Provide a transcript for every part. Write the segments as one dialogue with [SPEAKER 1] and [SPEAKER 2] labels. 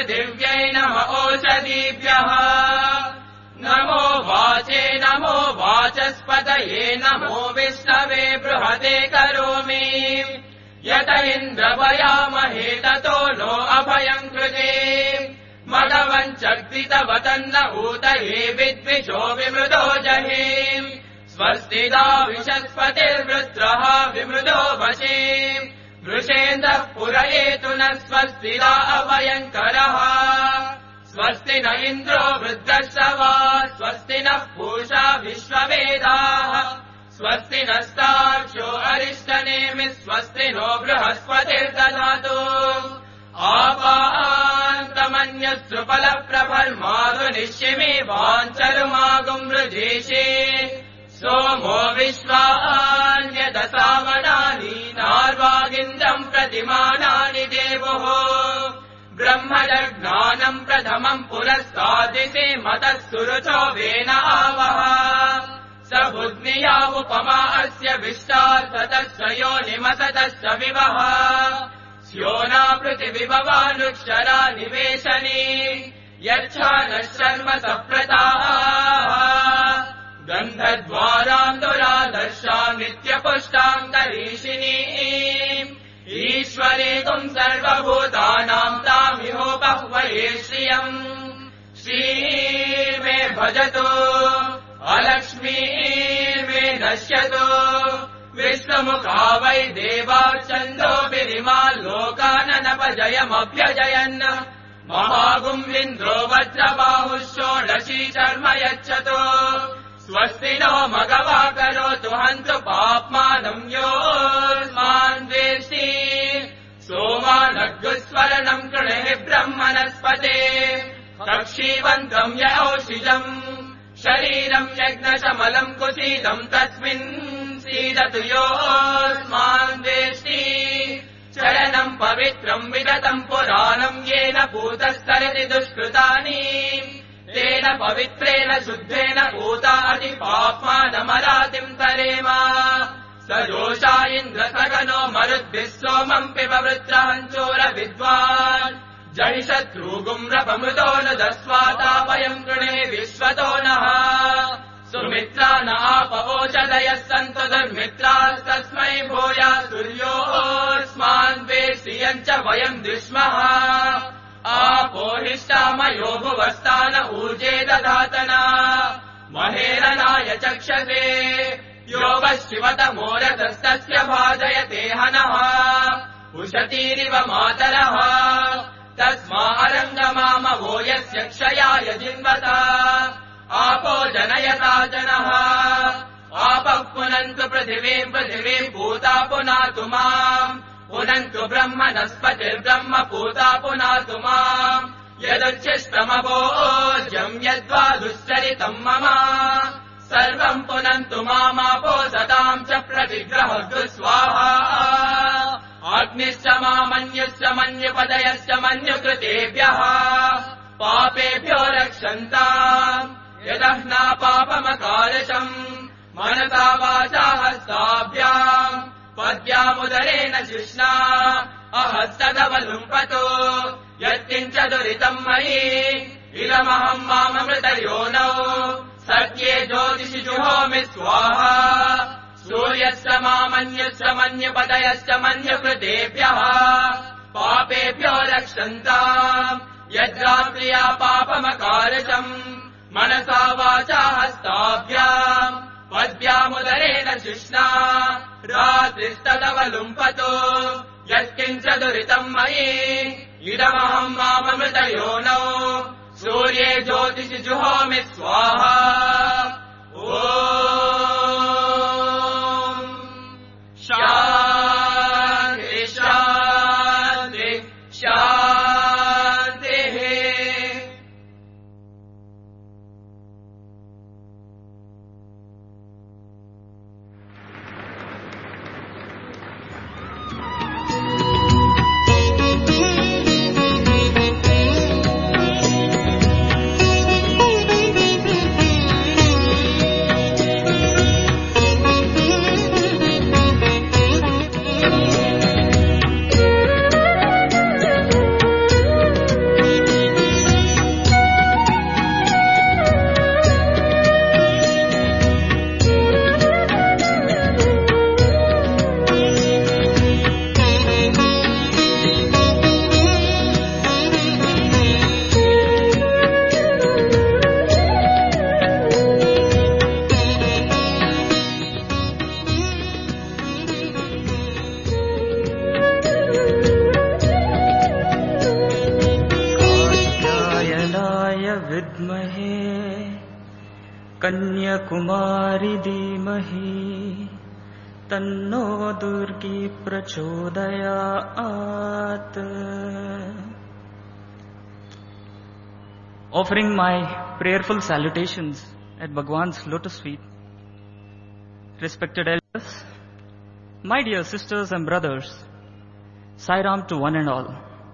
[SPEAKER 1] पृथिव्यै नम ओषधीभ्यः नमो वाचे नमो वाचस्पतये नमो विष्णवे बृहते करोमि यत इन्द्रवयामहे ततो नो अभयम् कृते मघवञ्चक्रितवतन्न ऊतये विद्विषो विमृदो जहे स्वस्तिदा विषस्पतिर्वृत्रः विमृदो वशे वृषेन्द्रः पुरयेतु न स्वस्तिदा अभयङ्करः स्वस्ति न इन्द्रो वृद्धश्रवा स्वस्ति नः पूषा विश्ववेदाः स्वस्ति नस्तार्क्ष्यो अरिष्टनेमि स्वस्ति नो बृहस्पतिर्दधातु आपान्तमन्यस्रुफलप्रभर्माधुनिष्यमे वाञ्चरुमागुम् मृजेशे सोमो विश्वान्यदसावनानि नार्वागिन्द्रम् प्रतिमानानि देवोः ब्रह्मजज्ञानम् प्रथमम् पुरस्तादिसे मतः सुरुचो वेन आवः स बुद्ध्या उपमा अस्य विश्वासतस्य योनिमसतस्य विवः स्योना पृथिविभवानुक्षरा निवेशने यच्छा नः शर्म सप्रताः गन्धद्वारान्दुरादर्शाम् नित्यपुष्टान्तरीषिणी ईश्वरेतुम् सर्वभूतानाम् तामिहोपह्वये श्रियम् श्रीर्मे भजतु अलक्ष्मीर्मे नश्यतु विश्वमुखा वै देवार्चन्दोऽपिरिमाल्लोकाननपजयमभ्यजयन् महागुम्लिन्द्रो वज्रबाहुः षोडशी शर्म यच्छतु स्वस्ति नो मघवा करोतु हन्तु पाप्मानम् योऽस्मान् द्वेष्टि सोमानग्स्वरणम् कृणेः ब्रह्मणस्पते रक्षीवन्तम् य औषिजम् शरीरम् यज्ञशमलम् कुशीलम् तस्मिन् सीदतु योऽस्मान् द्वेष्टि चरणम् पवित्रम् विदतम् पुराणम् येन भूतस्तरति दुष्कृतानि तेन पवित्रेण शुद्धेन भूतादिपाप्मानमरातिम् तरेम स जोषा इन्द्र सगनो मरुद्भिः सोमम् पिब वृत्रहञ्चोर विद्वान् जहिशत्रूगुम्रपमृतो न दस्वातापयम् कृणे विश्वतो नः सुमित्रा न आपवोचदयः सन्तु दुर्मित्रास्तस्मै भूया सूर्योऽस्मान् वेष्टियम् च वयम् द्विष्मः आपोहिष्टामयो भुवस्तान ऊर्जे दधातना महेरनाय चक्षसे यो वः शिवतमोरथस्तस्य भाजयते हनः उशतीरिव मातरः तस्मा अरङ्गमामवो यस्य क्षयाय जिन्वता आपो जनयता जनः आपः पुनन्तु पृथिवीम् भूता पुनातु माम् पुनन्तु ब्रह्मणस्पतिर्ब्रह्म पूता पुनातु माम् यदुच्छिष्टमभोज्यम् यद्वा दुश्चरितम् मम सर्वम् पुनन्तु मामापो सताम् च प्रतिग्रहतु स्वाहा अग्निश्च मामन्युश्च मन्युपदयश्च मन्युकृतेभ्यः पापेभ्यो रक्षन्ताम् यदह्ना पापमकारशम् मनसा वाचा हस्ताभ्याम् पद्यामुदरेण शिष्णा अहस्तदवलुम्पतो यत्किञ्च दुरितम् मयि इदमहम् माममृतयोनौ सत्ये ज्योतिषि जुहोमि स्वाहा सूर्यश्च मामन्युश्च मन्युपदयश्च मन्युकृतेभ्यः पापेभ्यो रक्षन्ताम् यद्रात्र्या पापमकारशम् मनसा वाचा हस्ताभ्याम् पद्यामुदरेण शिष्णा रात्रिस्तदवलुम्पतो यत्किञ्च दुरितम् मयि इदमहम् माममृतयोनौ सूर्ये ज्योतिषि जुहोमि स्वाहा ॐ शान्ति शान्ति शान्तिः
[SPEAKER 2] कन्याकुमारी धीमहि तन्नो दुर्गी प्रचोदयात्. Offering my prayerful salutations at Bhagwan's lotus feet, respected elders, my dear sisters and brothers, Sai Ram to one and all.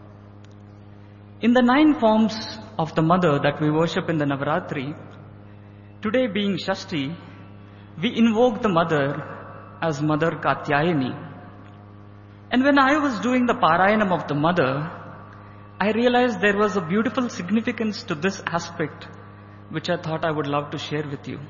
[SPEAKER 2] In the 9 forms of the mother that we worship in the Navaratri, today being Shashti, we invoke the mother as Mother Katyayani. And when I was doing the Parayanam of the mother, I realized there was a beautiful significance to this aspect, which I thought I would love to share with you.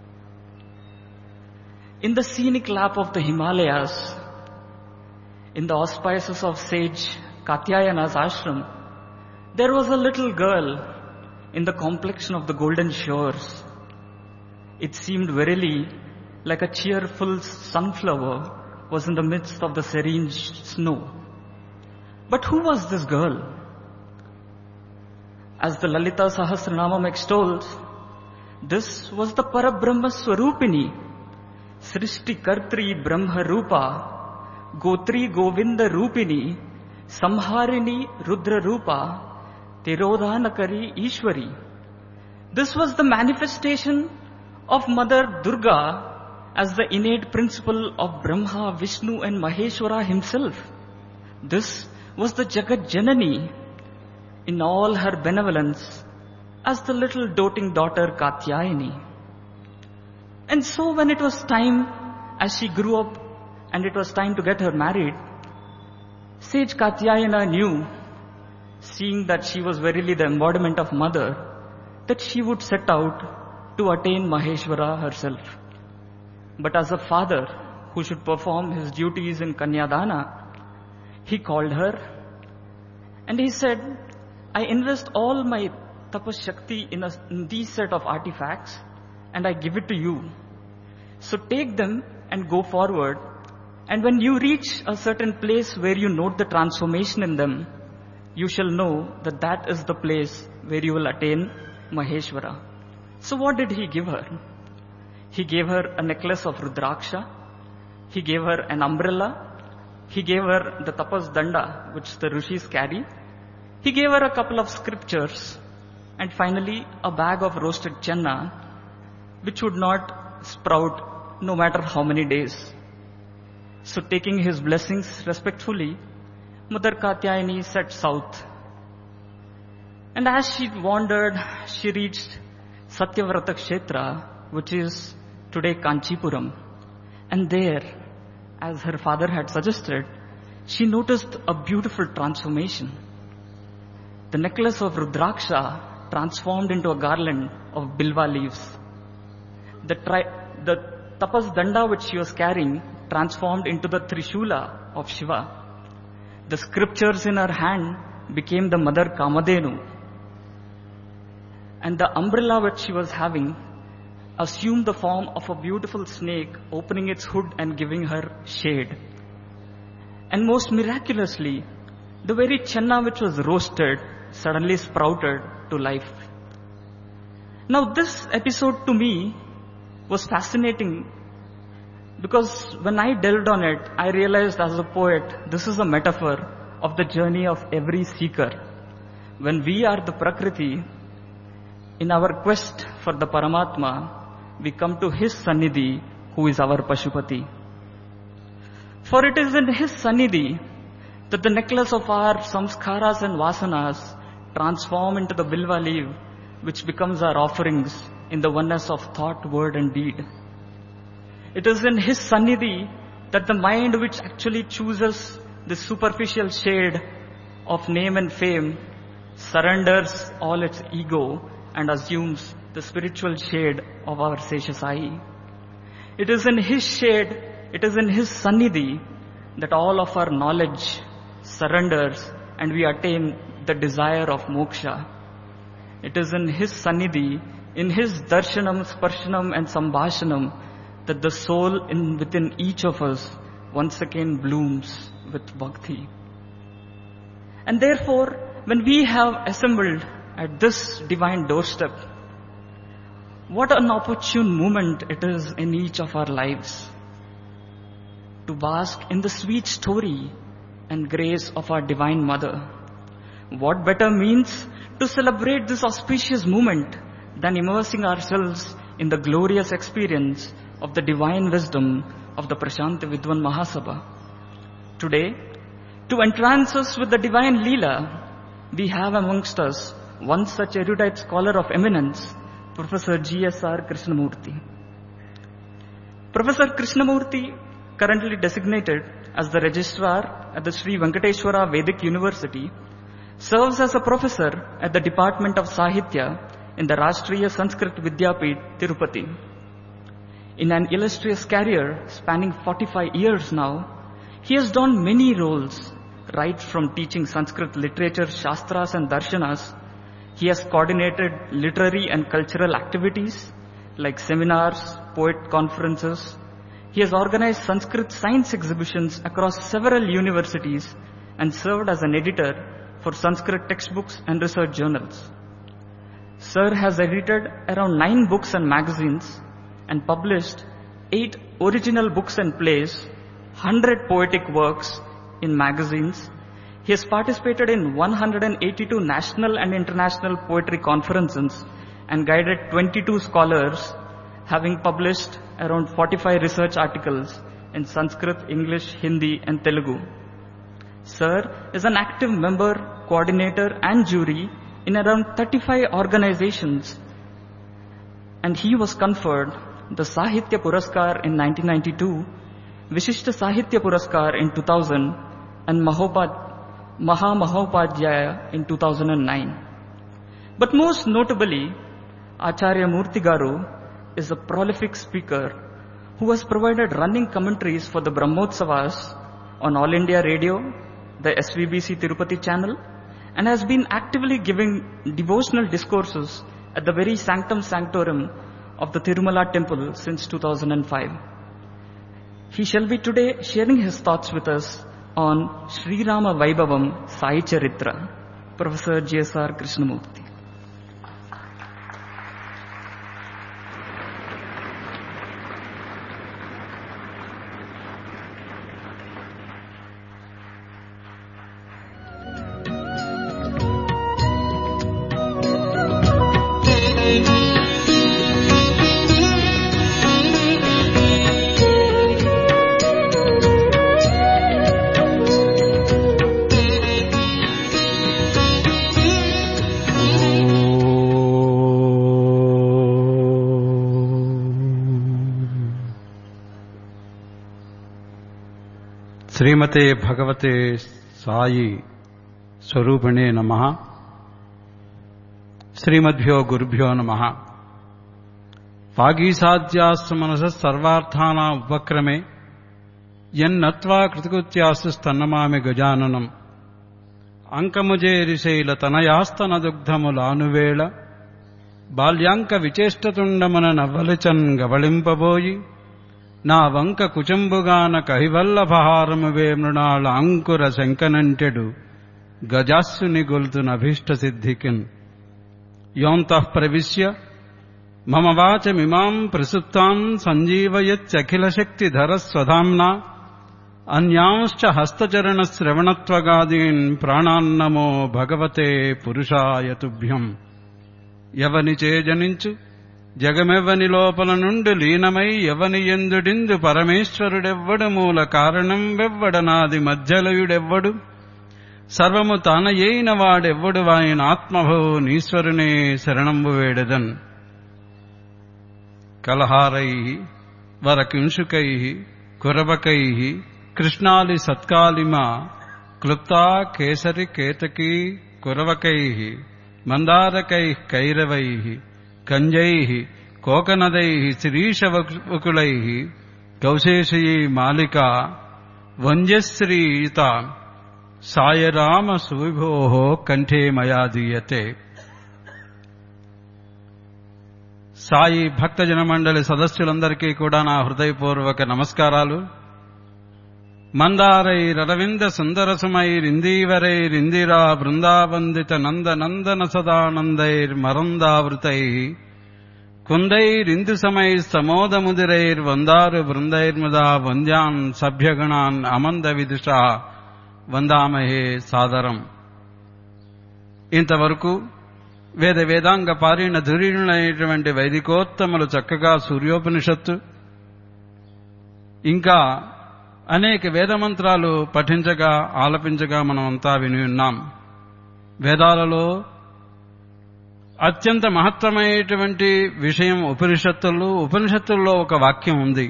[SPEAKER 2] In the scenic lap of the Himalayas, in the auspices of sage Katyayana's ashram, there was a little girl in the complexion of the golden shores. It seemed verily like a cheerful sunflower was in the midst of the serene snow. But who was this girl? As the Lalita Sahasranamam extols, this was the Parabrahma Swarupini, Srishti Kartri Brahma Rupa, Gotri Govinda Rupini, Samharini Rudra Rupa, Tirodhanakari Ishwari. This was the manifestation of Mother Durga as the innate principle of Brahma, Vishnu and Maheshwara himself. This was the Jagat Janani in all her benevolence as the little doting daughter Katyayani. And so when it was time, as she grew up and it was time to get her married, sage Katyayana knew, seeing that she was verily the embodiment of mother, that she would set out to attain Maheshwara herself. But as a father who should perform his duties in Kanyadana, he called her and he said, I invest all my tapas shakti in these set of artifacts and I give it to you. So take them and go forward, and when you reach a certain place where you note the transformation in them, you shall know that that is the place where you will attain Maheshwara. So what did he give her? He gave her a necklace of Rudraksha. He gave her an umbrella. He gave her the tapas danda, which the rishis carry. He gave her a couple of scriptures. And finally, a bag of roasted channa, which would not sprout no matter how many days. So taking his blessings respectfully, Mother Katyayani set south. And as she wandered, she reached Satyavrata Kshetra, which is today Kanchipuram. And there, as her father had suggested, she noticed a beautiful transformation. The necklace of Rudraksha transformed into a garland of bilva leaves. The tapas danda which she was carrying transformed into the Trishula of Shiva. The scriptures in her hand became the Mother Kamadhenu. And the umbrella which she was having assumed the form of a beautiful snake, opening its hood and giving her shade. And most miraculously, the very channa which was roasted suddenly sprouted to life. Now this episode to me was fascinating because when I delved on it, I realized as a poet, this is a metaphor of the journey of every seeker. When we are the Prakriti, in our quest for the Paramatma, we come to his Sannidhi, who is our Pashupati. For it is in his Sannidhi that the necklace of our samskaras and vasanas transform into the bilva leaf, which becomes our offerings in the oneness of thought, word and deed. It is in his Sannidhi that the mind which actually chooses the superficial shade of name and fame surrenders all its ego and assumes the spiritual shade of our Seshasai. It is in his shade, it is in his Sannidhi that all of our knowledge surrenders and we attain the desire of moksha. It is in his Sannidhi, in his darshanam, sparshanam and sambhashanam that the soul within each of us once again blooms with bhakti. And therefore, when we have assembled at this divine doorstep, What an opportune moment it is in each of our lives to bask in the sweet story and grace of our Divine Mother. What better means to celebrate this auspicious moment than immersing ourselves in the glorious experience of the divine wisdom of the Prashanti Vidwan Mahasabha. Today, to entrance us with the divine Leela, we have amongst us one such erudite scholar of eminence, Professor G.S.R. Krishnamurti. Professor Krishnamurti, currently designated as the Registrar at the Sri Venkateshwara Vedic University, serves as a professor at the Department of Sahitya in the Rashtriya Sanskrit Vidyapith, Tirupati. In an illustrious career spanning 45 years now, he has done many roles, right from teaching Sanskrit literature, Shastras and Darshanas. He has coordinated literary and cultural activities like seminars, poet conferences. He has organized Sanskrit science exhibitions across several universities and served as an editor for Sanskrit textbooks and research journals. Sir has edited around 9 books and magazines and published 8 original books and plays, 100 poetic works in magazines. He has participated in 182 national and international poetry conferences and guided 22 scholars, having published around 45 research articles in Sanskrit, English, Hindi and Telugu. Sir is an active member, coordinator and jury in around 35 organizations, and he was conferred the Sahitya Puraskar in 1992, Vishishta Sahitya Puraskar in 2000 and Maha Mahopadhyaya in 2009. But most notably, Acharya Murthy Garu is a prolific speaker who has provided running commentaries for the Brahmotsavas on All India Radio, the SVBC Tirupati channel, and has been actively giving devotional discourses at the very sanctum sanctorum of the Tirumala temple since 2005. He shall be today sharing his thoughts with us on Sri Rama Vaibhavam Sai Charitra. Professor G.S.R. Krishnamurti.
[SPEAKER 3] శ్రీమతే భగవతే సాయి స్వరూపిణే నమః. శ్రీమద్భ్యో గురుభ్యో నమః. వాగీసాధ్యాస్సు మనసః సర్వార్థానాం ఉపక్రమే యన్నత్వా కృతకృత్యాస్తుస్తన్నమామి గజాననం. అంకముజేరిశైల తనయాస్తనదుగ్ధములానువేళ బాల్యాంక విచేష్టతుండమున నవ్వలిచన్ గవళింపబోయి నా వంక కుచంబుగాన కహివల్లభహారమువే మృణాళ అంకుర శంకనంటెడు గజాస్సుని గొల్తునభీష్ట సిద్ధికిన్. యోంతః ప్రవిశ్య మమ వాచమిమాం ప్రసుప్తాం సంజీవయచ్చఖిలశక్తిధర స్వధామ్నా అన్యాంశ్చ హస్తచరణ శ్రవణత్వగాదీన్ ప్రాణాన్నమో భగవతే పురుషాయ తుభ్యం. ఎవనిచే జనించు జగమెవ్వని లోపల నుండి లీనమై ఎవని ఎందుడిందు పరమేశ్వరుడెవ్వడు మూల కారణం వెవ్వడనాది మధ్యలయుడెవ్వడు సర్వము తానయైన వాడెవ్వడు వాయన ఆత్మభో నీశ్వరునే శరణంబు వేడెదన్. కలహారై వరకింశుకై కురబకై కృష్ణాలి సత్కాలిమా క్లుప్తా కేసరి కేతకీ కురవకై మందారకై కైరవై కంజై కోకనదై శిరీషవకులై కౌశేషయీ మాలికా వంజశ్రీయుత సాయరామ సువిభో కంఠే మయా దీయతే. సాయి భక్తజన మండలి సదస్సులందరికీ కూడా నా హృదయపూర్వక నమస్కారాలు. మందారైరవింద సుందరసుమైరిందీవరైరిందిరా బృందావందిత నంద నందన సదానందైర్మరందావృతై కుందైరిందు సమై సమోదముదిరైర్ వందారు బృందైర్ముదా వంద్యాన్ సభ్యగణాన్ అమంద విదుషా వందామహే సాదరం. ఇంతవరకు వేదాంగ పారిణ ధురీణులైనటువంటి వైదికోత్తములు చక్కగా సూర్యోపనిషత్తు ఇంకా అనేక వేదమంత్రాలు పఠించగా ఆలపించగా మనమంతా విని ఉన్నాం. వేదాలలో అత్యంత మహత్తరమైనటువంటి విషయం ఉపనిషత్తుల్లో ఒక వాక్యం ఉంది.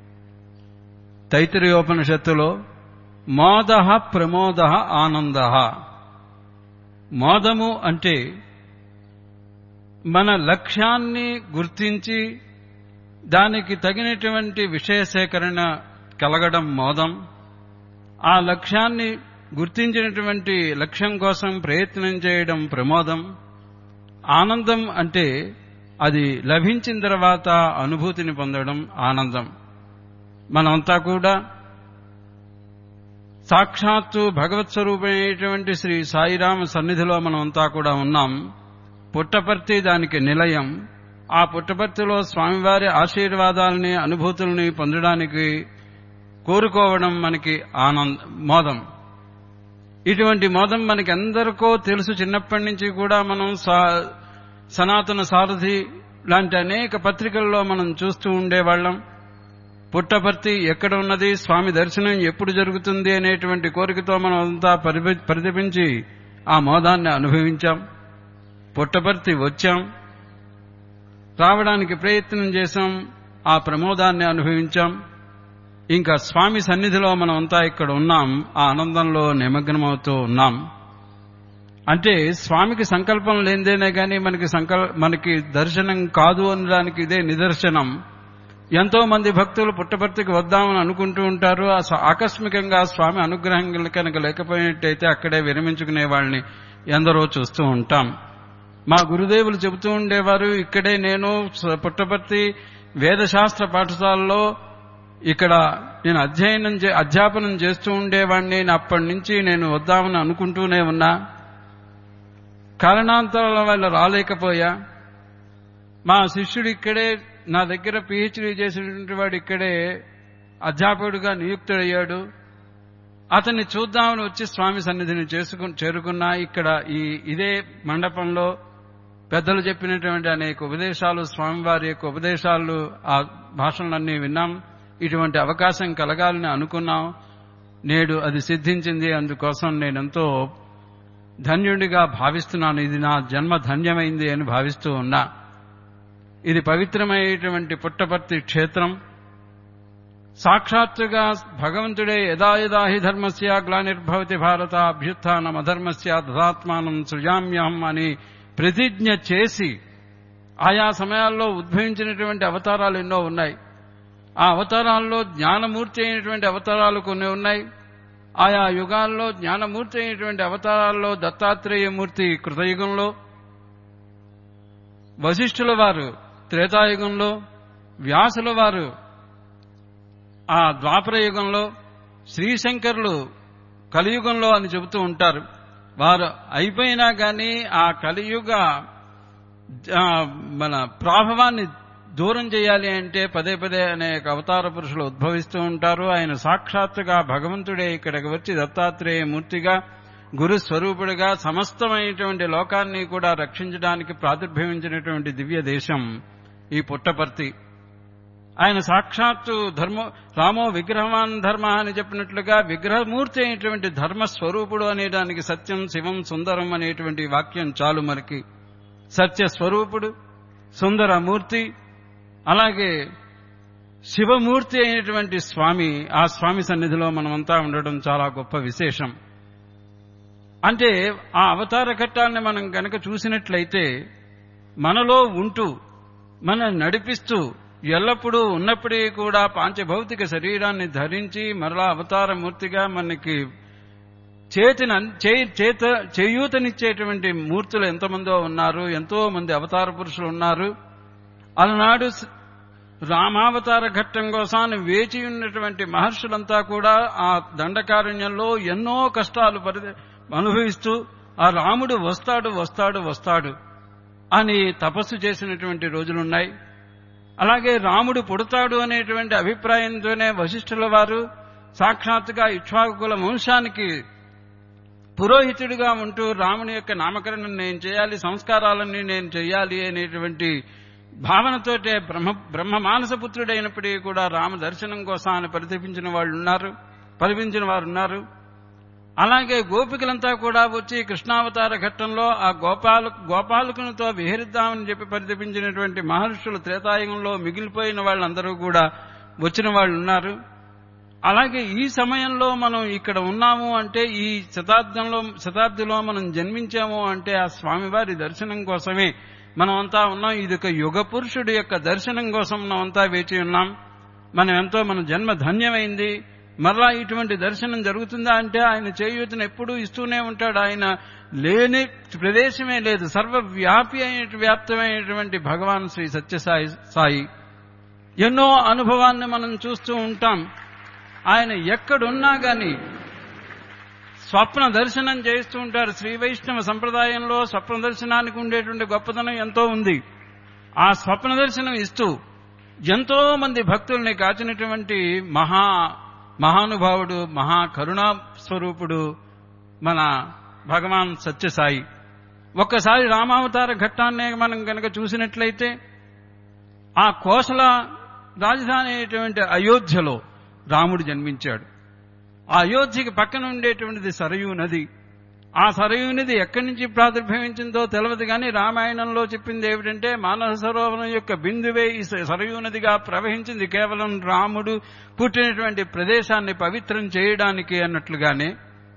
[SPEAKER 3] తైత్తిరీయోపనిషత్తులో మోదః ప్రమోదః ఆనందః. మోదము అంటే మన లక్ష్యాన్ని గుర్తించి దానికి తగినటువంటి విషయ సేకరణ కలగడం మోదం. ఆ లక్ష్యాన్ని గుర్తించినటువంటి లక్ష్యం కోసం ప్రయత్నం చేయడం ప్రమోదం. ఆనందం అంటే అది లభించిన తర్వాత అనుభూతిని పొందడం ఆనందం. మనమంతా కూడా సాక్షాత్తు భగవత్ స్వరూపమైనటువంటి శ్రీ సాయిరామ సన్నిధిలో మనమంతా కూడా ఉన్నాం. పుట్టపర్తి దానికి నిలయం. ఆ పుట్టపర్తిలో స్వామివారి ఆశీర్వాదాలని అనుభూతుల్ని పొందడానికి కోరుకోవడం మనకి మోదం. ఇటువంటి మోదం మనకి ఎందరికో తెలుసు. చిన్నప్పటి నుంచి కూడా మనం సనాతన సారథి లాంటి అనేక పత్రికల్లో మనం చూస్తూ ఉండేవాళ్లం. పుట్టపర్తి ఎక్కడ ఉన్నది, స్వామి దర్శనం ఎప్పుడు జరుగుతుంది అనేటువంటి కోరికతో మనం అంతా పరితపించి ఆ మోదాన్ని అనుభవించాం. పుట్టపర్తి వచ్చాం, రావడానికి ప్రయత్నం చేశాం, ఆ ప్రమోదాన్ని అనుభవించాం. ఇంకా స్వామి సన్నిధిలో మనమంతా ఇక్కడ ఉన్నాం, ఆ ఆనందంలో నిమగ్నమవుతూ ఉన్నాం. అంటే స్వామికి సంకల్పం లేనిదేనే గాని మనకి దర్శనం కాదు అనడానికి ఇదే నిదర్శనం. ఎంతో మంది భక్తులు పుట్టపర్తికి వద్దామని అనుకుంటూ ఉంటారు. ఆకస్మికంగా స్వామి అనుగ్రహం కనుక లేకపోయినట్టయితే అక్కడే విరమించుకునే వాళ్ళని ఎందరో చూస్తూ ఉంటాం. మా గురుదేవులు చెబుతూ ఉండేవారు, ఇక్కడే నేను పుట్టపర్తి వేదశాస్త్ర పాఠశాలలో ఇక్కడ నేను అధ్యాపనం చేస్తూ ఉండేవాడిని. అప్పటి నుంచి నేను వద్దామని అనుకుంటూనే ఉన్నా. కారణాంతరాల వల్ల రాలేకపోయా. మా శిష్యుడు ఇక్కడే నా దగ్గర పిహెచ్డీ చేసినటువంటి వాడు ఇక్కడే అధ్యాపకుడిగా నియుక్తుడయ్యాడు. అతన్ని చూద్దామని వచ్చి స్వామి సన్నిధిని చేరుకున్నా. ఇక్కడ ఇదే మండపంలో పెద్దలు చెప్పినటువంటి అనేక ఉపదేశాలు, స్వామివారి యొక్క ఉపదేశాలు, ఆ భాషలన్నీ విన్నాం. ఇటువంటి అవకాశం కలగాలని అనుకున్నాం. నేడు అది సిద్ధించింది. అందుకోసం నేనెంతో ధన్యుడిగా భావిస్తున్నాను. ఇది నా జన్మ ధన్యమైంది అని భావిస్తూ ఉన్నా. ఇది పవిత్రమైనటువంటి పుట్టపర్తి క్షేత్రం. సాక్షాత్తుగా భగవంతుడే యదా యదా హి ధర్మస్య గ్లానిర్భవతి భారత అభ్యుత్థానం అధర్మస్య తదాత్మానం సృజామ్యహం అని ప్రతిజ్ఞ చేసి ఆయా సమయాల్లో ఉద్భవించినటువంటి అవతారాలు ఎన్నో ఉన్నాయి. ఆ అవతారాల్లో జ్ఞానమూర్తి అయినటువంటి అవతారాలు కొన్ని ఉన్నాయి. ఆయా యుగాల్లో జ్ఞానమూర్తి అయినటువంటి అవతారాల్లో దత్తాత్రేయమూర్తి కృతయుగంలో, వశిష్ఠుల వారు త్రేతాయుగంలో, వ్యాసుల వారు ఆ ద్వాపర యుగంలో, శ్రీశంకరులు కలియుగంలో అని చెబుతూ ఉంటారు. వారు అయిపోయినా గాని ఆ కలియుగ మన ప్రాభవాన్ని దూరం చేయాలి అంటే పదే పదే అనేక అవతార పురుషులు ఉద్భవిస్తూ ఉంటారు. ఆయన సాక్షాత్తుగా భగవంతుడే ఇక్కడికి వచ్చి దత్తాత్రేయ మూర్తిగా, గురుస్వరూపుడిగా సమస్తమైనటువంటి లోకాన్ని కూడా రక్షించడానికి ప్రాదుర్భవించినటువంటి దివ్య దేశం ఈ పుట్టపర్తి. ఆయన సాక్షాత్తు రామో విగ్రహవాన్ ధర్మ అని చెప్పినట్లుగా విగ్రహమూర్తి అయినటువంటి ధర్మస్వరూపుడు అనేదానికి సత్యం శివం సుందరం అనేటువంటి వాక్యం చాలు మనకి. సత్యస్వరూపుడు, సుందరమూర్తి, అలాగే శివమూర్తి అయినటువంటి స్వామి, ఆ స్వామి సన్నిధిలో మనమంతా ఉండడం చాలా గొప్ప విశేషం. అంటే ఆ అవతార ఘట్టాన్ని మనం కనుక చూసినట్లయితే మనలో ఉంటూ మనల్ని నడిపిస్తూ ఎల్లప్పుడూ ఉన్నప్పటికీ కూడా పాంచభౌతిక శరీరాన్ని ధరించి మరలా అవతారమూర్తిగా మనకి చేయూతనిచ్చేటువంటి మూర్తులు ఎంతమందో ఉన్నారు. ఎంతో మంది అవతార పురుషులు ఉన్నారు. అలనాడు రామావతార ఘట్టం కోసం వేచి ఉన్నటువంటి మహర్షులంతా కూడా ఆ దండకారణ్యంలో ఎన్నో కష్టాలు అనుభవిస్తూ ఆ రాముడు వస్తాడు వస్తాడు వస్తాడు అని తపస్సు చేసినటువంటి రోజులున్నాయి. అలాగే రాముడు పుడతాడు అనేటువంటి అభిప్రాయంతోనే వశిష్ఠుల వారు సాక్షాత్తుగా ఇక్ష్వాకుల వంశానికి పురోహితుడిగా ఉంటూ రాముని యొక్క నామకరణం నేను చేయాలి, సంస్కారాలన్నీ నేను చేయాలి అనేటువంటి భావనతోటే బ్రహ్మ మానసపుత్రుడైనప్పటికీ కూడా రామ దర్శనం కోసం ఆయన పరితపించిన వారు ఉన్నారు. అలాగే గోపికలంతా కూడా వచ్చి కృష్ణావతార ఘట్టంలో ఆ గోపాలకునితో విహరిద్దామని చెప్పి పరితపించినటువంటి మహర్షులు త్రేతాయుగంలో మిగిలిపోయిన వాళ్ళందరూ కూడా వచ్చిన వాళ్ళు ఉన్నారు. అలాగే ఈ సమయంలో మనం ఇక్కడ ఉన్నాము అంటే, ఈ శతాబ్దిలో మనం జన్మించాము అంటే ఆ స్వామివారి దర్శనం కోసమే మనమంతా ఉన్నాం. ఇది ఒక యుగ పురుషుడి యొక్క దర్శనం కోసం మనమంతా వేచి ఉన్నాం. మన జన్మ ధన్యమైంది. మరలా ఇటువంటి దర్శనం జరుగుతుందా అంటే ఆయన చేయూతను ఎప్పుడూ ఇస్తూనే ఉంటాడు. ఆయన లేని ప్రదేశమే లేదు. వ్యాప్తమైనటువంటి భగవాన్ శ్రీ సత్యసాయి ఎన్నో అనుభవాన్ని మనం చూస్తూ ఉంటాం. ఆయన ఎక్కడున్నా గాని స్వప్న దర్శనం చేస్తూ ఉంటారు. శ్రీ వైష్ణవ సంప్రదాయంలో స్వప్న దర్శనానికి ఉండేటువంటి గొప్పతనం ఎంతో ఉంది. ఆ స్వప్న దర్శనం ఇస్తూ ఎంతో మంది భక్తుల్ని కాచినటువంటి మహానుభావుడు, మహాకరుణా స్వరూపుడు మన భగవాన్ సత్యసాయి. ఒక్కసారి రామావతార ఘట్టాన్నే మనం కనుక చూసినట్లయితే, ఆ కోసల రాజధాని అయినటువంటి అయోధ్యలో రాముడు జన్మించాడు. ఆ అయోధ్యకి పక్కన ఉండేటువంటిది సరయూ నది. ఆ సరయూ నది ఎక్కడి నుంచి ప్రాదుర్భవించిందో తెలియదు కానీ రామాయణంలో చెప్పింది ఏమిటంటే, మానస సరోవరం యొక్క బిందువే ఈ సరయూ నదిగా ప్రవహించింది కేవలం రాముడు పుట్టినటువంటి ప్రదేశాన్ని పవిత్రం చేయడానికి అన్నట్లుగానే.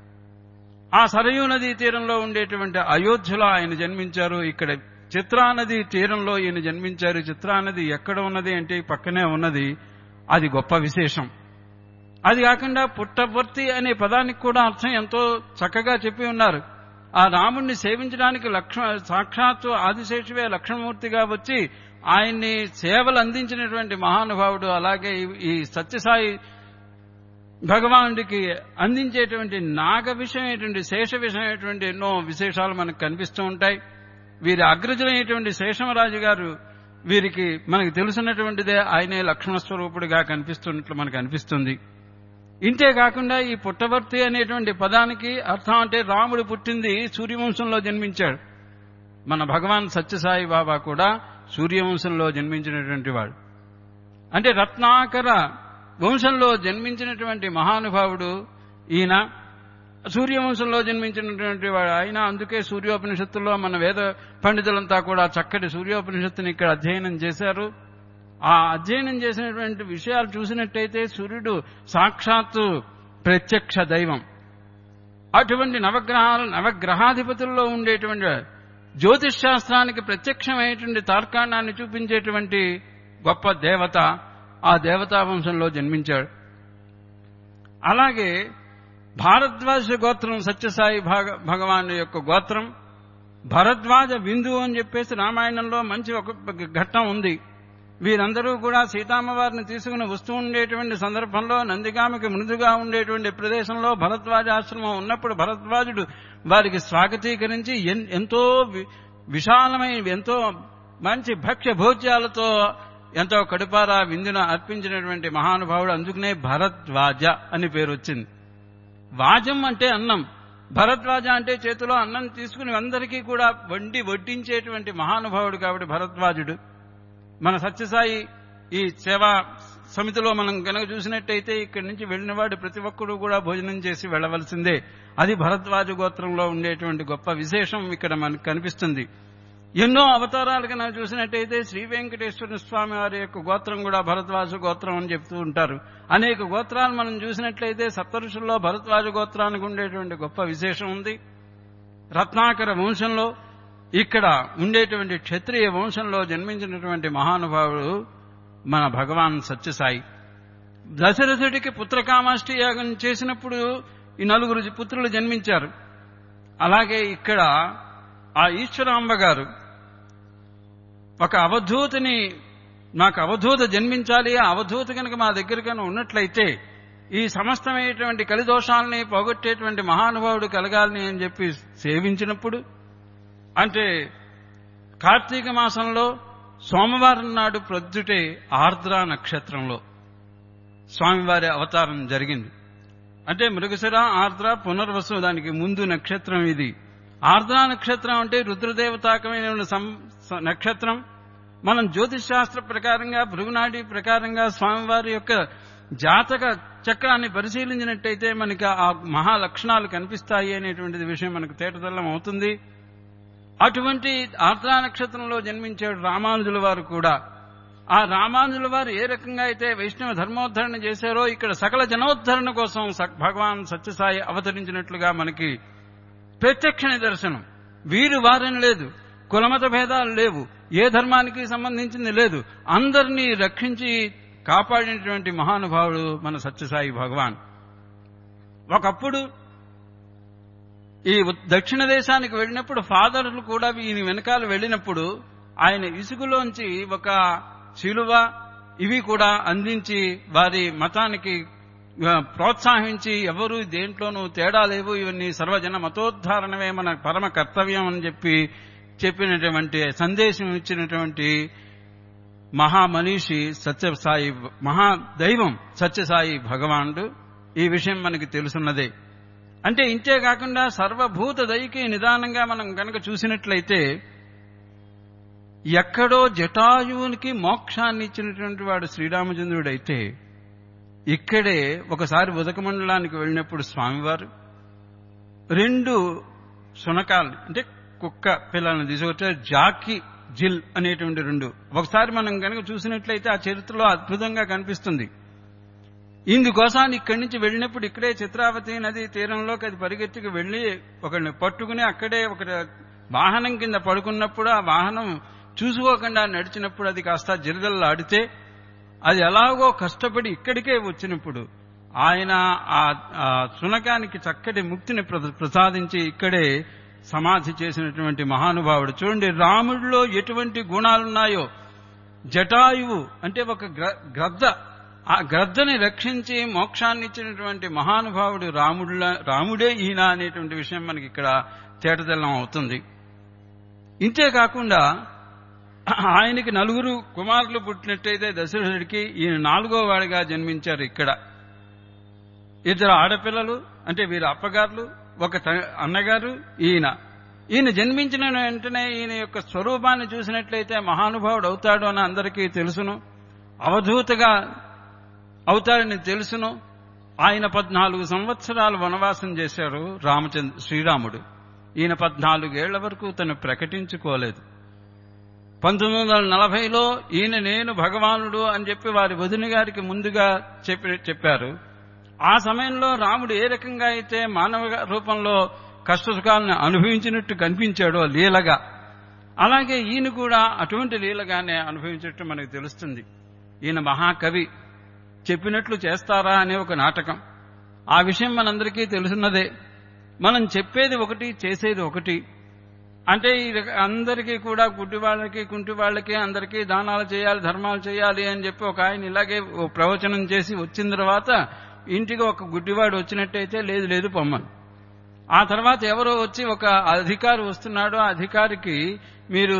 [SPEAKER 3] ఆ సరయూ నదీ తీరంలో ఉండేటువంటి అయోధ్యలో ఆయన జన్మించారు. ఇక్కడ చిత్రానది తీరంలో ఈయన జన్మించారు. చిత్రానది ఎక్కడ ఉన్నది అంటే పక్కనే ఉన్నది. అది గొప్ప విశేషం. అది కాకుండా పుట్టవర్తి అనే పదానికి కూడా అర్థం ఎంతో చక్కగా చెప్పి ఉన్నారు. ఆ రాముణ్ణి సేవించడానికి సాక్షాత్తు ఆదిశేషువే లక్ష్మణమూర్తిగా వచ్చి ఆయన్ని సేవలు అందించినటువంటి మహానుభావుడు. అలాగే ఈ సత్యసాయి భగవానుడికి అందించేటువంటి నాగ విషయమైనటువంటి శేష విషయమైనటువంటి ఎన్నో విశేషాలు మనకు కనిపిస్తూ ఉంటాయి. వీరి అగ్రజులైనటువంటి శేషమరాజు గారు వీరికి మనకు తెలిసినటువంటిదే. ఆయనే లక్ష్మణ స్వరూపుడిగా కనిపిస్తున్నట్లు మనకు అనిపిస్తుంది. ఇంతే కాకుండా ఈ పుట్టవర్తి అనేటువంటి పదానికి అర్థం అంటే రాముడు పుట్టింది సూర్యవంశంలో జన్మించాడు. మన భగవాన్ సత్యసాయి బాబా కూడా సూర్యవంశంలో జన్మించినటువంటి వాడు. అంటే రత్నాకర వంశంలో జన్మించినటువంటి మహానుభావుడు ఈయన. సూర్యవంశంలో జన్మించినటువంటి వాడు ఆయన. అందుకే సూర్యోపనిషత్తుల్లో మన వేద పండితులంతా కూడా చక్కటి సూర్యోపనిషత్తుని ఇక్కడ అధ్యయనం చేశారు. ఆ అధ్యయనం చేసినటువంటి విషయాలు చూసినట్టయితే సూర్యుడు సాక్షాత్తు ప్రత్యక్ష దైవం. అటువంటి నవగ్రహాధిపతుల్లో ఉండేటువంటి జ్యోతిష్ శాస్త్రానికి ప్రత్యక్షమైనటువంటి తార్కాణాన్ని చూపించేటువంటి గొప్ప దేవత ఆ దేవతా వంశంలో జన్మించాడు. అలాగే భారద్వాజ గోత్రం సత్యసాయి భగవాన్ యొక్క గోత్రం. భరద్వాజ బిందువు అని చెప్పేసి రామాయణంలో మంచి ఒక ఘట్టం ఉంది. వీరందరూ కూడా సీతామ్మవారిని తీసుకుని వస్తూ ఉండేటువంటి సందర్భంలో నందిగామికి మృదుగా ఉండేటువంటి ప్రదేశంలో భరద్వాజాశ్రమం ఉన్నప్పుడు భరద్వాజుడు వారికి స్వాగతీకరించి ఎంతో విశాలమైన ఎంతో మంచి భక్ష్య భోజ్యాలతో ఎంతో కడుపారా విందున అర్పించినటువంటి మహానుభావుడు. అందుకనే భరద్వాజ అని పేరు వచ్చింది. వాజం అంటే అన్నం, భరద్వాజ అంటే చేతిలో అన్నం తీసుకుని అందరికీ కూడా వడ్డించేటువంటి మహానుభావుడు కాబట్టి భరద్వాజుడు. మన సత్యసాయి ఈ సేవా సమితిలో మనం కనుక చూసినట్టయితే ఇక్కడి నుంచి వెళ్ళినవాడు ప్రతి ఒక్కరూ కూడా భోజనం చేసి వెళ్లవలసిందే. అది భరద్వాజ గోత్రంలో ఉండేటువంటి గొప్ప విశేషం ఇక్కడ మనకు కనిపిస్తుంది. ఎన్నో అవతారాలు కనుక చూసినట్టయితే శ్రీ వెంకటేశ్వర స్వామి వారి యొక్క గోత్రం కూడా భరద్వాజ గోత్రం అని చెప్తూ ఉంటారు. అనేక గోత్రాలు మనం చూసినట్లయితే సప్తఋషుల్లో భరద్వాజ గోత్రానికి ఉండేటువంటి గొప్ప విశేషం ఉంది. రత్నాకర వంశంలో ఇక్కడ ఉండేటువంటి క్షత్రియ వంశంలో జన్మించినటువంటి మహానుభావుడు మన భగవాన్ సత్యసాయి. దశరథుడికి పుత్రకామాష్టి యాగం చేసినప్పుడు ఈ 4 పుత్రులు జన్మించారు. అలాగే ఇక్కడ ఆ ఈశ్వరాంబ గారు ఒక అవధూతని, నాకు అవధూత జన్మించాలి, ఆ అవధూత కనుక మా దగ్గర కనుక ఉన్నట్లయితే ఈ సమస్తమైనటువంటి కలిదోషాలని పోగొట్టేటువంటి మహానుభావుడు కలగాలని అని చెప్పి సేవించినప్పుడు, అంటే కార్తీక మాసంలో సోమవారం నాడు ప్రొద్దుటే ఆర్ద్ర నక్షత్రంలో స్వామివారి అవతారం జరిగింది. అంటే మృగశిర, ఆర్ద్ర, పునర్వసు దానికి ముందు నక్షత్రం ఇది. ఆర్ద్ర నక్షత్రం అంటే రుద్రదేవతాకమైన నక్షత్రం. మనం జ్యోతిష్ శాస్త్ర ప్రకారంగా, భృగునాడి ప్రకారంగా స్వామివారి యొక్క జాతక చక్రాన్ని పరిశీలించినట్టయితే మనకి ఆ మహా లక్షణాలు కనిపిస్తాయి అనేటువంటిది విషయం మనకు తేటతెల్లం అవుతుంది. అటువంటి ఆర్ద్ర నక్షత్రంలో జన్మించాడు రామానుజుల వారు కూడా. ఆ రామానుజుల వారు ఏ రకంగా అయితే వైష్ణవ ధర్మోద్ధరణ చేశారో ఇక్కడ సకల జనోద్ధరణ కోసం భగవాన్ సత్యసాయి అవతరించినట్లుగా మనకి ప్రత్యక్ష నిదర్శనం. వీరు వారని లేదు, కులమత భేదాలు లేవు, ఏ ధర్మానికి సంబంధించింది లేదు, అందరినీ రక్షించి కాపాడినటువంటి మహానుభావుడు మన సత్యసాయి భగవాన్. ఒకప్పుడు ఈ దక్షిణ దేశానికి వెళ్ళినప్పుడు ఫాదర్లు కూడా ఈయన వెనకాల వెళ్ళినప్పుడు ఆయన ఇసుకలోంచి ఒక శిలువ ఇవి కూడా అందించి వారి మతానికి ప్రోత్సహించి ఎవరు దేంట్లోనూ తేడా లేవు, ఇవన్నీ సర్వజన మతోద్ధారణమే మన పరమ కర్తవ్యం అని చెప్పినటువంటి సందేశం ఇచ్చినటువంటి మహామనీషి సత్యసాయి, మహాదైవం సత్యసాయి భగవానుడు. ఈ విషయం మనకి తెలుసున్నదే. అంటే ఇంతే కాకుండా సర్వభూత దయకి నిదానంగా మనం కనుక చూసినట్లయితే ఎక్కడో జటాయువునికి మోక్షాన్ని ఇచ్చినటువంటి వాడు శ్రీరామచంద్రుడైతే ఇక్కడే ఒకసారి ఉదకమండలానికి వెళ్ళినప్పుడు స్వామివారు 2 శునకాలు అంటే కుక్క పిల్లలను తీసుకొచ్చారు. జాకి, జిల్ అనేటువంటి 2. ఒకసారి మనం కనుక చూసినట్లయితే ఆ చరిత్రలో అద్భుతంగా కనిపిస్తుంది. ఇందుకోసాన్ని ఇక్కడి నుంచి వెళ్ళినప్పుడు ఇక్కడే చిత్రావతి నది తీరంలోకి అది పరిగెత్తుకు వెళ్లి ఒకరిని పట్టుకుని అక్కడే ఒక వాహనం కింద పడుకున్నప్పుడు ఆ వాహనం చూసుకోకుండా నడిచినప్పుడు అది కాస్త జిరగల్లాడితే అది ఎలాగో కష్టపడి ఇక్కడికే వచ్చినప్పుడు ఆయన ఆ శునకానికి చక్కటి ముక్తిని ప్రసాదించి ఇక్కడే సమాధి చేసినటువంటి మహానుభావుడు. చూడండి, రాముడిలో ఎటువంటి గుణాలున్నాయో. జటాయువు అంటే ఒక గ్రద్ద, ఆ గ్రద్దని రక్షించి మోక్షాన్ని ఇచ్చినటువంటి మహానుభావుడు రాముడే ఈయన అనేటువంటి విషయం మనకి ఇక్కడ తేటతెల్లం అవుతుంది. ఇంతేకాకుండా ఆయనకి 4 కుమారులు పుట్టినట్టయితే దశరథుడికి ఈయన 4వ వాడిగా జన్మించారు. ఇక్కడ 2 ఆడపిల్లలు అంటే వీరి అప్పగారులు, ఒక అన్నగారు, ఈయన జన్మించిన వెంటనే ఈయన యొక్క స్వరూపాన్ని చూసినట్లయితే మహానుభావుడు అవుతాడు అని అందరికీ తెలుసును, అవధూతగా అవుతాడని తెలుసును. ఆయన 14 సంవత్సరాలు వనవాసం చేశారు శ్రీరాముడు. ఈయన 14 ఏళ్ల వరకు తను ప్రకటించుకోలేదు. 1940లో ఈయన నేను భగవానుడు అని చెప్పి వారి వదిన గారికి ముందుగా చెప్పారు. ఆ సమయంలో రాముడు ఏ రకంగా అయితే మానవ రూపంలో కష్టసుఖాలను అనుభవించినట్టు కనిపించాడో లీలగా, అలాగే ఈయన కూడా అటువంటి లీలగానే అనుభవించినట్టు మనకు తెలుస్తుంది. ఈయన మహాకవి, చెప్పినట్లు చేస్తారా అనే ఒక నాటకం. ఆ విషయం మనందరికీ తెలుసున్నదే. మనం చెప్పేది ఒకటి, చేసేది ఒకటి. అంటే అందరికీ కూడా గుడ్డివాళ్ళకి, కుంటివాళ్ళకి అందరికీ దానాలు చేయాలి, ధర్మాలు చేయాలి అని చెప్పి ఒక ఆయన ఇలాగే ప్రవచనం చేసి వచ్చిన తర్వాత ఇంటికి ఒక గుడ్డివాడు వచ్చినట్టయితే లేదు పొమ్మని. ఆ తర్వాత ఎవరో వచ్చి ఒక అధికారి వస్తున్నాడు, ఆ అధికారికి మీరు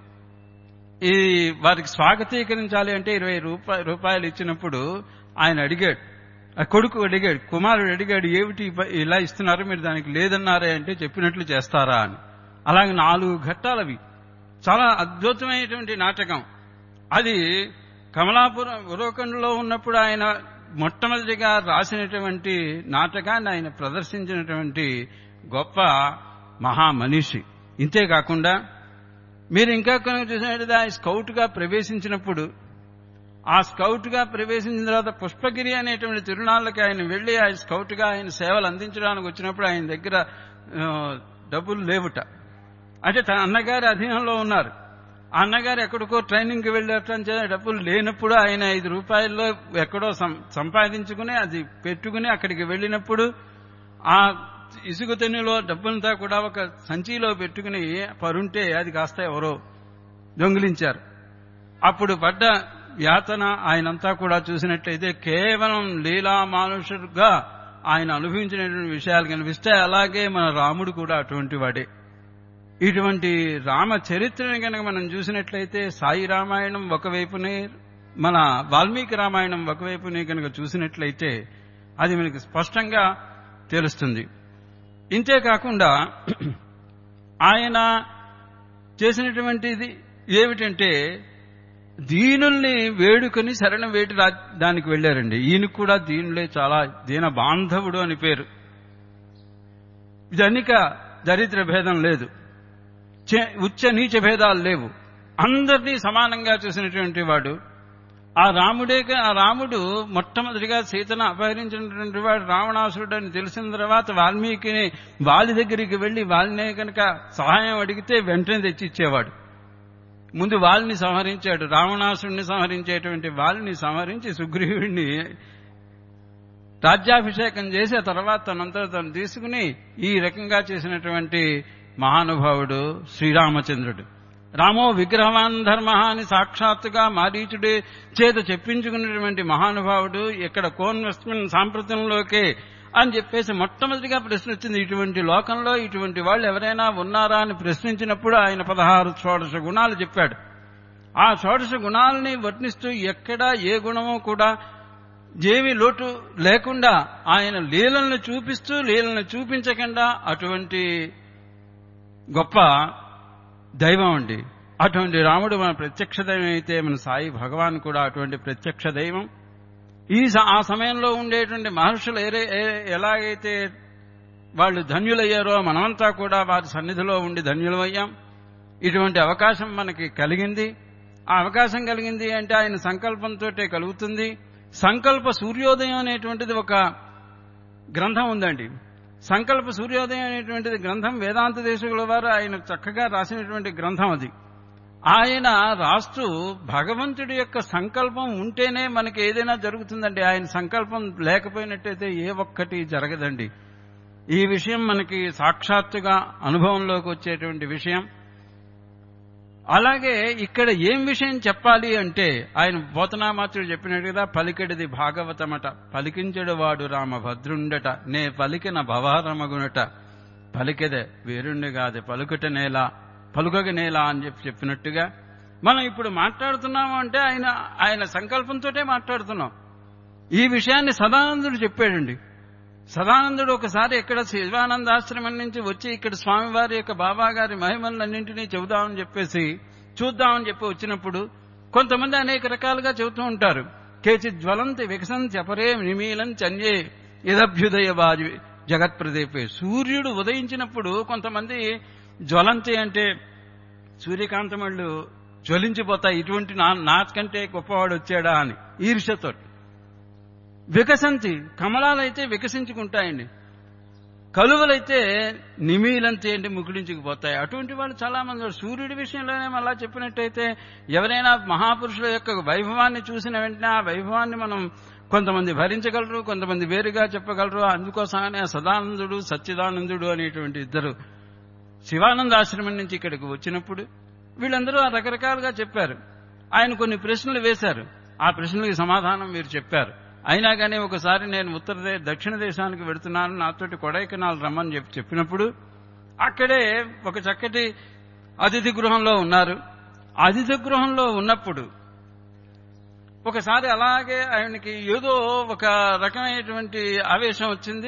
[SPEAKER 3] వారికి స్వాగతీకరించాలి అంటే 20 రూపాయలు ఇచ్చినప్పుడు ఆయన అడిగాడు, ఆ కొడుకు అడిగాడు, కుమారుడు అడిగాడు, ఏమిటి ఇలా ఇస్తున్నారు, మీరు దానికి లేదన్నారే అంటే చెప్పినట్లు చేస్తారా అని. అలాగే 4 ఘట్టాలవి. చాలా అద్భుతమైనటువంటి నాటకం అది. కమలాపురం ఉరవకొండలో ఉన్నప్పుడు ఆయన మొట్టమొదటిగా రాసినటువంటి నాటకాన్ని ఆయన ప్రదర్శించినటువంటి గొప్ప మహామనిషి. ఇంతేకాకుండా మీరు ఇంకా కనుక చూసినట్టు ఆయన స్కౌట్గా ప్రవేశించినప్పుడు, ఆ స్కౌట్గా ప్రవేశించిన తర్వాత పుష్పగిరి అనేటువంటి తిరునాళ్ళకి ఆయన వెళ్లి ఆ స్కౌట్గా ఆయన సేవలు అందించడానికి వచ్చినప్పుడు ఆయన దగ్గర డబ్బులు లేవుట. అంటే తన అన్నగారి అధీనంలో ఉన్నారు. ఆ అన్నగారు ఎక్కడికో ట్రైనింగ్కి వెళ్ళటంటే డబ్బులు లేనప్పుడు ఆయన 5 రూపాయల్లో ఎక్కడో సంపాదించుకుని అది పెట్టుకుని అక్కడికి వెళ్ళినప్పుడు ఆ ఇసుక తెన్నులో డబ్బులంతా కూడా ఒక సంచిలో పెట్టుకుని పరుంటే అది కాస్త ఎవరో దొంగిలించారు. అప్పుడు పడ్డ యాతన ఆయనంతా కూడా చూసినట్లయితే కేవలం లీలా మానుషుడుగా ఆయన అనుభవించినటువంటి విషయాలు కనిపిస్తే, అలాగే మన రాముడు కూడా అటువంటి వాడే. ఇటువంటి రామ చరిత్రని కనుక మనం చూసినట్లయితే సాయి రామాయణం ఒకవైపునే, మన వాల్మీకి రామాయణం ఒకవైపునే కనుక చూసినట్లయితే అది మనకి స్పష్టంగా తెలుస్తుంది. ఇంతేకాకుండా ఆయన చేసినటువంటిది ఏమిటంటే దీనుల్ని వేడుకొని శరణం వేటి దానికి వెళ్లారండి. ఈయనకు కూడా దీనులే, చాలా దీన బాంధవుడు అని పేరు. ధనిక దరిద్ర భేదం లేదు, ఉచ్చ నీచ భేదాలు లేవు, అందరినీ సమానంగా చూసినటువంటి వాడు. ఆ రాముడు మొట్టమొదటిగా సీతను అపహరించినటువంటి వాడు రావణాసురుడు అని తెలిసిన తర్వాత వాల్మీకిని వాలి దగ్గరికి వెళ్లి వాలినే కనుక సహాయం అడిగితే వెంటనే తెచ్చిచ్చేవాడు. ముందు వాలిని సంహరించాడు, రావణాసురుడిని సంహరించేటువంటి వాలిని సంహరించి సుగ్రీవుడిని రాజ్యాభిషేకం చేసి ఆ తర్వాత తనంతా తను తీసుకుని ఈ రకంగా చేసినటువంటి మహానుభావుడు శ్రీరామచంద్రుడు. రామో విగ్రహవాన్ ధర్మ అని సాక్షాత్తుగా మారీచుడి చేత చెప్పించుకున్నటువంటి మహానుభావుడు ఇక్కడ కోన్వెస్ట్మెంట్ సాంప్రదాయంలోకే అని చెప్పేసి మొట్టమొదటిగా ప్రశ్న వచ్చింది. ఇటువంటి లోకంలో ఇటువంటి వాళ్ళు ఎవరైనా ఉన్నారా అని ప్రశ్నించినప్పుడు ఆయన 16 షోడశ గుణాలు చెప్పాడు. ఆ షోడశ గుణాలని వర్ణిస్తూ ఎక్కడా ఏ గుణమో కూడా ఏమీ లోటు లేకుండా ఆయన లీలలను చూపిస్తూ లీలలను చూపించకుండా అటువంటి గొప్ప దైవం అండి. అటువంటి రాముడు మన ప్రత్యక్ష దైవం అయితే మన సాయి భగవాన్ కూడా అటువంటి ప్రత్యక్ష దైవం. ఆ సమయంలో ఉండేటువంటి మహర్షులు ఎలాగైతే వాళ్ళు ధన్యులయ్యారో మనమంతా కూడా వారి సన్నిధిలో ఉండి ధన్యులమయ్యాం. ఇటువంటి అవకాశం మనకి కలిగింది. ఆ అవకాశం కలిగింది అంటే ఆయన సంకల్పంతో కలుగుతుంది. సంకల్ప సూర్యోదయం అనేటువంటిది ఒక గ్రంథం ఉందండి. సంకల్ప సూర్యోదయం అనేటువంటిది గ్రంథం వేదాంత దేశకుల వారు ఆయన చక్కగా రాసినటువంటి గ్రంథం అది. ఆయన రాస్తూ భగవంతుడి యొక్క సంకల్పం ఉంటేనే మనకి ఏదైనా జరుగుతుందండి. ఆయన సంకల్పం లేకపోయినట్టయితే ఏ ఒక్కటి జరగదండి. ఈ విషయం మనకి సాక్షాత్తుగా అనుభవంలోకి వచ్చేటువంటి విషయం. అలాగే ఇక్కడ ఏం విషయం చెప్పాలి అంటే ఆయన పోతనామాత్రుడు చెప్పినట్టుగా పలికెడిది భాగవతమట, పలికించడు వాడు రామభద్రుండట, నే పలికిన భవారమగునట, పలికెదే వేరుండి కాదు పలుకుట నేల పలుకగ నేల అని చెప్పినట్టుగా మనం ఇప్పుడు మాట్లాడుతున్నాము అంటే ఆయన సంకల్పంతో మాట్లాడుతున్నాం. ఈ విషయాన్ని సదానందుడు చెప్పాడండి. సదానందుడు ఒకసారి ఇక్కడ శివానందాశ్రమం నుంచి వచ్చి ఇక్కడ స్వామివారి యొక్క బాబాగారి మహిమలన్నింటినీ చెబుదామని చెప్పేసి చూద్దామని చెప్పి వచ్చినప్పుడు కొంతమంది అనేక రకాలుగా చెబుతూ ఉంటారు. కేచిత్ జ్వలంతి వికసంతి అపరే నిమీలం చన్యే యదభ్యుదయ బాజి జగత్ప్రదీపే. సూర్యుడు ఉదయించినప్పుడు కొంతమంది జ్వలంతి అంటే సూర్యకాంతమళ్ళు జ్వలించిపోతాయి, ఇటువంటి నాకంటే గొప్పవాడు వచ్చాడా అని ఈర్ష్యతో. వికసంతి కమలాలైతే వికసించుకుంటాయండి, కలువలైతే నిమీలంతి అంటే ముకుళించుకుపోతాయి. అటువంటి వాళ్ళు చాలా మంది. సూర్యుడి విషయంలోనే మళ్ళా చెప్పినట్టయితే ఎవరైనా మహాపురుషుల యొక్క వైభవాన్ని చూసిన వెంటనే ఆ వైభవాన్ని మనం కొంతమంది భరించగలరు, కొంతమంది వేరుగా చెప్పగలరు. అందుకోసమనే సదానందుడు సచ్చిదానందుడు అనేటువంటి ఇద్దరు శివానందాశ్రమం నుంచి ఇక్కడికి వచ్చినప్పుడు వీళ్ళందరూ రకరకాలుగా చెప్పారు. ఆయన కొన్ని ప్రశ్నలు వేశారు, ఆ ప్రశ్నలకి సమాధానం మీరు చెప్పారు. అయినా కానీ ఒకసారి నేను దక్షిణ దేశానికి వెళుతున్నాను, నాతోటి కొడైకెనాల్ రమ్మని చెప్పినప్పుడు అక్కడే ఒక చక్కటి అతిథి గృహంలో ఉన్నారు. అతిథి గృహంలో ఉన్నప్పుడు ఒకసారి అలాగే ఆయనకి ఏదో ఒక రకమైనటువంటి ఆవేశం వచ్చింది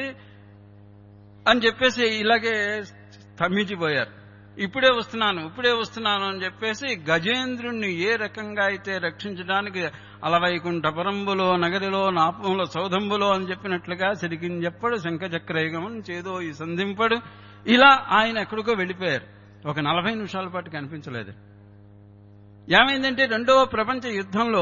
[SPEAKER 3] అని చెప్పేసి ఇలాగే స్తంభించిపోయారు. ఇప్పుడే వస్తున్నాను అని చెప్పేసి గజేంద్రుణ్ణి ఏ రకంగా అయితే రక్షించడానికి అలవైకుంఠపురంబులో నగరిలో నాపంలో సౌధంబులో అని చెప్పినట్లుగా సిరికించెప్పడు శంఖచక్రయుగం చేదో ఈ సంధింపడు, ఇలా ఆయన ఎక్కడికో వెళ్ళిపోయారు. ఒక 40 నిమిషాల పాటు కనిపించలేదు. ఏమైందంటే రెండవ ప్రపంచ యుద్ధంలో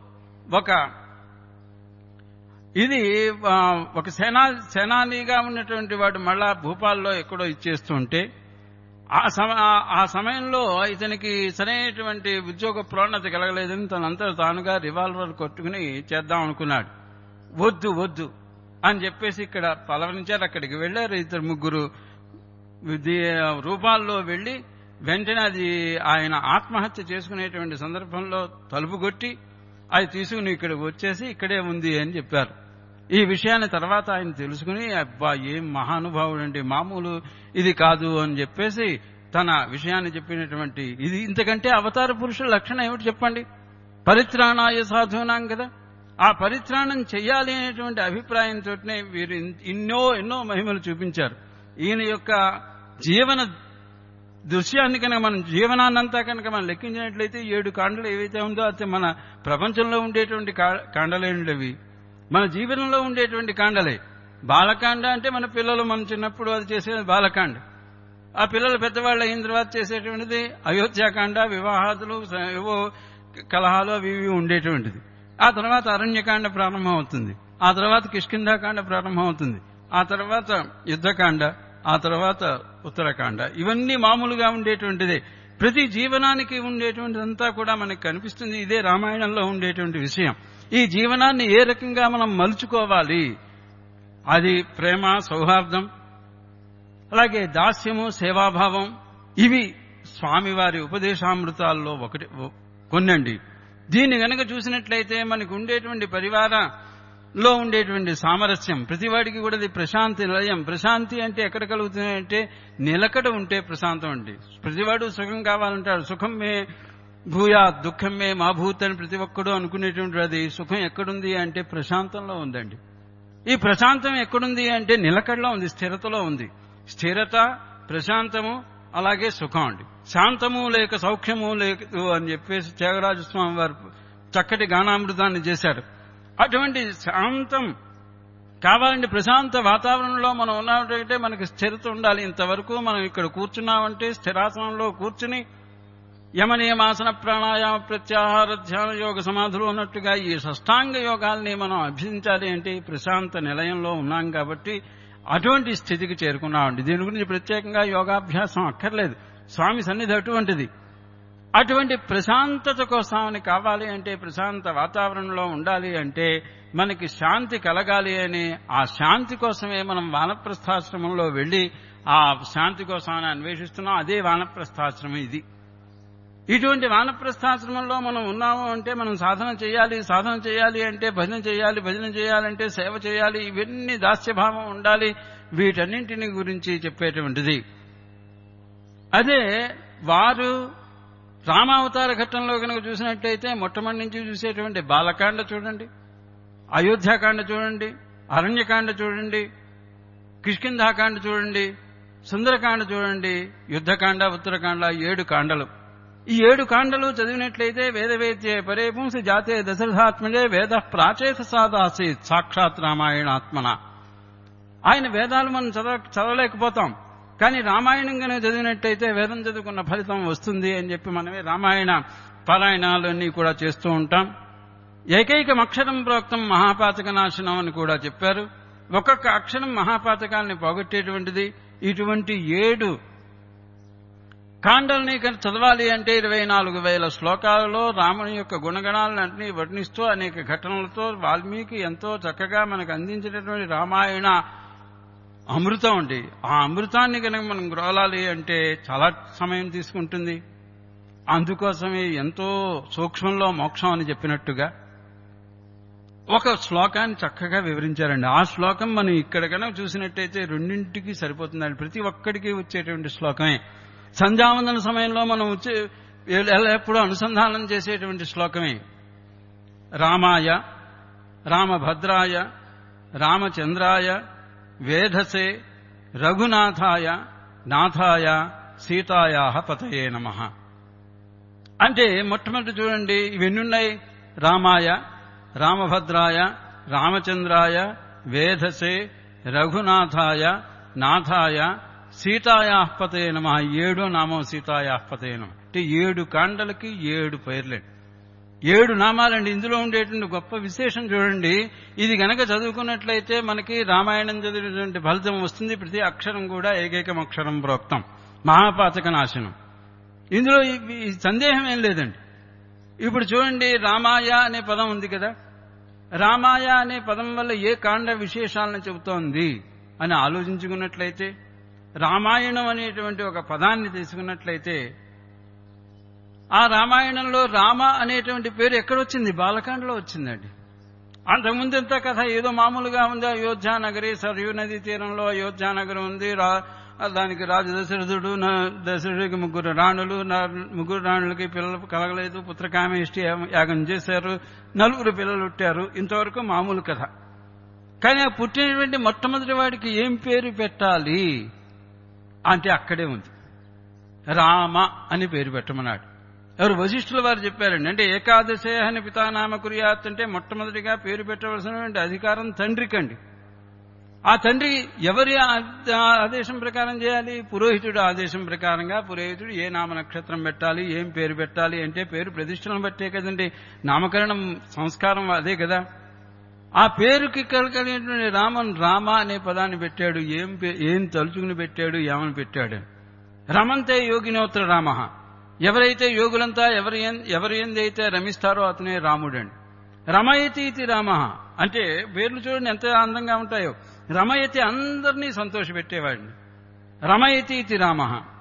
[SPEAKER 3] ఒక సేనానిగా ఉన్నటువంటి వాడు మళ్ళా భూపాల్లో ఎక్కడో ఇచ్చేస్తూ ఉంటే ఆ సమయంలో ఇతనికి సరైనటువంటి ఉద్యోగ ప్రోన్నతి కలగలేదని తనంతా తానుగా రివాల్వర్ కొట్టుకుని చేద్దాం అనుకున్నాడు. వద్దు అని చెప్పేసి ఇక్కడ పలవరించారు. అక్కడికి వెళ్లారు 2-3 రూపాల్లో వెళ్లి వెంటనే అది ఆయన ఆత్మహత్య చేసుకునేటువంటి సందర్భంలో తలుపు కొట్టి అది తీసుకుని ఇక్కడికి వచ్చేసి ఇక్కడే ఉంది అని చెప్పారు. ఈ విషయాన్ని తర్వాత ఆయన తెలుసుకుని అబ్బా ఏం మహానుభావుడండి, మామూలు ఇది కాదు అని చెప్పేసి తన విషయాన్ని చెప్పినటువంటి ఇది. ఇంతకంటే అవతార పురుషుల లక్షణం ఏమిటి చెప్పండి? పరిత్రాణాయ సాధూనాం కదా. ఆ పరిత్రాణం చెయ్యాలి అనేటువంటి అభిప్రాయంతోనే వీరు ఎన్నో మహిమలు చూపించారు. ఈయన యొక్క జీవన దృశ్యాన్ని కనుక మనం జీవనాన్నంతా కనుక మనం లెక్కించినట్లయితే 7 కాండలు ఏవైతే ఉందో అయితే మన ప్రపంచంలో ఉండేటువంటి కాండలేండవి మన జీవనంలో ఉండేటువంటి కాండలే. బాలకాండ అంటే మన పిల్లలు మనం చిన్నప్పుడు అది చేసేది బాలకాండ. ఆ పిల్లలు పెద్దవాళ్ళు అయిన తర్వాత చేసేటువంటిది అయోధ్యాకాండ, వివాహాదులు, ఏవో కలహాలు అవి ఉండేటువంటిది. ఆ తర్వాత అరణ్యకాండ ప్రారంభం అవుతుంది, ఆ తర్వాత కిష్కింధాకాండ ప్రారంభం అవుతుంది, ఆ తర్వాత యుద్ధకాండ, ఆ తర్వాత ఉత్తరకాండ. ఇవన్నీ మామూలుగా ఉండేటువంటిదే. ప్రతి జీవనానికి ఉండేటువంటిదంతా కూడా మనకు కనిపిస్తుంది. ఇదే రామాయణంలో ఉండేటువంటి విషయం. ఈ జీవనాన్ని ఏ రకంగా మనం మలుచుకోవాలి, అది ప్రేమ, సౌహార్దం, అలాగే దాస్యము, సేవాభావం, ఇవి స్వామివారి ఉపదేశామృతాల్లో కొన్నండి. దీన్ని గనక చూసినట్లయితే మనకు ఉండేటువంటి పరివారంలో ఉండేటువంటి సామరస్యం, ప్రతివాడికి కూడా అది ప్రశాంతి నిలయం. ప్రశాంతి అంటే ఎక్కడ కలుగుతుందంటే నిలకడ ఉంటే ప్రశాంతం అండి. ప్రతివాడు సుఖం కావాలంటాడు. సుఖం మే భూయా దుఃఖం మే మా భూత్ అని ప్రతి ఒక్కడు అనుకునేటువంటి అది సుఖం ఎక్కడుంది అంటే ప్రశాంతంలో ఉందండి. ఈ ప్రశాంతం ఎక్కడుంది అంటే నిలకడలో ఉంది, స్థిరతలో ఉంది. స్థిరత, ప్రశాంతము, అలాగే సుఖం అండి. శాంతము లేక సౌఖ్యము లేదు అని చెప్పేసి త్యాగరాజస్వామి వారు చక్కటి గానామృతాన్ని చేశారు. అటువంటి శాంతం కావాలంటే ప్రశాంత వాతావరణంలో మనం ఉన్నామంటే మనకి స్థిరత ఉండాలి. ఇంతవరకు మనం ఇక్కడ కూర్చున్నామంటే స్థిరాసనంలో కూర్చుని యమనియమాసన ప్రాణాయామ ప్రత్యాహార ధ్యాన యోగ సమాధులు ఉన్నట్టుగా ఈ షష్టాంగ యోగాల్ని మనం అభ్యసించాలి అంటే ప్రశాంత నిలయంలో ఉన్నాం కాబట్టి అటువంటి స్థితికి చేరుకున్నామండి. దీని గురించి ప్రత్యేకంగా యోగాభ్యాసం అక్కర్లేదు. స్వామి సన్నిధి అటువంటిది. అటువంటి ప్రశాంతత కోసమని కావాలి అంటే, ప్రశాంత వాతావరణంలో ఉండాలి అంటే మనకి శాంతి కలగాలి అని ఆ శాంతి కోసమే మనం వానప్రస్థాశ్రమంలో వెళ్లి ఆ శాంతి కోసమని అన్వేషిస్తున్నాం. అదే వానప్రస్థాశ్రమం ఇది. ఇటువంటి వానప్రస్థాశ్రమంలో మనం ఉన్నాము అంటే మనం సాధన చేయాలి అంటే భజన చేయాలంటే సేవ చేయాలి. ఇవన్నీ దాస్యభావం ఉండాలి. వీటన్నింటిని గురించి చెప్పేటువంటిది. అదే వారు రామావతార ఘట్టంలో కనుక చూసినట్లయితే మొట్టమొదటి నుంచి చూసేటువంటి బాలకాండ చూడండి, అయోధ్యాకాండ చూడండి, అరణ్యకాండ చూడండి, కిష్కింధాకాండ చూడండి, సుందరకాండ చూడండి, యుద్ధకాండ, ఉత్తరకాండ, 7 కాండలు. ఈ 7 కాండలు చదివినట్లయితే వేదవేద్యే పరే పుంసి జాతే దశరథాత్మజే వేద ప్రాచేత సాదాసీత్ సాక్షాత్ రామాయణాత్మన. ఆయన వేదాలు మనం చదవలేకపోతాం, కానీ రామాయణం కనుక చదివినట్టయితే వేదం చదువుకున్న ఫలితం వస్తుంది అని చెప్పి మనమే రామాయణ పారాయణాలన్నీ కూడా చేస్తూ ఉంటాం. ఏకైకం అక్షరం ప్రోక్తం మహాపాతక నాశనం అని కూడా చెప్పారు. ఒక్కొక్క అక్షరం మహాపాతకాల్ని పోగొట్టేటువంటిది. ఇటువంటి 7 కాండల్ని చదవాలి అంటే 24,000 శ్లోకాలలో రాముని యొక్క గుణగణాలన్నింటినీ వర్ణిస్తూ అనేక ఘటనలతో వాల్మీకి ఎంతో చక్కగా మనకు అందించినటువంటి రామాయణ అమృతం అండి. ఆ అమృతాన్ని కనుక మనం గ్రోలాలి అంటే చాలా సమయం తీసుకుంటుంది. అందుకోసమే ఎంతో సూక్ష్మంలో మోక్షం అని చెప్పినట్టుగా ఒక శ్లోకాన్ని చక్కగా వివరించారండి. ఆ శ్లోకం మనం ఇక్కడ కనుక చూసినట్టయితే రెండింటికి సరిపోతుందండి. ప్రతి ఒక్కడికి వచ్చేటువంటి శ్లోకమే. సంధ్యావందన సమయంలో మనం ఎల్లప్పుడూ అనుసంధానం చేసేటువంటి శ్లోకమే. రామాయ రామభద్రాయ రామచంద్రాయ వేధసే రఘునాథాయ నాథాయ సీతాయా పతయే నమః. అంటే మొట్టమొదటి చూడండి ఇవెన్నున్నాయి. రామాయ, రామభద్రాయ, రామచంద్రాయ, వేధసే, రఘునాథాయ, నాథాయ, సీతాయాపతయే నమః. 7వ నామం సీతాయాపతయే నమః. అంటే 7 కాండలకి 7 పేర్లండి, 7 నామాలండి. ఇందులో ఉండేటువంటి గొప్ప విశేషం చూడండి. ఇది గనక చదువుకున్నట్లయితే మనకి రామాయణం చదివినటువంటి ఫలితం వస్తుంది. ప్రతి అక్షరం కూడా ఏకైకం అక్షరం ప్రోక్తం మహాపాతక నాశనం. ఇందులో ఈ సందేహం ఏం లేదండి. ఇప్పుడు చూడండి, రామాయ అనే పదం ఉంది కదా. రామాయ అనే పదం వల్ల ఏ కాండ విశేషాలను చెబుతోంది అని ఆలోచించుకున్నట్లయితే, రామాయణం అనేటువంటి ఒక పదాన్ని తీసుకున్నట్లయితే, ఆ రామాయణంలో రామ అనేటువంటి పేరు ఎక్కడొచ్చింది? బాలకాండలో వచ్చిందండి. అంతకుముందంతా కథ ఏదో మామూలుగా ఉంది. అయోధ్యానగరి, సరయూ నదీ తీరంలో అయోధ్యానగరం ఉంది, దానికి రాజు దశరథుడు, దశరథుడికి 3 రాణులు, 3 రాణులకి పిల్లలు కలగలేదు, పుత్రకామేష్టి యాగం చేశారు, 4 పిల్లలు పుట్టారు. ఇంతవరకు మామూలు కథ. కానీ ఆ పుట్టినటువంటి మొట్టమొదటి వాడికి ఏం పేరు పెట్టాలి అంటే అక్కడే ఉంది. రామ అని పేరు పెట్టమన్నాడు. ఎవరు? వశిష్ఠుల వారు చెప్పారండి. అంటే ఏకాదశే అని పితానామ కుర్యాత్ అంటే మొట్టమొదటిగా పేరు పెట్టవలసినటువంటి అధికారం తండ్రికండి. ఆ తండ్రి ఎవరి ఆదేశం ప్రకారం చేయాలి? పురోహితుడు ఆదేశం ప్రకారంగా పురోహితుడు ఏ నామ నక్షత్రం పెట్టాలి, ఏం పేరు పెట్టాలి అంటే పేరు ప్రతిష్టలను బట్టే కదండి. నామకరణం సంస్కారం అదే కదా. ఆ పేరుకి కలిగినటువంటి రామ అనే పదాన్ని పెట్టాడు. ఏం తలుచుకుని పెట్టాడు, ఏమని పెట్టాడు? రమంతే యోగినోత్ర రామ. ఎవరైతే యోగులంతా ఎవరి ఎందైతే రమిస్తారో అతనే రాముడండి. రమయతి ఇది రామ అంటే పేర్లు చూడండి ఎంత అందంగా ఉంటాయో. రమయతి అందరినీ సంతోషపెట్టేవాడిని. రమయతి ఇది రామ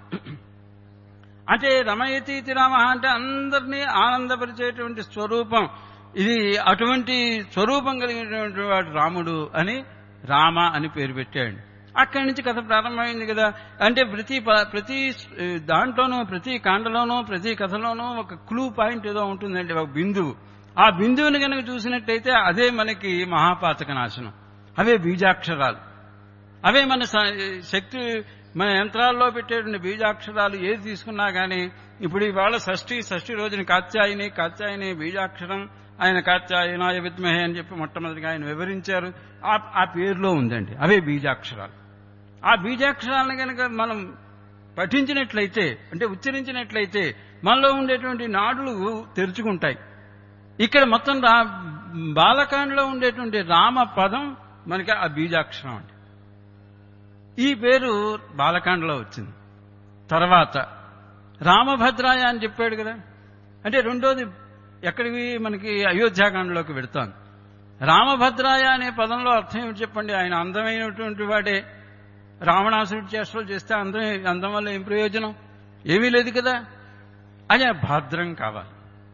[SPEAKER 3] అంటే రమయతి ఇది రామ అంటే అందరినీ ఆనందపరిచేటువంటి స్వరూపం. ఇది అటువంటి స్వరూపం కలిగినటువంటి వాడు రాముడు అని రామ అని పేరు పెట్టాడు. అక్కడి నుంచి కథ ప్రారంభమైంది కదా. అంటే ప్రతి దాంట్లోనూ, ప్రతి కాండలోనూ, ప్రతి కథలోనూ ఒక క్లూ పాయింట్ ఏదో ఉంటుందండి, ఒక బిందువు. ఆ బిందువుని కనుక చూసినట్టయితే అదే మనకి మహాపాతక నాశనం. అవే బీజాక్షరాలు. అవే మన శక్తి, మన యంత్రాల్లో పెట్టేటువంటి బీజాక్షరాలు ఏది తీసుకున్నా కానీ. ఇప్పుడు ఇవాళ షష్ఠి రోజున కాత్యాయని బీజాక్షరం. ఆయన కాత్యాయనాయ విద్మహే అని చెప్పి మొట్టమొదటిగా ఆయన వివరించారు. ఆ పేరులో ఉందండి. అవే బీజాక్షరాలు. ఆ బీజాక్షరాలను కనుక మనం పఠించినట్లయితే, అంటే ఉచ్చరించినట్లయితే మనలో ఉండేటువంటి నాడులు తెరుచుకుంటాయి. ఇక్కడ మొత్తం బాలకాండలో ఉండేటువంటి రామ పదం మనకి ఆ బీజాక్షరం అండి. ఈ పేరు బాలకాండలో వచ్చింది. తర్వాత రామభద్రాయ అని చెప్పాడు కదా. అంటే రెండోది ఎక్కడికి మనకి అయోధ్యాకాండలోకి వెడుతాను. రామభద్రాయ అనే పదంలో అర్థం ఏమిటి చెప్పండి? ఆయన అందమైనటువంటి వాడే. రావణాసురుడి చేష్టలు చేస్తే అందం వల్ల ఏం ప్రయోజనం? ఏమీ లేదు కదా. అదే భద్రం కావాలి.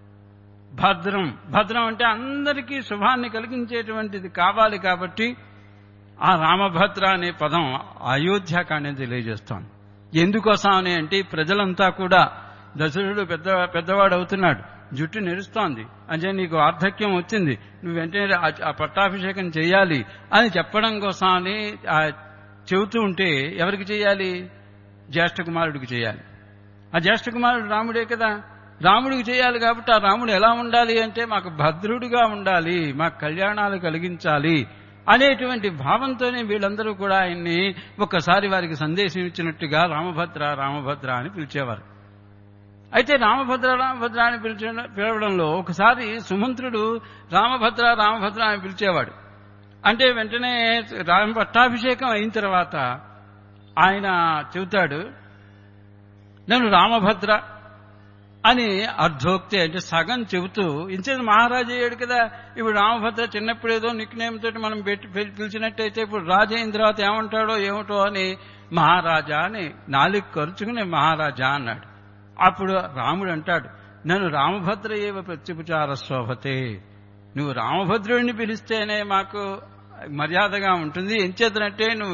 [SPEAKER 3] భద్రం అంటే అందరికీ శుభాన్ని కలిగించేటువంటిది కావాలి. కాబట్టి ఆ రామభద్ర అనే పదం అయోధ్యాకాండం తెలియజేస్తాను. ఎందుకోసం అని అంటే ప్రజలంతా కూడా దశరథుడు పెద్దవాడు అవుతున్నాడు, జుట్టు నెరుస్తోంది, అంటే నీకు వార్ధక్యం వచ్చింది, నువ్వు వెంటనే ఆ పట్టాభిషేకం చేయాలి అని చెప్పడం కోసం అని చెబుతూ ఉంటే ఎవరికి చేయాలి? జ్యేష్ఠ కుమారుడికి చేయాలి. ఆ జ్యేష్ఠ కుమారుడు రాముడే కదా. రాముడికి చేయాలి కాబట్టి ఆ రాముడు ఎలా ఉండాలి అంటే మాకు భద్రుడిగా ఉండాలి, మాకు కళ్యాణాలు కలిగించాలి అనేటువంటి భావంతోనే వీళ్ళందరూ కూడా ఆయన్ని ఒక్కసారి వారికి సందేశం ఇచ్చినట్టుగా రామభద్ర అని పిలిచేవారు. అయితే రామభద్ర అని పిలవడంలో ఒకసారి సుమంత్రుడు రామభద్ర అని పిలిచేవాడు. అంటే వెంటనే రామ పట్టాభిషేకం అయిన తర్వాత ఆయన చెబుతాడు, నన్ను రామభద్ర అని అర్ధోక్తి అంటే సగం చెబుతూ, ఇంచేది మహారాజు అయ్యాడు కదా. ఇప్పుడు రామభద్ర చిన్నప్పుడు ఏదో నిక్నేమ్ తోటి మనం పిలిచినట్టయితే ఇప్పుడు రాజు అయిన తర్వాత ఏమంటాడో ఏమిటో అని మహారాజా అని నాలుగు ఖర్చుకుని మహారాజా అన్నాడు. అప్పుడు రాముడు అంటాడు, నన్ను రామభద్ర ఏవ ప్రత్యుపచార శోభతే. నువ్వు రామభద్రుడిని పిలిస్తేనే మాకు మర్యాదగా ఉంటుంది. ఎంచేతనంటే నువ్వు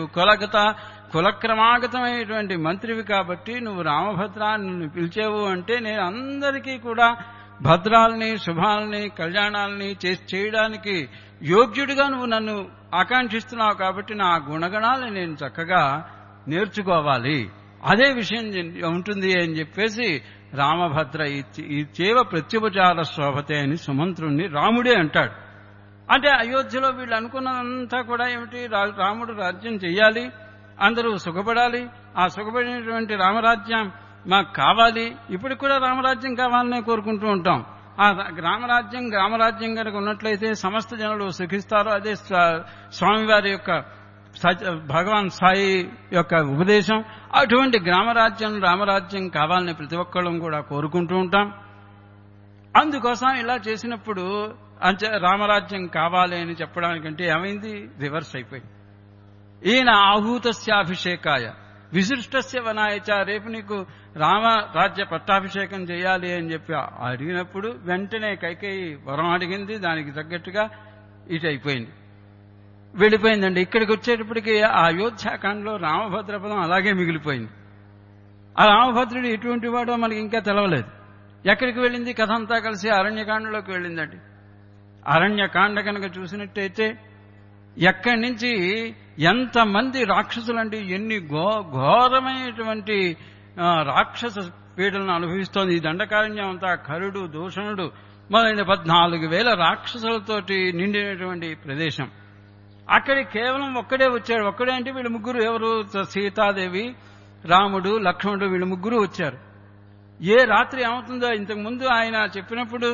[SPEAKER 3] కులక్రమాగతమైనటువంటి మంత్రివి కాబట్టి నువ్వు రామభద్రాన్ని పిలిచేవు అంటే నేను అందరికీ కూడా భద్రాల్ని, శుభాల్ని, కళ్యాణాలని చేయడానికి యోగ్యుడిగా నువ్వు నన్ను ఆకాంక్షిస్తున్నావు కాబట్టి నా గుణగణాలను నేను చక్కగా నేర్చుకోవాలి, అదే విషయం ఉంటుంది అని చెప్పేసి రామభద్ర ఈ చేవ ప్రత్యుపచార శోభతే అని సుమంత్రుణ్ణి రాముడే అంటాడు. అంటే అయోధ్యలో వీళ్ళు అనుకున్నదంతా కూడా ఏమిటి? రాముడు రాజ్యం చెయ్యాలి, అందరూ సుఖపడాలి, ఆ సుఖపడినటువంటి రామరాజ్యం మాకు కావాలి. ఇప్పుడు కూడా రామరాజ్యం కావాలనే కోరుకుంటూ ఉంటాం. ఆ గ్రామరాజ్యం కనుక ఉన్నట్లయితే సమస్త జనులు సుఖిస్తారు. అదే స్వామివారి యొక్క భగవాన్ సాయి యొక్క ఉపదేశం. అటువంటి రామరాజ్యం కావాలని ప్రతి ఒక్కళ్ళం కూడా కోరుకుంటూ ఉంటాం. అందుకోసం ఇలా చేసినప్పుడు రామరాజ్యం కావాలి అని చెప్పడానికంటే ఏమైంది? రివర్స్ అయిపోయింది. ఈయన ఆహూతస్యాభిషేకాయ విశిష్టస్య వనాయచ, రేపు నీకు రామరాజ్య పట్టాభిషేకం చేయాలి అని చెప్పి అడిగినప్పుడు వెంటనే కైకేయి వరం అడిగింది, దానికి తగ్గట్టుగా ఇటు అయిపోయింది. వెళ్ళిపోయిందండి. ఇక్కడికి వచ్చేటప్పటికి ఆ అయోధ్యాకాండలో రామభద్రపదం అలాగే మిగిలిపోయింది. ఆ రామభద్రుడు ఎటువంటి వాడో మనకి ఇంకా తెలవలేదు. ఎక్కడికి వెళ్ళింది? కథ అంతా కలిసి అరణ్యకాండలోకి వెళ్ళిందండి. అరణ్యకాండ కనుక చూసినట్టయితే ఎక్కడి నుంచి ఎంతమంది రాక్షసులండి, ఎన్ని ఘోరమైనటువంటి రాక్షస పీడలను అనుభవిస్తోంది ఈ దండకారణ్యం అంతా. కరుడు, దూషణుడు మొదలైన 14,000 రాక్షసులతోటి నిండినటువంటి ప్రదేశం. అక్కడికి కేవలం ఒక్కడే వచ్చాడు. ఒక్కడే అంటే వీళ్ళు ముగ్గురు ఎవరు? సీతాదేవి, రాముడు, లక్ష్మణుడు, వీళ్ళు ముగ్గురు వచ్చారు. ఏ రాత్రి ఏమవుతుందో ఇంతకుముందు ఆయన చెప్పినప్పుడు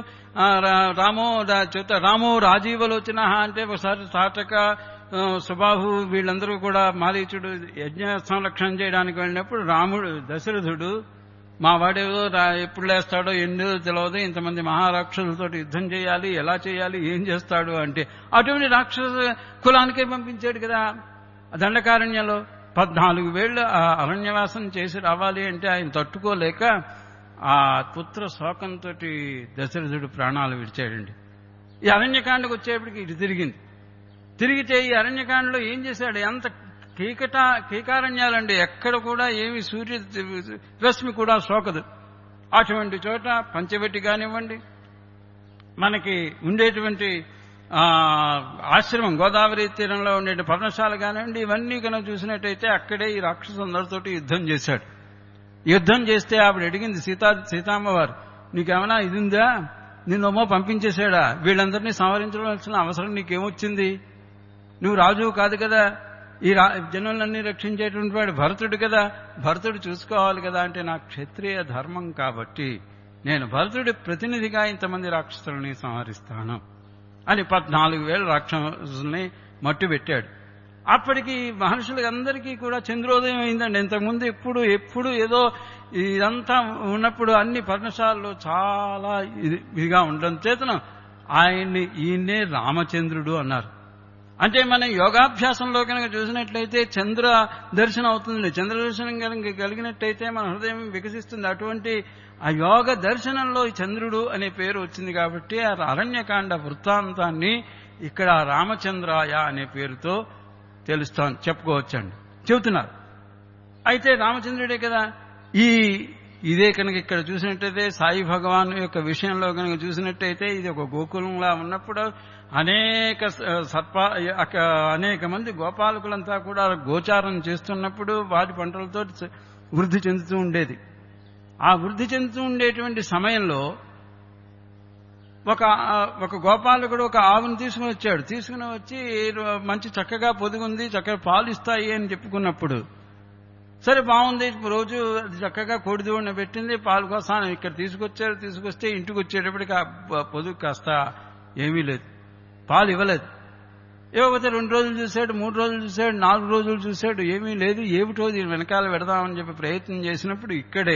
[SPEAKER 3] రామో రాజీవలోచన అంటే ఒకసారి తాటక, సుబాహు వీళ్ళందరూ కూడా మారీచుడు యజ్ఞ సంరక్షణ చేయడానికి వెళ్ళినప్పుడు రాముడు దశరథుడు మా వాడేదో ఎప్పుడు లేస్తాడో ఎన్నో తెలియదు, ఇంతమంది మహారాక్షసులతో యుద్ధం చేయాలి, ఎలా చేయాలి, ఏం చేస్తాడు అంటే అటువంటి రాక్షస కులానికే పంపించాడు కదా. దండకారణ్యంలో 14 ఏళ్లు ఆ అరణ్యవాసం చేసి రావాలి అంటే ఆయన తట్టుకోలేక ఆ పుత్ర శోకంతో దశరథుడు ప్రాణాలు విడిచాడండి. ఈ అరణ్యకాండకు వచ్చేప్పటికి ఇటు తిరిగితే ఈ అరణ్యకాండలో ఏం చేశాడు? ఎంత కీకారణ్యాలండి, ఎక్కడ కూడా ఏమి సూర్య రశ్మి కూడా సోకదు. అటువంటి చోట పంచవటి కానివ్వండి, మనకి ఉండేటువంటి ఆశ్రమం గోదావరి తీరంలో ఉండే పర్ణశాల కానివ్వండి, ఇవన్నీ కనుక చూసినట్టయితే అక్కడే ఈ రాక్షసులందరితోటి యుద్ధం చేశాడు. యుద్ధం చేస్తే ఆవిడ అడిగింది సీతామ్మవారు, నీకేమైనా ఇది ఉందా? నిన్నోమో పంపించేశాడా? వీళ్ళందరినీ సంహరించవలసిన అవసరం నీకేమొచ్చింది? నువ్వు రాజువు కాదు కదా, ఈ జనులన్నీ రక్షించేటువంటి వాడు భరతుడు కదా, భరతుడు చూసుకోవాలి కదా అంటే నాకు క్షత్రియ ధర్మం కాబట్టి నేను భరతుడి ప్రతినిధిగా ఇంతమంది రాక్షసుల్ని సంహరిస్తాను అని 14,000 రాక్షసుల్ని మట్టు పెట్టాడు. అప్పటికి మహర్షులందరికీ కూడా చంద్రోదయం అయిందండి. ఇంతకుముందు ఎప్పుడు ఏదో ఇదంతా ఉన్నప్పుడు అన్ని పర్ణశాలలో చాలా ఇదిగా ఉండడం చేతను ఈయన్నే రామచంద్రుడు అన్నారు. అంటే మనం యోగాభ్యాసంలో కనుక చూసినట్లయితే చంద్ర దర్శనం అవుతుంది. చంద్ర దర్శనం కనుక కలిగినట్టయితే మన హృదయం వికసిస్తుంది. అటువంటి ఆ యోగ దర్శనంలో చంద్రుడు అనే పేరు వచ్చింది కాబట్టి ఆ అరణ్యకాండ వృత్తాంతాన్ని ఇక్కడ రామచంద్రాయ అనే పేరుతో చెప్పుకోవచ్చండి, చెబుతున్నారు. అయితే రామచంద్రుడే కదా. ఇదే కనుక ఇక్కడ చూసినట్టయితే సాయి భగవాన్ యొక్క విషయంలో కనుక చూసినట్టయితే ఇది ఒక గోకులంలా ఉన్నప్పుడు అనేక మంది గోపాలకులంతా కూడా గోచారం చేస్తున్నప్పుడు వాటి పంటలతో వృద్ధి చెందుతూ ఉండేది. ఆ వృద్ధి చెందుతూ ఉండేటువంటి సమయంలో ఒక గోపాలకుడు ఒక ఆవును తీసుకుని వచ్చి మంచి చక్కగా పొదుగుంది, చక్కగా పాలు ఇస్తాయి అని చెప్పుకున్నప్పుడు సరే బాగుంది, రోజు అది చక్కగా కోడిదూడన పెట్టింది, పాలు కోసం ఇక్కడ తీసుకొస్తే ఇంటికి వచ్చేటప్పటికి ఆ పొదుగు కాస్త ఏమీ లేదు, పాలు ఇవ్వలేదు. ఇవ్వకపోతే 2 రోజులు చూశాడు, 3 రోజులు చూశాడు, 4 రోజులు చూశాడు, ఏమీ లేదు. ఏమిటో దీని వెనకాల పెడదామని చెప్పి ప్రయత్నం చేసినప్పుడు ఇక్కడే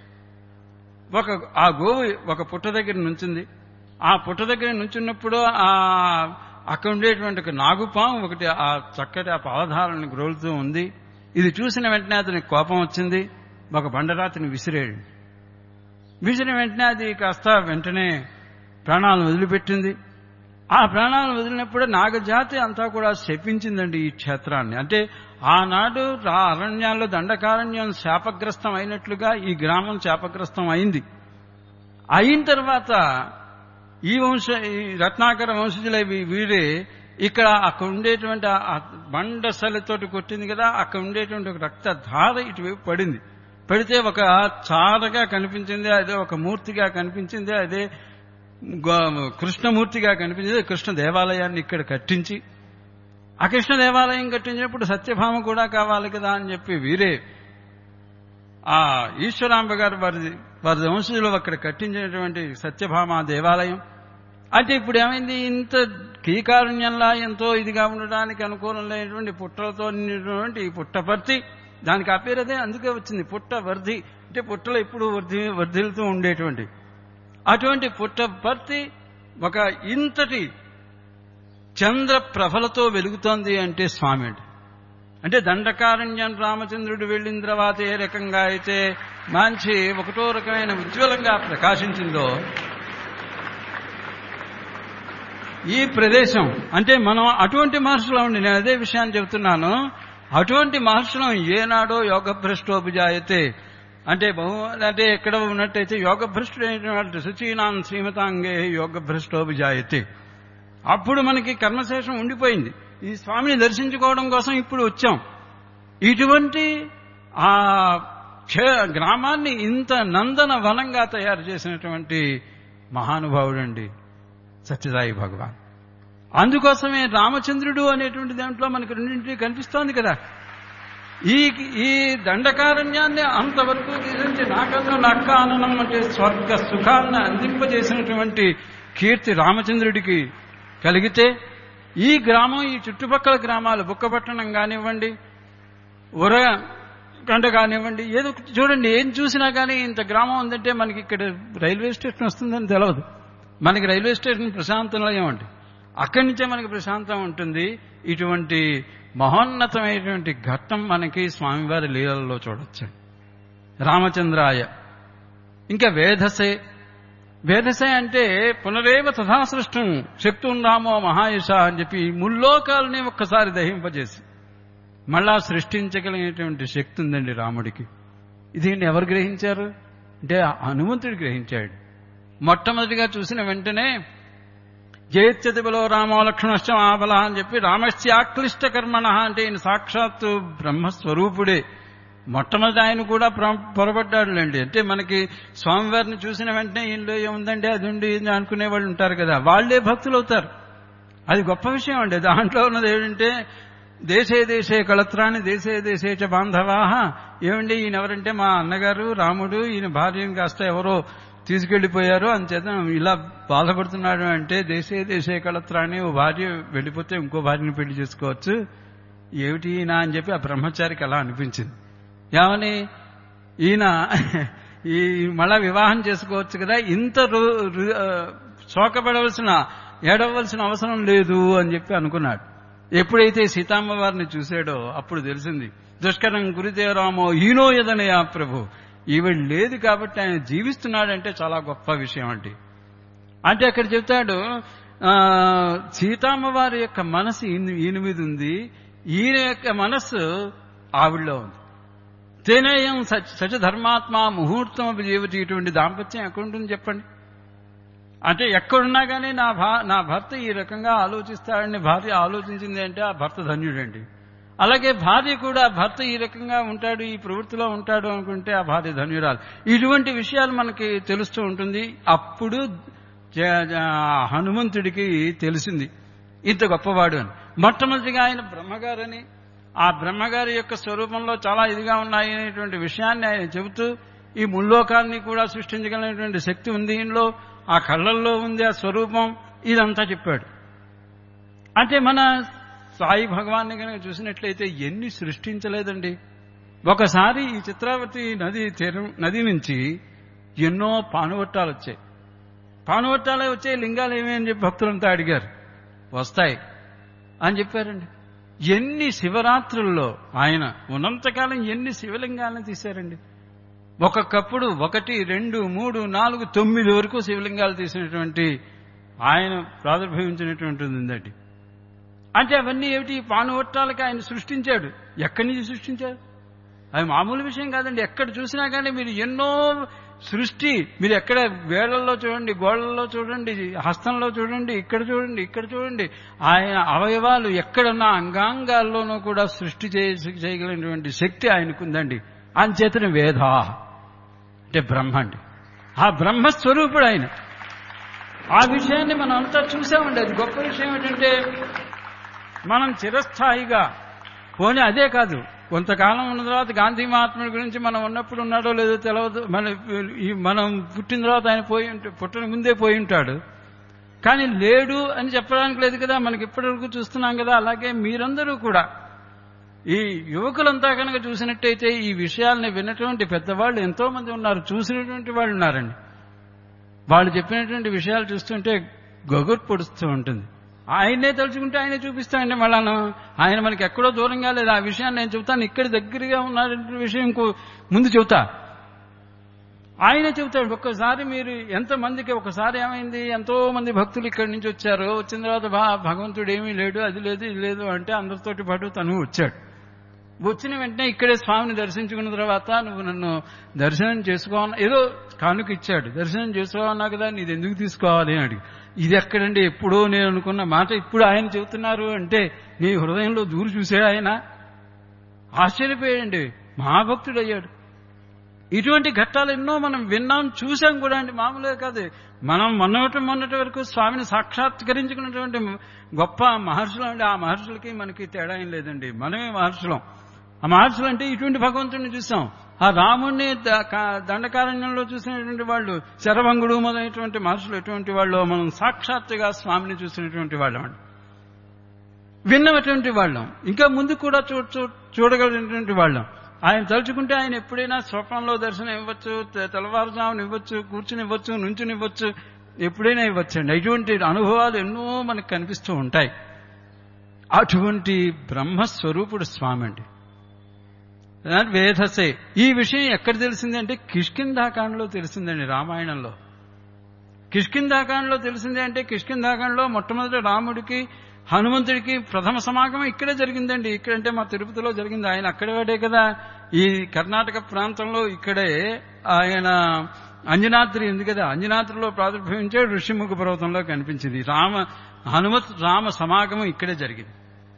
[SPEAKER 3] ఆ గోవు ఒక పుట్ట దగ్గర నుంచింది. ఆ పుట్ట దగ్గర నుంచున్నప్పుడు అక్కడ ఉండేటువంటి ఒక నాగుపాము ఒకటి ఆ చక్కటి ఆ పావధారాన్ని గ్రోలుతూ ఉంది. ఇది చూసిన వెంటనే అతనికి కోపం వచ్చింది. ఒక బండరాతిని విసిరాడు. విసిరిన వెంటనే అది కాస్త వెంటనే ప్రాణాలను వదిలిపెట్టింది. ఆ ప్రాణాలను వదిలినప్పుడు నాగజాతి అంతా కూడా శపించిందండి ఈ క్షేత్రాన్ని. అంటే ఆనాడు అరణ్యాల్లో దండకారణ్యం శాపగ్రస్తం అయినట్లుగా ఈ గ్రామం శాపగ్రస్తం అయింది. అయిన తర్వాత ఈ రత్నాకర వంశజులై వీరే ఇక్కడ అక్కడ ఉండేటువంటి బండసలతోటి కొట్టింది కదా, అక్కడ ఉండేటువంటి ఒక రక్తధార ఇటువైపు పడింది. పడితే ఒక చారగా కనిపించింది, అదే ఒక మూర్తిగా కనిపించింది, అదే కృష్ణమూర్తిగా కనిపించింది. కృష్ణ దేవాలయాన్ని ఇక్కడ కట్టించి ఆ కృష్ణ దేవాలయం కట్టించినప్పుడు సత్యభామ కూడా కావాలి కదా అని చెప్పి వీరే ఆ ఈశ్వరాంబ గారు వారి వంశజులు అక్కడ కట్టించినటువంటి సత్యభామ దేవాలయం. అంటే ఇప్పుడు ఏమైంది, ఇంత కీకారణ్యంలా ఎంతో ఇదిగా ఉండడానికి అనుకూలం లేనటువంటి పుట్టలతో నిండినటువంటి ఈ పుట్టపర్తి, దానికి ఆ పేరు అదే అందుకే వచ్చింది పుట్టవర్ధి. అంటే పుట్టలు ఎప్పుడు వర్ధిల్లుతూ ఉండేటువంటి అటువంటి పుట్టపర్తి ఒక ఇంతటి చంద్ర ప్రభలతో వెలుగుతోంది అంటే స్వామి అంటే దండకారణ్యం రామచంద్రుడు వెళ్ళిన తర్వాత ఏ రకంగా అయితే మంచి ఒకటో రకమైన ఉజ్వలంగా ప్రకాశించిందో ఈ ప్రదేశం అంటే మనం అటువంటి మహర్షులం ఉండి, నేను అదే విషయాన్ని చెబుతున్నాను, అటువంటి మహర్షులం ఏనాడో యోగభ్రష్టోభిజాయతే అంటే అంటే ఎక్కడ ఉన్నట్టయితే యోగభ్రష్టుడైనటువంటి శుచీనాం శ్రీమతాంగే యోగభ్రష్టోభిజాయతే. అప్పుడు మనకి కర్మశేషం ఉండిపోయింది. ఈ స్వామిని దర్శించుకోవడం కోసం ఇప్పుడు వచ్చాం. ఇటువంటి ఆ గ్రామాన్ని ఇంత నందన వనంగా తయారు చేసినటువంటి మహానుభావుడండి సత్యసాయి భగవాన్. అందుకోసమే రామచంద్రుడు అనేటువంటి దాంట్లో మనకు రెండింటి కనిపిస్తోంది కదా. ఈ దండకారణ్యాన్ని అంతవరకు తీసుకొచ్చి నాకన్నా నక్కాననం అంటే స్వర్గ సుఖాన్ని అందింపజేసినటువంటి కీర్తి రామచంద్రుడికి కలిగితే, ఈ గ్రామం ఈ చుట్టుపక్కల గ్రామాలు బుక్కపట్టణం కానివ్వండి, ఉరగంట కానివ్వండి, ఏదో చూడండి, ఏం చూసినా కానీ ఇంత గ్రామం ఉందంటే మనకి ఇక్కడ రైల్వే స్టేషన్ వస్తుందని తెలియదు. మనకి రైల్వే స్టేషన్ ప్రశాంతంలో ఏమండి, అక్కడి నుంచే మనకి ప్రశాంతం ఉంటుంది. ఇటువంటి మహోన్నతమైనటువంటి ఘట్టం మనకి స్వామివారి లీలల్లో చూడొచ్చు. రామచంద్రాయ. ఇంకా వేధసే అంటే పునరేవ తథా సృష్టం శక్తుం రామో మహాయశ అని చెప్పి ముల్లోకాలని ఒక్కసారి దహింపజేసి మళ్ళా సృష్టించగలిగినటువంటి శక్తి ఉందండి రాముడికి. దీన్ని ఎవరు గ్రహించారు అంటే హనుమంతుడు గ్రహించాడు. మొట్టమొదటిగా చూసిన వెంటనే జయత్యతి బలో రామో లక్ష్మణశ్చ మహాబల అని చెప్పి రామస్యాక్లిష్ట కర్మణ అంటే ఈయన సాక్షాత్తు బ్రహ్మస్వరూపుడే. మొట్టమొదటి ఆయన కూడా పొరపడ్డాడులేండి. అంటే మనకి స్వామివారిని చూసిన వెంటనే ఈయనలో ఏముందండి అది ఉండి అనుకునే వాళ్ళు ఉంటారు కదా, వాళ్లే భక్తులు అవుతారు. అది గొప్ప విషయం అండి. దాంట్లో ఉన్నది ఏంటంటే దేశే దేశే కళత్రాన్ని దేశే దేశే చ బాంధవాహ. ఏమండి ఈయన ఎవరంటే మా అన్నగారు రాముడు, ఈయన భార్యను కాస్త ఎవరో తీసుకెళ్లిపోయారు, అంచేత ఇలా బాధపడుతున్నాడు అంటే దేశే దేశే కళత్రాన్ని ఓ భార్య వెళ్ళిపోతే ఇంకో భార్యని పెళ్లి చేసుకోవచ్చు ఏమిటి ఈయన అని చెప్పి ఆ బ్రహ్మచారికి అలా అనిపించింది. ఏమని ఈయన ఈ మళ్ళా వివాహం చేసుకోవచ్చు కదా, ఇంత ఏడవలసిన అవసరం లేదు అని చెప్పి అనుకున్నాడు. ఎప్పుడైతే సీతమ్మ వారిని చూశాడో అప్పుడు తెలిసింది దుష్కరం గురితే రామో హీనో యదనయా ప్రభు, ఈవిడ లేదు కాబట్టి ఆయన జీవిస్తున్నాడంటే చాలా గొప్ప విషయం అండి. అంటే అక్కడ చెప్తాడు సీతమ్మ వారి యొక్క మనసు ఈయన మీద ఉంది, ఈయన యొక్క మనస్సు ఆవిడలో ఉంది. తేనేయం సచ ధర్మాత్మ ముహూర్తం జీవితం. ఇటువంటి దాంపత్యం ఎక్కడుంటుంది చెప్పండి. అంటే ఎక్కడున్నా కానీ నా భర్త ఈ రకంగా ఆలోచిస్తాడని భార్య ఆలోచించింది అంటే ఆ భర్త ధన్యుడండి. అలాగే భార్య కూడా భర్త ఈ రకంగా ఉంటాడు, ఈ ప్రవృత్తిలో ఉంటాడు అనుకుంటే ఆ భార్య ధన్యురాలు. ఇటువంటి విషయాలు మనకి తెలుస్తూ ఉంటుంది. అప్పుడు హనుమంతుడికి తెలిసింది ఇంత గొప్పవాడు అని. మొట్టమొదటిగా ఆయన బ్రహ్మగారని, ఆ బ్రహ్మగారి యొక్క స్వరూపంలో చాలా ఇదిగా ఉన్నాయి అనేటువంటి విషయాన్ని ఆయన చెబుతూ ఈ ముల్లోకాన్ని కూడా సృష్టించగలిగినటువంటి శక్తి ఉంది ఈయనలో, ఆ కళ్ళల్లో ఉంది ఆ స్వరూపం, ఇదంతా చెప్పాడు. అంటే మన సాయి భగవాన్ని కనుక చూసినట్లయితే ఎన్ని సృష్టించలేదండి. ఒకసారి ఈ చిత్రావతి నది నుంచి ఎన్నో పానువట్టాలు వచ్చాయి. పానువట్టాలే వచ్చే లింగాలు ఏమి అని చెప్పి భక్తులంతా అడిగారు. వస్తాయి అని చెప్పారండి. ఎన్ని శివరాత్రుల్లో ఆయన ఉన్నంతకాలం ఎన్ని శివలింగాలను తీశారండి. ఒక్కొక్కప్పుడు 1, 2, 3, 4, 9 వరకు శివలింగాలు తీసినటువంటి ఆయన ప్రాదుర్భవించినటువంటిది ఉందండి. అంటే అవన్నీ ఏమిటి, పానువట్టాలకి ఆయన సృష్టించాడు. ఎక్కడి నుంచి సృష్టించాడు? అది మామూలు విషయం కాదండి. ఎక్కడ చూసినా కానీ మీరు ఎన్నో సృష్టి, మీరు ఎక్కడ వేళ్లలో చూడండి, గోళ్లలో చూడండి, హస్తంలో చూడండి, ఇక్కడ చూడండి, ఆయన అవయవాలు ఎక్కడున్న అంగాంగాల్లోనూ కూడా సృష్టి చేయగలిగినటువంటి శక్తి ఆయనకుందండి. అంచేతన వేద అంటే బ్రహ్మ అండి. ఆ బ్రహ్మస్వరూపుడు ఆయన. ఆ విషయాన్ని మనం అంతా చూసామండి. అది గొప్ప విషయం ఏంటంటే మనం చిరస్థాయిగా పోనీ అదే కాదు, కొంతకాలం ఉన్న తర్వాత గాంధీ మహాత్ముడి గురించి మనం ఉన్నప్పుడు ఉన్నాడో లేదో తెలియదు. మనం పుట్టిన తర్వాత ఆయన పుట్టిన ముందే పోయి ఉంటాడు, కానీ లేడు అని చెప్పడానికి లేదు కదా, మనకి ఇప్పటివరకు చూస్తున్నాం కదా. అలాగే మీరందరూ కూడా ఈ యువకులంతా కనుక చూసినట్టయితే ఈ విషయాల్ని విన్నటువంటి పెద్దవాళ్ళు ఎంతో మంది ఉన్నారు, చూసినటువంటి వాళ్ళు ఉన్నారండి. వాళ్ళు చెప్పినటువంటి విషయాలు చూస్తుంటే గొగురు పొడుస్తూ ఉంటుంది. ఆయనే తలుచుకుంటే ఆయనే చూపిస్తాయండి. మళ్ళా ఆయన మనకి ఎక్కడో దూరంగా లేదు. ఆ విషయాన్ని నేను చెబుతాను, ఇక్కడ దగ్గరగా ఉన్నటువంటి విషయం ఇంకో ముందు చెబుతా. ఆయన చెబుతాడు, ఒక్కసారి మీరు ఎంతమందికి ఒకసారి ఏమైంది, ఎంతో మంది భక్తులు ఇక్కడి నుంచి వచ్చారు, వచ్చిన తర్వాత భగవంతుడు ఏమీ లేడు, అది లేదు ఇది లేదు అంటే అందరితోటి పాటు తను వచ్చాడు. వచ్చిన వెంటనే ఇక్కడే స్వామిని దర్శించుకున్న తర్వాత నువ్వు నన్ను దర్శనం చేసుకోవాలన్నా, ఏదో కానుక ఇచ్చాడు, దర్శనం చేసుకోవాలన్నా కదా, నీది ఎందుకు తీసుకోవాలి అని అడిగి, ఇది ఎక్కడండి, ఎప్పుడో నేను అనుకున్న మాట ఇప్పుడు ఆయన చెబుతున్నారు అంటే నీ హృదయంలో దూరు చూసాడు ఆయన. ఆశ్చర్యపోయాడండి, మహాభక్తుడు అయ్యాడు. ఇటువంటి ఘట్టాలు ఎన్నో మనం విన్నాం, చూసాం కూడా అండి. మామూలుగా కాదు, మనం మొన్నటి వరకు స్వామిని సాక్షాత్కరించుకున్నటువంటి గొప్ప మహర్షులు అండి. ఆ మహర్షులకి మనకి తేడా ఏం లేదండి, మనమే మహర్షులం. ఆ మహర్షులు అంటే ఇటువంటి భగవంతుడిని చూసాం. ఆ రాముడిని దండకారణ్యంలో చూసినటువంటి వాళ్ళు, శరభంగుడు మొదలైనటువంటి మహర్షులు ఎటువంటి వాళ్ళు, మనం సాక్షాత్తుగా స్వామిని చూసినటువంటి వాళ్ళం అండి, విన్నటువంటి వాళ్ళం, ఇంకా ముందు కూడా చూడగలిగినటువంటి వాళ్ళం. ఆయన తలుచుకుంటే ఆయన ఎప్పుడైనా స్వప్నంలో దర్శనం ఇవ్వచ్చు, తెల్లవారుజామున ఇవ్వచ్చు, కూర్చుని ఇవ్వచ్చు, నుంచుని ఇవ్వచ్చు, ఎప్పుడైనా ఇవ్వచ్చండి. ఇటువంటి అనుభవాలు ఎన్నో మనకు కనిపిస్తూ ఉంటాయి. అటువంటి బ్రహ్మస్వరూపుడు స్వామి అండి. వేధసే ఈ విషయం ఎక్కడ తెలిసిందంటే కిష్కింధాకాండలో తెలిసిందండి, రామాయణంలో. కిష్కింధాకాండలో తెలిసిందే అంటే కిష్కింధాకాండలో మొట్టమొదటి రాముడికి హనుమంతుడికి ప్రథమ సమాగమం ఇక్కడే జరిగిందండి. ఇక్కడంటే మా తిరుపతిలో జరిగింది. ఆయన అక్కడే కదా, ఈ కర్ణాటక ప్రాంతంలో ఇక్కడే ఆయన అంజనాద్రి ఉంది కదా, అంజనాద్రిలో ప్రాదుర్భవించే ఋషిముఖ పర్వతంలో కనిపించింది. రామ సమాగమం ఇక్కడే జరిగింది.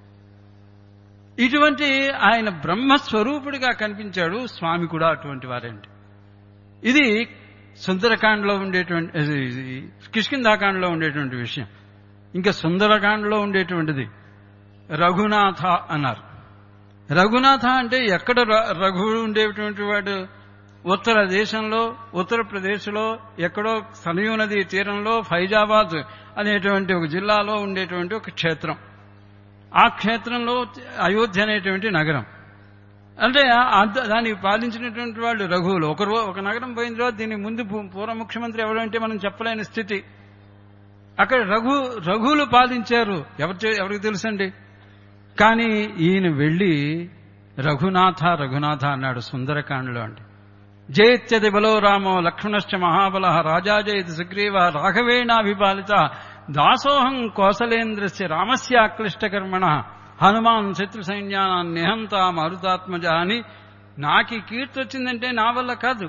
[SPEAKER 3] ఇటువంటి ఆయన బ్రహ్మస్వరూపుడిగా కనిపించాడు. స్వామి కూడా అటువంటి వారేంటి. ఇది సుందరకాండలో ఉండేటువంటి, కిష్కింధాకాండలో ఉండేటువంటి విషయం. ఇంకా సుందరకాండలో ఉండేటువంటిది రఘునాథ అన్నారు. రఘునాథ అంటే ఎక్కడ రఘువుడు ఉండేటువంటి వాడు, ఉత్తర దేశంలో ఉత్తరప్రదేశ్లో ఎక్కడో సరయూ నది తీరంలో ఫైజాబాద్ అనేటువంటి ఒక జిల్లాలో ఉండేటువంటి ఒక క్షేత్రం. ఆ క్షేత్రంలో అయోధ్య అనేటువంటి నగరం. అంటే దాన్ని పాలించినటువంటి వాళ్ళు రఘువులు. ఒక నగరం పోయిన తర్వాత దీని ముందు పూర్వ ముఖ్యమంత్రి ఎవరంటే మనం చెప్పలేని స్థితి. అక్కడ రఘువులు పాలించారు. ఎవరికి తెలుసండి. కానీ ఈయన వెళ్లి రఘునాథ అన్నాడు సుందరకాండలో అండి. జయేత్యది బలో రామో లక్ష్మణశ్చ మహాబల రాజా జయతి సుగ్రీవ రాఘవేణాభిపాలిత దాసోహం కోసలేంద్రస్య రామస్య అక్లిష్టకర్మణ హనుమాన్ శత్రు సైన్యాన్ని నిహంత మరుతాత్మజ అని. నాకు కీర్తి వచ్చిందంటే నా వల్ల కాదు,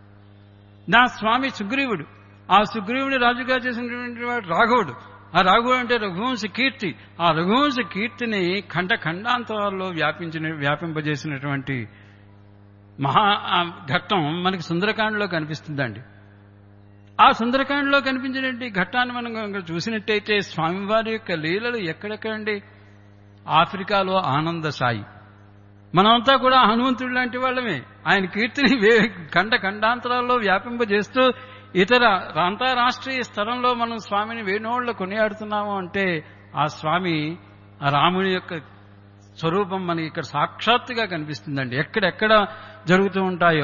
[SPEAKER 3] నా స్వామి సుగ్రీవుడు. ఆ సుగ్రీవుని రాజుగా చేసినటువంటి వాడు రాఘవుడు. ఆ రాఘవుడు అంటే రఘువంశ కీర్తి. ఆ రఘువంశ కీర్తిని ఖండాంతరాల్లో వ్యాపింపజేసినటువంటి మహా ఘట్టం మనకి సుందరకాండలో కనిపిస్తుందండి. ఆ సుందరకాండలో కనిపించినటువంటి ఘట్టాన్ని మనం చూసినట్టయితే స్వామివారి యొక్క లీలలు ఎక్కడెక్కడండి. ఆఫ్రికాలో ఆనంద సాయి. మనమంతా కూడా హనుమంతుడు లాంటి వాళ్ళమే. ఆయన కీర్తిని ఖండాంతరాల్లో వ్యాపింపజేస్తూ ఇతర అంతరాష్ట్రీయ స్థలంలో మనం స్వామిని వేణోళ్లు కొనియాడుతున్నాము అంటే ఆ స్వామి, ఆ రాముని యొక్క స్వరూపం మనకి ఇక్కడ సాక్షాత్తుగా కనిపిస్తుందండి, ఎక్కడెక్కడ జరుగుతూ ఉంటాయో.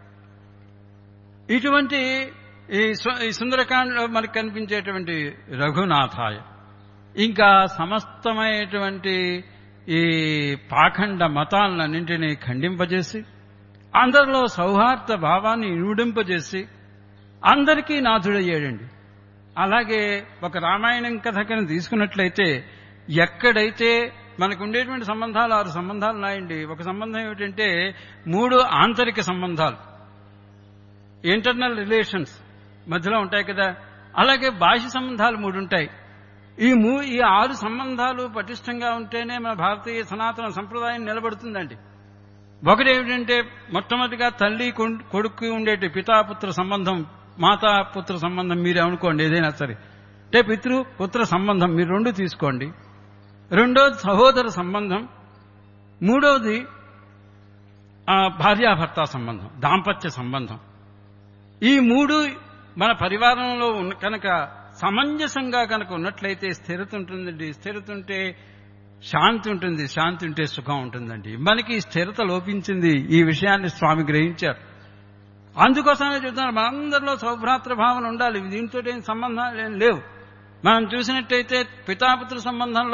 [SPEAKER 3] ఇటువంటి ఈ సుందరకాండలో మనకు కనిపించేటువంటి రఘునాథాయ, ఇంకా సమస్తమైనటువంటి ఈ పాఖండ మతాలన్నింటినీ ఖండింపజేసి అందరిలో సౌహార్ద భావాన్ని ఇనుడింపజేసి అందరికీ నాథుడయ్యాడండి. అలాగే ఒక రామాయణం కథకని తీసుకున్నట్లయితే ఎక్కడైతే మనకు ఉండేటువంటి సంబంధాలు 6 సంబంధాలు ఉన్నాయండి. ఒక సంబంధం ఏమిటంటే 3 ఆంతరిక సంబంధాలు, ఇంటర్నల్ రిలేషన్స్ మధ్యలో ఉంటాయి కదా. అలాగే బాహ్య సంబంధాలు 3 ఉంటాయి. ఈ 6 సంబంధాలు పటిష్టంగా ఉంటేనే మన భారతీయ సనాతన సంప్రదాయం నిలబడుతుందండి. ఒకటి ఏమిటంటే మొట్టమొదటిగా తల్లి కొడుకు ఉండేటి పితాపుత్ర సంబంధం, మాతాపుత్ర సంబంధం మీరేమనుకోండి, ఏదైనా సరే అంటే పితృపుత్ర సంబంధం మీరు 2 తీసుకోండి. రెండోది సహోదర సంబంధం, మూడవది భార్యాభర్త సంబంధం, దాంపత్య సంబంధం. ఈ 3 మన పరివారంలో కనుక సమంజసంగా కనుక ఉన్నట్లయితే స్థిరత ఉంటుందండి. స్థిరత ఉంటే శాంతి ఉంటుంది, శాంతి ఉంటే సుఖం ఉంటుందండి. మనకి స్థిరత లోపించింది. ఈ విషయాన్ని స్వామి గ్రహించారు. అందుకోసమే చెప్తున్నారు మనందరిలో సౌభ్రాతృ భావన ఉండాలి. దీంతో ఏం సంబంధాలు ఏం లేవు. మనం చూసినట్టయితే పితాపుత్ర సంబంధంలో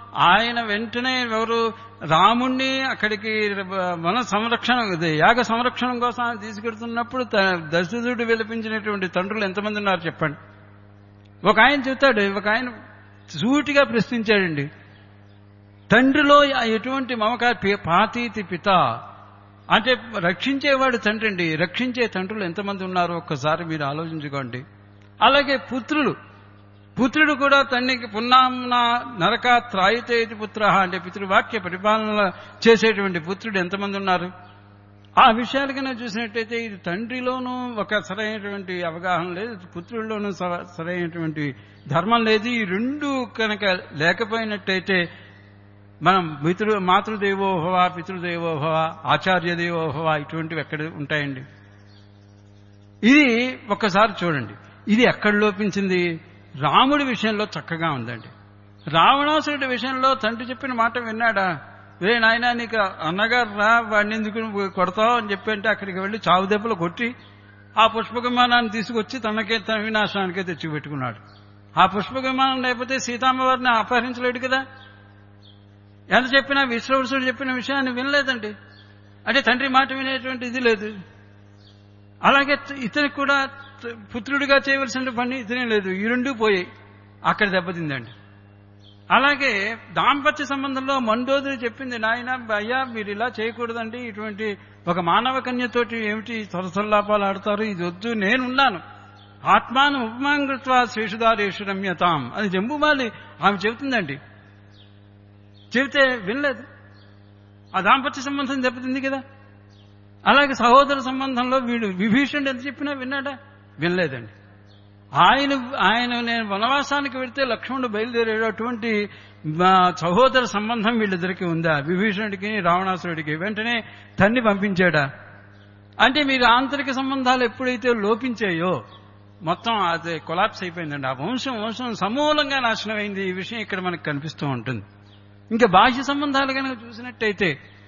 [SPEAKER 3] ఆయన వెంటనే ఎవరు రాముణ్ణి అక్కడికి వన సంరక్షణ యాగ సంరక్షణ కోసం ఆయన తీసుకెడుతున్నప్పుడు దశరథుడు విలపించినటువంటి తండ్రులు ఎంతమంది ఉన్నారు చెప్పండి. ఒక ఆయన చెప్తాడు, ఒక ఆయన సూటిగా ప్రశ్నించాడండి, తండ్రిలో ఎటువంటి మమకార పాతీతి పిత అంటే రక్షించేవాడు తండ్రి అండి, రక్షించే తండ్రులు ఎంతమంది ఉన్నారో ఒక్కసారి మీరు ఆలోచించుకోండి. అలాగే పుత్రుడు కూడా తండ్రికి పున్నాంన నరక త్రాయితేతి పుత్ర అంటే పితృవాక్య పరిపాలన చేసేటువంటి పుత్రుడు ఎంతమంది ఉన్నారు. ఆ విషయాలు కనుక చూసినట్టయితే ఇది తండ్రిలోనూ ఒక సరైనటువంటి అవగాహన లేదు, పుత్రుల్లోనూ సరైనటువంటి ధర్మం లేదు. ఈ రెండు కనుక లేకపోయినట్టయితే మనం మాతృదేవోభవ, పితృదేవోభవ, ఆచార్యదేవోభవ ఇటువంటివి ఎక్కడ ఉంటాయండి. ఇది ఒక్కసారి చూడండి, ఇది ఎక్కడ లోపించింది. రాముడి విషయంలో చక్కగా ఉందండి. రావణాసురుడి విషయంలో తండ్రి చెప్పిన మాట విన్నాడా, వే నాయనా నీకు అన్నగారు రా, వాడిని ఎందుకు కొడతావు అని చెప్పంటే అక్కడికి వెళ్ళి చావు దెబ్బలు కొట్టి ఆ పుష్పక విమానాన్ని తీసుకొచ్చి తన వినాశనానికే తెచ్చిపెట్టుకున్నాడు. ఆ పుష్పక విమానం లేకపోతే సీతామ్మవారిని అపహరించలేడు కదా. ఎంత చెప్పినా విశ్రవసుడు చెప్పిన విషయాన్ని వినలేదండి. అంటే తండ్రి మాట వినేటువంటి ఇది లేదు. అలాగే ఇతనికి కూడా పుత్రుడిగా చేయవలసిన పని ఇతనే లేదు. ఈ రెండూ పోయాయి, అక్కడ దెబ్బతిందండి. అలాగే దాంపత్య సంబంధంలో మండోదరి చెప్పింది, నాయన అయ్యా మీరు ఇలా చేయకూడదండి, ఇటువంటి ఒక మానవ కన్యతోటి ఏమిటి సరసల్లాపాలు ఆడతారు, ఇది వద్దు, నేనున్నాను, ఆత్మాను ఉపమాంగృత్వా శేషుదారేషు రమ్యతాం అని జంబుమాలి ఆమె చెబుతుందండి. చెబితే వినలేదు, ఆ దాంపత్య సంబంధం దెబ్బతింది కదా. అలాగే సంబంధంలో వీడు విభీషణుడు ఎంత చెప్పినా విన్నాడా, వినలేదండి. ఆయన నేను వనవాసానికి వెళ్తే లక్ష్మణుడు బయలుదేరాడు, అటువంటి సహోదర సంబంధం వీళ్ళిద్దరికీ ఉందా, విభీషణుడికి రావణాసురుడికి? వెంటనే తన్ని పంపించాడా? అంటే మీరు ఆంతరిక సంబంధాలు ఎప్పుడైతే లోపించాయో మొత్తం అది కొలాప్స్ అయిపోయిందండి. ఆ వంశం సమూలంగా నాశనమైంది. ఈ విషయం ఇక్కడ మనకు కనిపిస్తూ ఉంటుంది. ఇంకా బాహ్య సంబంధాలు కనుక చూసినట్టయితే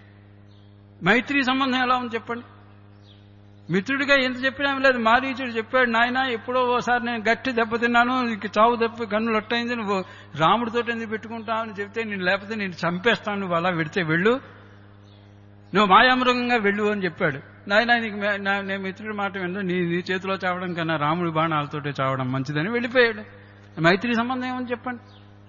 [SPEAKER 3] మైత్రి సంబంధం ఎలా ఉంది చెప్పండి. మిత్రుడిగా ఎంత చెప్పినా లేదు. మారీచుడు చెప్పాడు, నాయన ఎప్పుడో ఓసారి నేను గట్టి దెబ్బతిన్నాను, ఇంక చావు దెబ్బ కన్నులు అట్టయింది, నువ్వు రాముడితో ఎందుకు పెట్టుకుంటావు అని చెప్తే, నేను లేకపోతే నేను చంపేస్తాను, నువ్వు అలా వెడితే వెళ్ళు, నువ్వు మాయామృగంగా వెళ్ళు అని చెప్పాడు. నాయన నీకు నేను మిత్రుడి మాట విన్నా, నీ చేతిలో చావడం కన్నా రాముడి బాణాలతోటే చావడం మంచిదని వెళ్ళిపోయాడు. మైత్రి సంబంధం ఏమని చెప్పండి.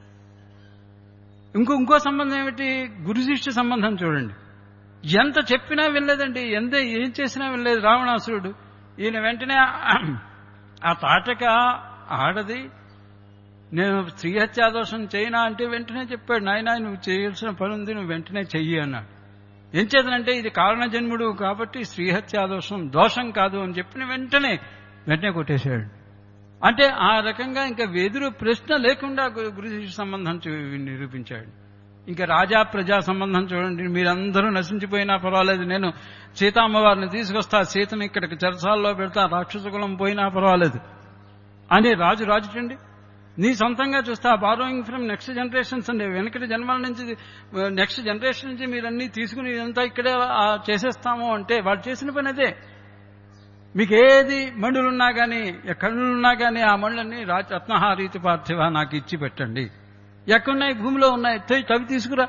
[SPEAKER 3] ఇంకో సంబంధం ఏమిటి, గురు శిష్య సంబంధం చూడండి. ఎంత చెప్పినా వినలేదండి, ఏం చేసినా వినలేదు రావణాసురుడు. ఈయన వెంటనే ఆ తాటక ఆడది, నేను స్త్రీహత్యాదోషం చేయనా అంటే వెంటనే చెప్పాడు, నాయన నువ్వు చేయాల్సిన పని ఉంది, నువ్వు వెంటనే చెయ్యి అన్నాడు. ఏం చేతనంటే ఇది కారణజన్ముడు కాబట్టి స్త్రీహత్యాదోషం దోషం కాదు అని చెప్పిన వెంటనే కొట్టేశాడు. అంటే ఆ రకంగా ఇంకా ఎదురు ప్రశ్న లేకుండా గురు శిష్య సంబంధం నిరూపించాడు. ఇంకా రాజా ప్రజా సంబంధం చూడండి. మీరందరూ నశించిపోయినా పర్వాలేదు, నేను సీతామ్మవారిని తీసుకొస్తా, సీతను ఇక్కడికి చెరసాల్లో పెడతా, రాక్షస కులం పోయినా పర్వాలేదు అని రాజుటండి. నీ సొంతంగా చూస్తా, బారోయింగ్ ఫ్రమ్ నెక్స్ట్ జనరేషన్స్ అండి, వెనకటి జన్మల నుంచి నెక్స్ట్ జనరేషన్ నుంచి మీరన్నీ తీసుకుని ఇదంతా ఇక్కడే చేసేస్తాము అంటే వాళ్ళు చేసిన పని అదే. మీకు ఏది మండులున్నా కానీ కన్నులున్నా కానీ ఆ మండులన్నీ రత్నహారీతి పార్థివ నాకు ఇచ్చి పెట్టండి. ఎక్కడున్నాయి, భూమిలో ఉన్నాయి, తవి తీసుకురా.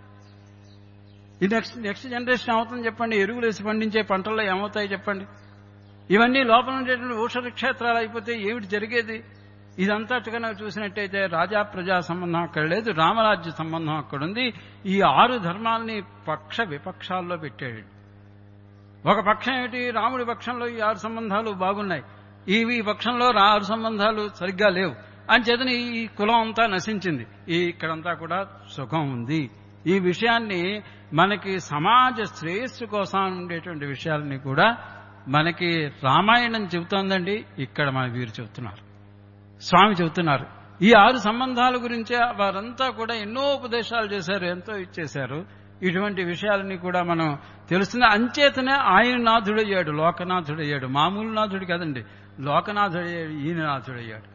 [SPEAKER 3] ఈ నెక్స్ట్ జనరేషన్ ఏమవుతుంది చెప్పండి, ఎరువులు వేసి పండించే పంటల్లో ఏమవుతాయి చెప్పండి. ఇవన్నీ లోపల ఉండేటువంటి ఔషధ క్షేత్రాలు అయిపోతే ఏమిటి జరిగేది? ఇదంతా కనుక చూసినట్టయితే రాజా ప్రజా సంబంధం అక్కడ లేదు, రామరాజ్య సంబంధం అక్కడుంది. ఈ 6 ధర్మాల్ని పక్ష విపక్షాల్లో పెట్టాడు. ఒక పక్షం ఏమిటి, రాముడి పక్షంలో ఈ 6 సంబంధాలు బాగున్నాయి, ఈ పక్షంలో 6 సంబంధాలు సరిగ్గా లేవు. అంచేతని ఈ కులం అంతా నశించింది, ఇక్కడంతా కూడా సుఖం ఉంది. ఈ విషయాన్ని మనకి సమాజ శ్రేయస్సు కోసం ఉండేటువంటి విషయాలని కూడా మనకి రామాయణం చెబుతోందండి. ఇక్కడ మన వీరు చెబుతున్నారు, స్వామి చెబుతున్నారు. ఈ 6 సంబంధాల గురించే వారంతా కూడా ఎన్నో ఉపదేశాలు చేశారు, ఎంతో ఇచ్చేశారు. ఇటువంటి విషయాలని కూడా మనం తెలుస్తుంది. అంచేతనే ఆయన నాథుడయ్యాడు, లోకనాథుడయ్యాడు. మామూలు నాథుడు కదండి, లోకనాథుడయ్యాడు, ఈయన నాథుడయ్యాడు.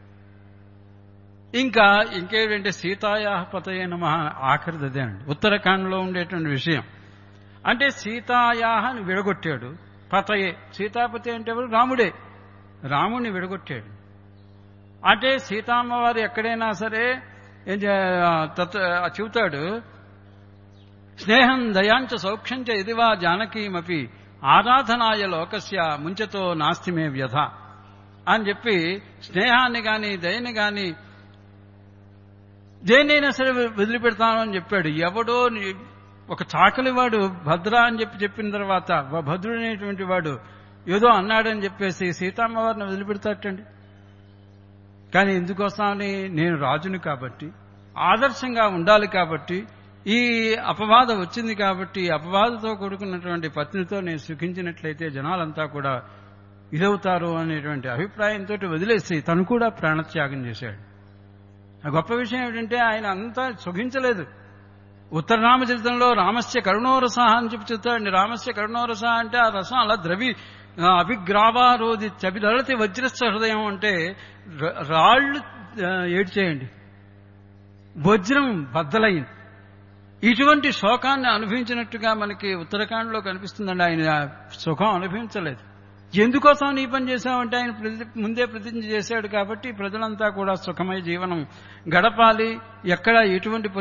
[SPEAKER 3] ఇంకేంటంటే సీతాయా పతయే నమః ఆఖరిది అదేనండి, ఉత్తరాఖండ్లో ఉండేటువంటి విషయం. అంటే సీతాయాహని విడగొట్టాడు, పతయే సీతాపతి అంటే ఎవరు, రాముడే. రాముడిని విడగొట్టాడు. అంటే సీతామ్మవారు ఎక్కడైనా సరే చెబుతాడు, స్నేహం దయాంచ సౌఖ్యంచ ఇదివా జానకీమపి ఆరాధనాయ లోకస్య ముంచతో నాస్తి మే వ్యధ అని చెప్పి స్నేహాన్ని గాని దయని గాని దేన్నైనా సరే వదిలిపెడతాను అని చెప్పాడు. ఎవడో ఒక చాకలివాడు భద్ర అని చెప్పిన తర్వాత భద్రుడైనటువంటి వాడు ఏదో అన్నాడని చెప్పేసి సీతమ్మవారిని వదిలిపెడతాటండి. కానీ ఎందుకోసమని, నేను రాజుని కాబట్టి, ఆదర్శంగా ఉండాలి కాబట్టి, ఈ అపవాదం వచ్చింది కాబట్టి, అపవాదతో కూడుకున్నటువంటి పత్నితో నేను సుఖించినట్లయితే జనాలంతా కూడా ఇదవుతారు అనేటువంటి అభిప్రాయంతో వదిలేసి తను కూడా ప్రాణత్యాగం చేశాడు. ఆ గొప్ప విషయం ఏమిటంటే ఆయన అంతా సుఖించలేదు. ఉత్తర రామచరితంలో రామస్య కరుణోరస అని చెప్పి చెప్తాడండి. రామస్య కరుణోరస అంటే ఆ రసం అలా అభిగ్రావారోది చబిదళతి వజ్రస్వ హృదయం అంటే రాళ్లు ఏడ్చేయండి, వజ్రం బద్దలైంది. ఇటువంటి శోకాన్ని అనుభవించినట్టుగా మనకి ఉత్తరాఖండ్లో కనిపిస్తుందండి. ఆయన సుఖం అనుభవించలేదు. ఎందుకోసం నీ పని చేశామంటే ఆయన ముందే ప్రతిజ్ఞ చేశాడు కాబట్టి ప్రజలంతా కూడా సుఖమయ జీవనం గడపాలి, ఎక్కడ ఎటువంటి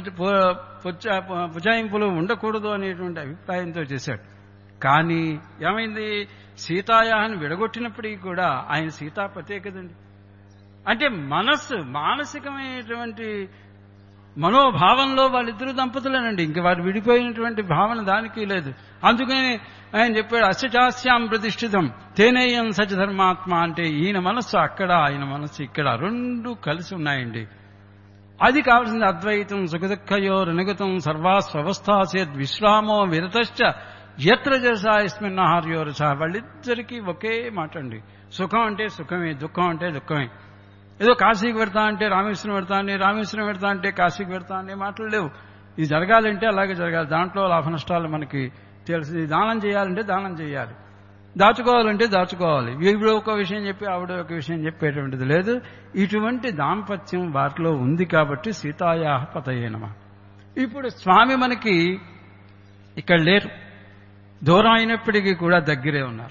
[SPEAKER 3] పుజాయింపులు ఉండకూడదు అనేటువంటి అభిప్రాయంతో చేశాడు. కానీ ఏమైంది, సీతాయాహని విడగొట్టినప్పటికీ కూడా ఆయన సీతాపతే కదండి. అంటే మానసికమైనటువంటి మనోభావంలో వాళ్ళిద్దరు దంపతులేనండి. ఇంక వారు విడిపోయినటువంటి భావన దానికి లేదు. అందుకని ఆయన చెప్పాడు, అస్యచాస్యాం ప్రతిష్ఠితం తేనేయం సచధర్మాత్మ అంటే ఈయన మనస్సు అక్కడ, ఆయన మనస్సు ఇక్కడ, రెండు కలిసి ఉన్నాయండి. అది కావాల్సింది అద్వైతం సుఖదుఃఖయోరనుగతం సర్వాస్వస్థాసేద్ విశ్రామో విరతశ్చ ఎత్ర జసాయస్మిన్ ఆహార్యోరస. వాళ్ళిద్దరికీ ఒకే మాట అండి. సుఖం అంటే సుఖమే, దుఃఖం అంటే దుఃఖమే. ఏదో కాశీకి పెడతా అంటే రామేశ్వరం పెడతా అని, రామేశ్వరం పెడతా అంటే కాశీకి పెడతా అనే మాటలు లేవు. ఇది జరగాలంటే అలాగే జరగాలి. దాంట్లో లాభ నష్టాలు మనకి తెలిసి, దానం చేయాలంటే దానం చేయాలి, దాచుకోవాలంటే దాచుకోవాలి. వీడు ఒక విషయం చెప్పి ఆవిడ ఒక విషయం చెప్పేటువంటిది లేదు. ఇటువంటి దాంపత్యం వారిలో ఉంది కాబట్టి సీతాయాహ పతయే నమః. ఇప్పుడు స్వామి మనకి ఇక్కడ లేరు, దూరం అయినప్పటికీ కూడా దగ్గరే ఉన్నారు.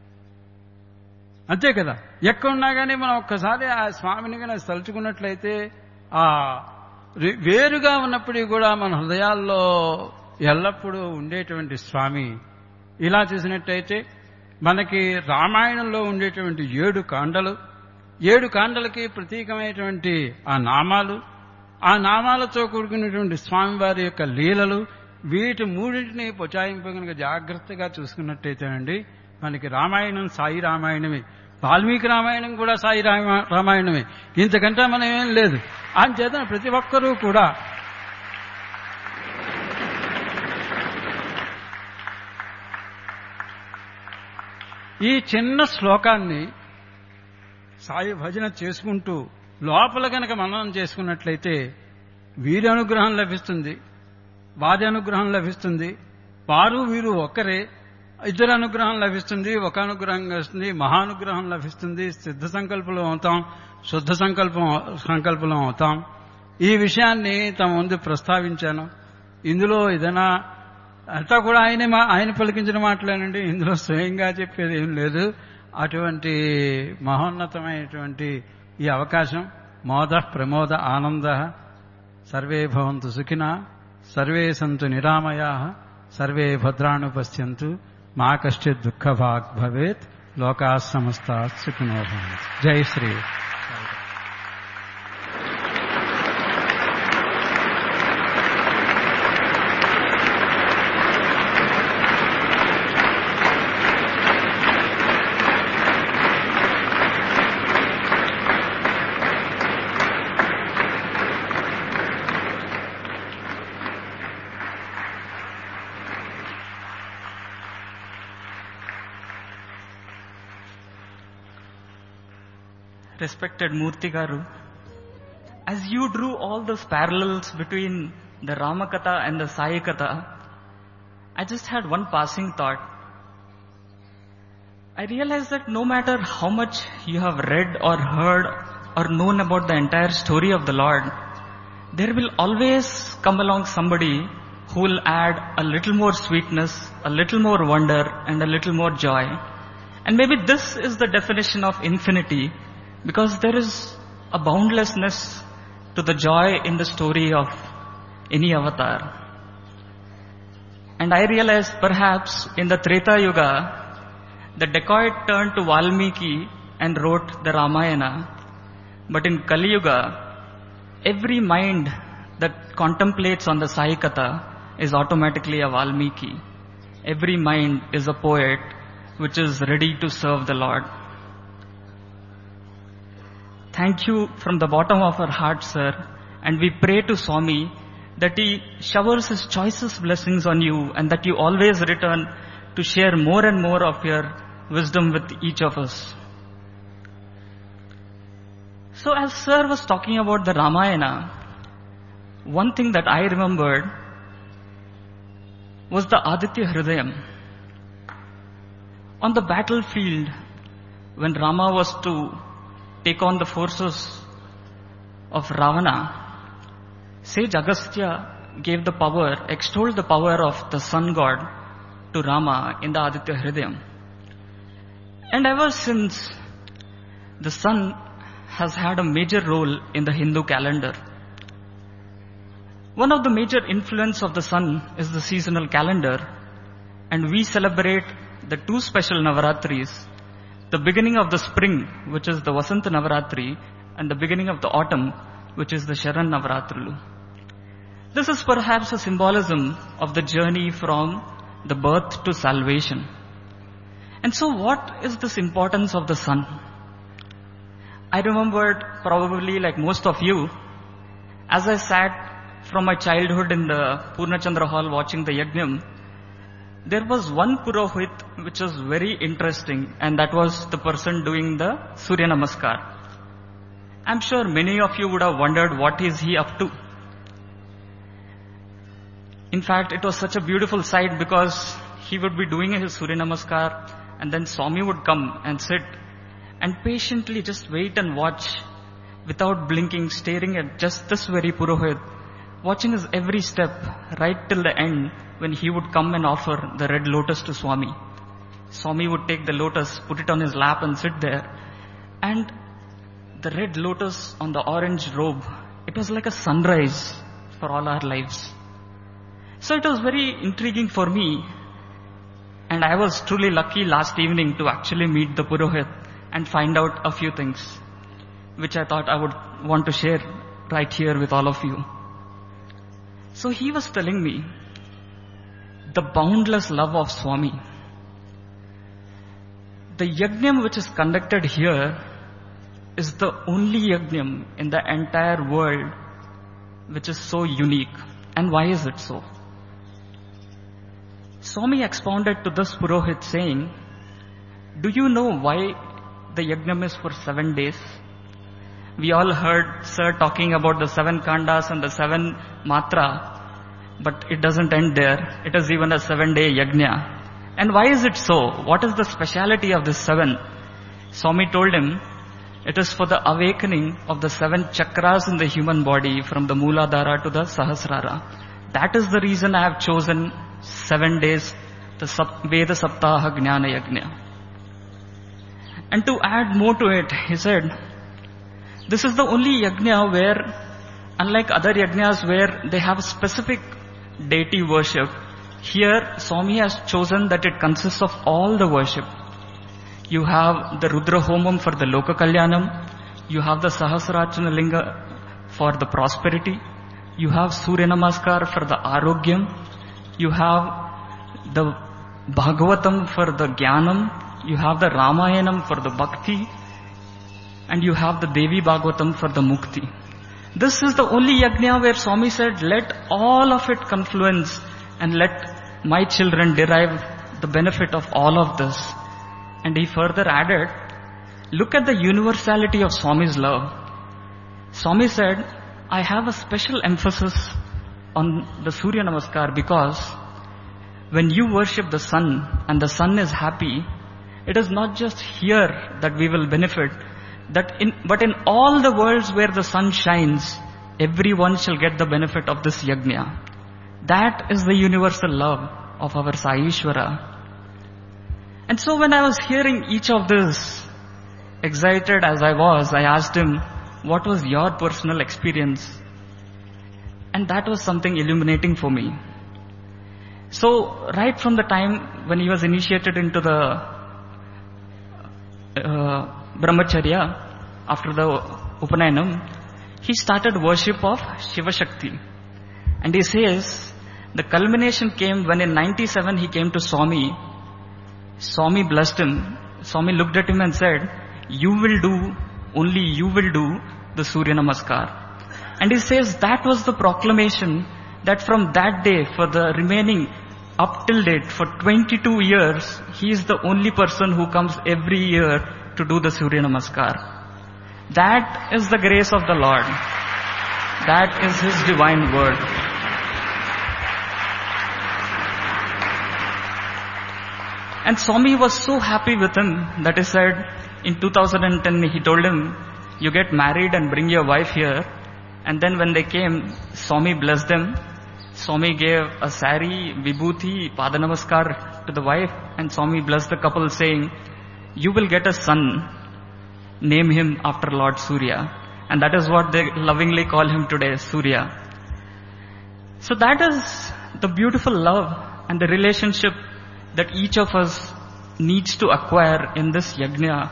[SPEAKER 3] అంతే కదా. ఎక్కడున్నా కానీ మనం ఒక్కసారి ఆ స్వామిని కానీ తలుచుకున్నట్లయితే ఆ వేరుగా ఉన్నప్పటికీ కూడా మన హృదయాల్లో ఎల్లప్పుడూ ఉండేటువంటి స్వామి. ఇలా చేసినట్టయితే మనకి రామాయణంలో ఉండేటువంటి 7 కాండలు, 7 కాండలకి ప్రతీకమైనటువంటి ఆ నామాలు, ఆ నామాలతో కూడుకున్నటువంటి స్వామివారి యొక్క లీలలు, వీటి మూడింటిని పొచాయింపు కనుక జాగ్రత్తగా చూసుకున్నట్టయితేనండి మనకి రామాయణం సాయి రామాయణమే, వాల్మీకి రామాయణం కూడా సాయి రామాయణమే. ఇంతకంటే మనం ఏం లేదు. అంచేత ప్రతి ఒక్కరూ కూడా ఈ చిన్న శ్లోకాన్ని సాయి భజన చేసుకుంటూ లోపల కనుక మననం చేసుకున్నట్లయితే వీరి అనుగ్రహం లభిస్తుంది, వారి అనుగ్రహం లభిస్తుంది, వారు వీరు ఒక్కరే, ఇద్దరు అనుగ్రహం లభిస్తుంది, ఒక అనుగ్రహం వస్తుంది, మహానుగ్రహం లభిస్తుంది, సిద్ధ సంకల్పం అవుతాం, శుద్ధ సంకల్పం అవుతాం. ఈ విషయాన్ని తమ ముందు ప్రస్తావించాను. ఇందులో ఏదైనా అంతా కూడా ఆయన పలికించిన మాటలేనండి. ఇందులో స్వయంగా చెప్పేది ఏం లేదు. అటువంటి మహోన్నతమైనటువంటి ఈ అవకాశం మోద ప్రమోద ఆనంద సర్వే భవంతు సుఖినా సర్వే సంతు నిరామయాః సర్వే భద్రాణి పశ్యంతు మా కశ్చిత్ దుఃఖభాగ్ భవేత్ లోకాః సమస్తాః సుఖినో భవంతు. జై Shri.
[SPEAKER 2] Respected Murthy Garu, as you drew all those parallels between the Ramakatha and the Sai Katha, I just had one passing thought. I realized that no matter how much you have read or heard or known about the entire story of the Lord, there will always come along somebody who will add a little more sweetness, a little more wonder, and a little more joy. And maybe this is the definition of infinity, because there is a boundlessness to the joy in the story of any avatar. And I realized perhaps in the Treta Yuga, the dacoit turned to Valmiki and wrote the Ramayana. But in Kali Yuga, every mind that contemplates on the Sai Katha is automatically a Valmiki. Every mind is a poet which is ready to serve the Lord. Thank you from the bottom of our heart, sir. And we pray to Swami that he showers his choicest blessings on you and that you always return to share more and more of your wisdom with each of us. So as sir was talking about the Ramayana, one thing that I remembered was the Aditya Hridayam. On the battlefield, when Rama was to take on the forces of Ravana, Sage Agastya gave the power, extolled the power of the sun god to Rama in the Aditya Hridayam. And ever since, the sun has had a major role in the Hindu calendar. One of the major influence of the sun is the seasonal calendar, and we celebrate the two special Navaratris, the beginning of the spring, which is the Vasanta Navaratri, and the beginning of the autumn, which is the Sharan Navaratrilu. This is perhaps a symbolism of the journey from the birth to salvation. And so what is this importance of the sun? I remembered, probably like most of you, as I sat from my childhood in the Purnachandra hall watching the Yajnam, there was one Purohit which was very interesting, and that was the person doing the Surya Namaskar. I'm sure many of you would have wondered what is he up to. In fact, it was such a beautiful sight because he would be doing his Surya Namaskar and then Swami would come and sit and patiently just wait and watch without blinking, staring at just this very Purohit, watching his every step right till the end when he would come and offer the red lotus to Swami. Swami would take the lotus, put it on his lap and sit there. And the red lotus on the orange robe, it was like a sunrise for all our lives. So it was very intriguing for me. And I was truly lucky last evening to actually meet the Purohit and find out a few things, which I thought I would want to share right here with all of you. So he was telling me the boundless love of Swami. The Yajnam which is conducted here is the only Yajnam in the entire world which is so unique. And why is it so? Swami expounded to this Purohit saying, do you know why the Yajnam is for 7 days? We all heard Sir talking about the 7 Kandas and the 7 Matra, but it doesn't end there. It is even a 7-day Yajna. And why is it so? What is the speciality of this 7? Swami told him, it is for the awakening of the 7 chakras in the human body from the Mooladhara to the Sahasrara. That is the reason I have chosen 7 days, the Veda Saptaha Jnana Yajna. And to add more to it, he said, this is the only Yajna where, unlike other Yajnas where they have specific deity worship, here Swami has chosen that it consists of all the worship. You have the Rudra Homam for the Loka Kalyanam, you have the Sahasrachana Linga for the prosperity, you have Surya Namaskar for the Arogyam, you have the Bhagavatam for the Jnanam, you have the Ramayanam for the Bhakti, and you have the Devi Bhagavatam for the Mukti. This is the only Yajna where Swami said, let all of it confluence and let my children derive the benefit of all of this. And he further added, look at the universality of Swami's love. Swami said, I have a special emphasis on the Surya Namaskar because when you worship the sun and the sun is happy, it is not just here that we will benefit, but in all the worlds where the sun shines, everyone shall get the benefit of this Yajna. That is the universal love of our Sai Ishvara. And so when I was hearing each of this, excited as I was, I asked him, what was your personal experience? And that was something illuminating for me. So, right from the time when he was initiated into the Brahmacharya, after the Upanayanam, he started worship of Shiva Shakti. And he says, the culmination came when in 97 he came to Swami. Swami blessed him. Swami looked at him and said, only you will do the Surya Namaskar. And he says that was the proclamation that from that day, for the remaining up till date, for 22 years, he is the only person who comes every year to do the Surya Namaskar. That is the grace of the Lord. That is His divine word. And Swami was so happy with him that he said, in 2010 he told him, you get married and bring your wife here. And then when they came, Swami blessed them. Swami gave a sari, vibhuti, padanamaskar to the wife, and Swami blessed the couple saying, you will get a son, name him after Lord Surya. And that is what they lovingly call him today, Surya. So that is the beautiful love and the relationship that each of us needs to acquire in this yajna.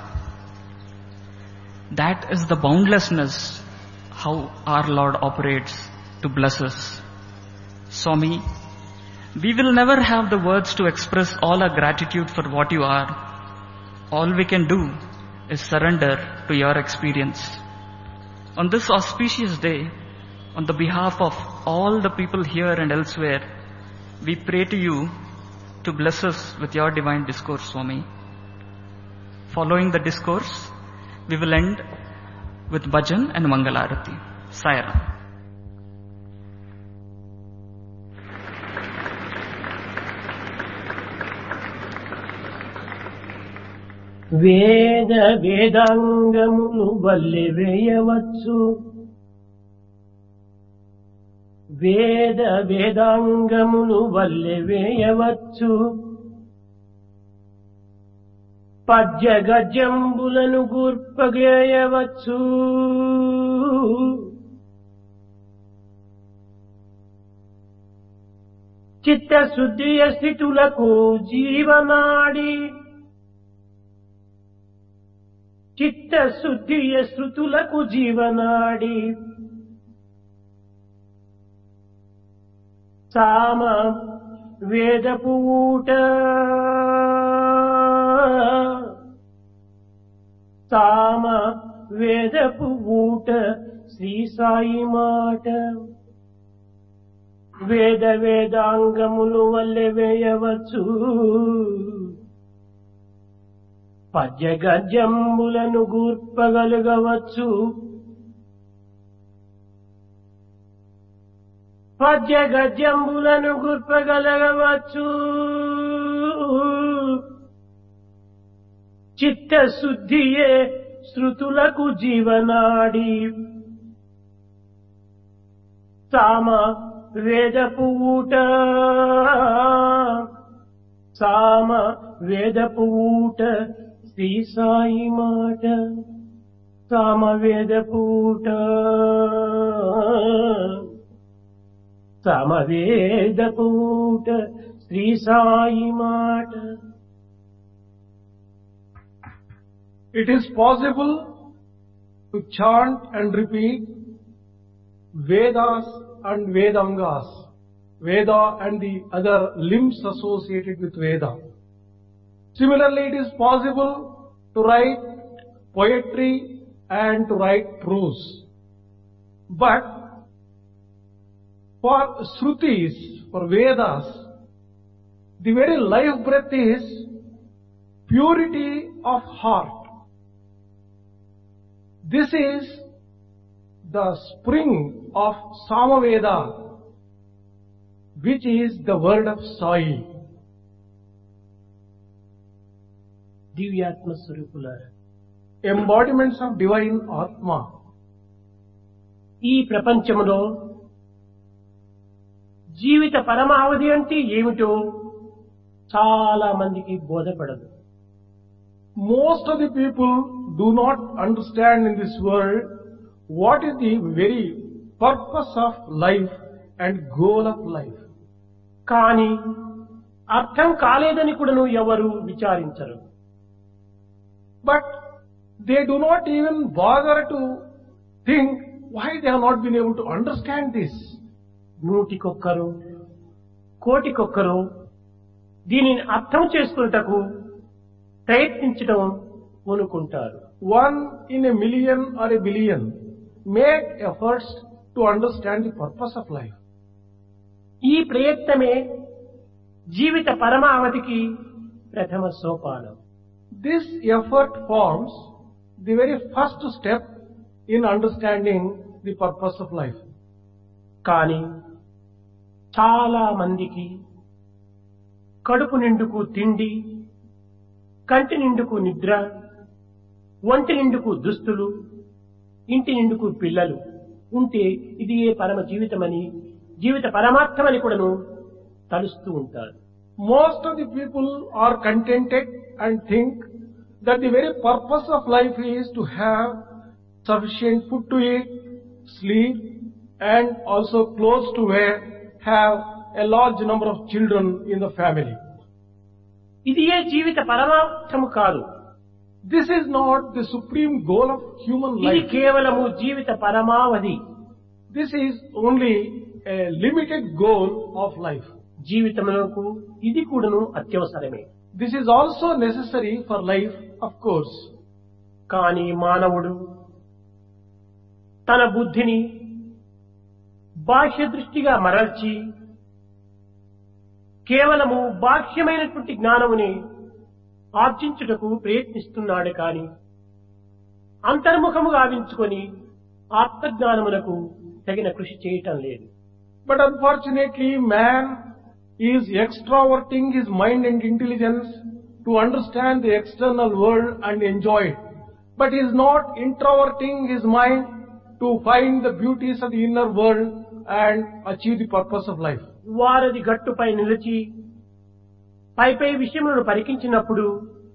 [SPEAKER 2] That is the boundlessness how our Lord operates to bless us. Swami, we will never have the words to express all our gratitude for what you are. All we can do is surrender to your experience. On this auspicious day, on the behalf of all the people here and elsewhere, we pray to you to bless us with your divine discourse, Swami. Following the discourse, we will end with bhajan and mangalarati. Sai-Ram.
[SPEAKER 4] వేద వేదాంగములు వల్లె వేయవచ్చు, వేద వేదాంగములు వల్లె వేయవచ్చు, పద్య గద్యంబులను గూర్పగేయవచ్చు, చిత్తశుద్ధియ స్థితులకు జీవనాడి, చిత్తశుద్ధియ శృతులకు జీవనాడి, సామ వేదపు ఊట, సామ వేదపు ఊట శ్రీ సాయి మాట, వేద వేదాంగములు వల్లె వేయవచ్చు, పద్య గద్యంబులను గూర్పగలుగవచ్చు, పద్య గద్యంబులను గూర్పగలగవచ్చు, చిత్తశుద్ధియే శృతులకు జీవనాడి, సామ వేదపు ఊట, సామ వేదపు ఊట శ్రీ సాయి మాట, సామ వేదపు ఊట, సామ వేదపు ఊట శ్రీ సాయి మాట.
[SPEAKER 5] It is possible to chant and repeat Vedas and Vedangas, Veda and the other limbs associated with Veda. Similarly, it is possible to write poetry and to write prose. But for Shrutis, for Vedas, the very life breath is purity of heart. This is the spring of Samaveda, which is the word of Sai.
[SPEAKER 4] దివ్యాత్మ స్వరూపులారా,
[SPEAKER 5] Embodiments of divine Atma.
[SPEAKER 4] ఈ ప్రపంచంలో జీవిత పరమావధి అంటే ఏమిటో చాలా మందికి బోధపడదు.
[SPEAKER 5] Most of the people do not understand in this world what is the very purpose of life and goal of life.
[SPEAKER 4] కానీ అర్థం కాలేదని కూడాను ఎవరు విచారించరు.
[SPEAKER 5] But they do not even bother to think why they have not been able to understand this.
[SPEAKER 4] నూటికొక్కరు కోటికొక్కరు దీనిని అర్థం చేసుకున్నటకు ప్రయత్నించడం అనుకుంటారు.
[SPEAKER 5] One in a million or a billion make efforts to understand the purpose of life.
[SPEAKER 4] ఈ ప్రయత్నమే జీవిత పరమావధికి ప్రథమ సోపానం.
[SPEAKER 5] This effort forms the very first step in understanding the purpose of life.
[SPEAKER 4] కానీ చాలా మందికి కడుపు నిండుకు తిండి, కంటి నిండుకు నిద్ర, ఒంటి నిండుకు దుస్తులు, ఇంటి నిండుకు పిల్లలు ఉంటే ఇది ఏ పరమ జీవితమని, జీవిత పరమార్థమని కూడాను తలుస్తూ ఉంటారు.
[SPEAKER 5] Most of the people are contented and think that the very purpose of life is to have sufficient food to eat, sleep, and also clothes to wear, have a large number of children in the family.
[SPEAKER 4] ఇది ఏ జీవిత పరమార్థము కాదు.
[SPEAKER 5] This is not the supreme goal of human
[SPEAKER 4] ఇది
[SPEAKER 5] life.
[SPEAKER 4] కేవలము జీవిత పరమావధి.
[SPEAKER 5] This is only a limited goal of life.
[SPEAKER 4] జీవితమునకు ఇది కూడాను అత్యవసరమే.
[SPEAKER 5] This is also necessary for life, of course.
[SPEAKER 4] కానీ మానవుడు తన బుద్ధిని బాహ్య దృష్టిగా మరల్చి కేవలము బాహ్యమైనటువంటి జ్ఞానముని ఆర్జించుటకు ప్రయత్నిస్తున్నాడు కాని అంతర్ముఖము గావించుకొని ఆత్మజ్ఞానమునకు తగిన కృషి చేయటం లేదు.
[SPEAKER 5] But unfortunately, man is extroverting his mind and intelligence to understand the external world and enjoy it. But he is not introverting his mind to find the beauties of the inner world and achieve the purpose of life.
[SPEAKER 4] వారది గట్టుపై నిలిచి పై విషయములను పరికించినప్పుడు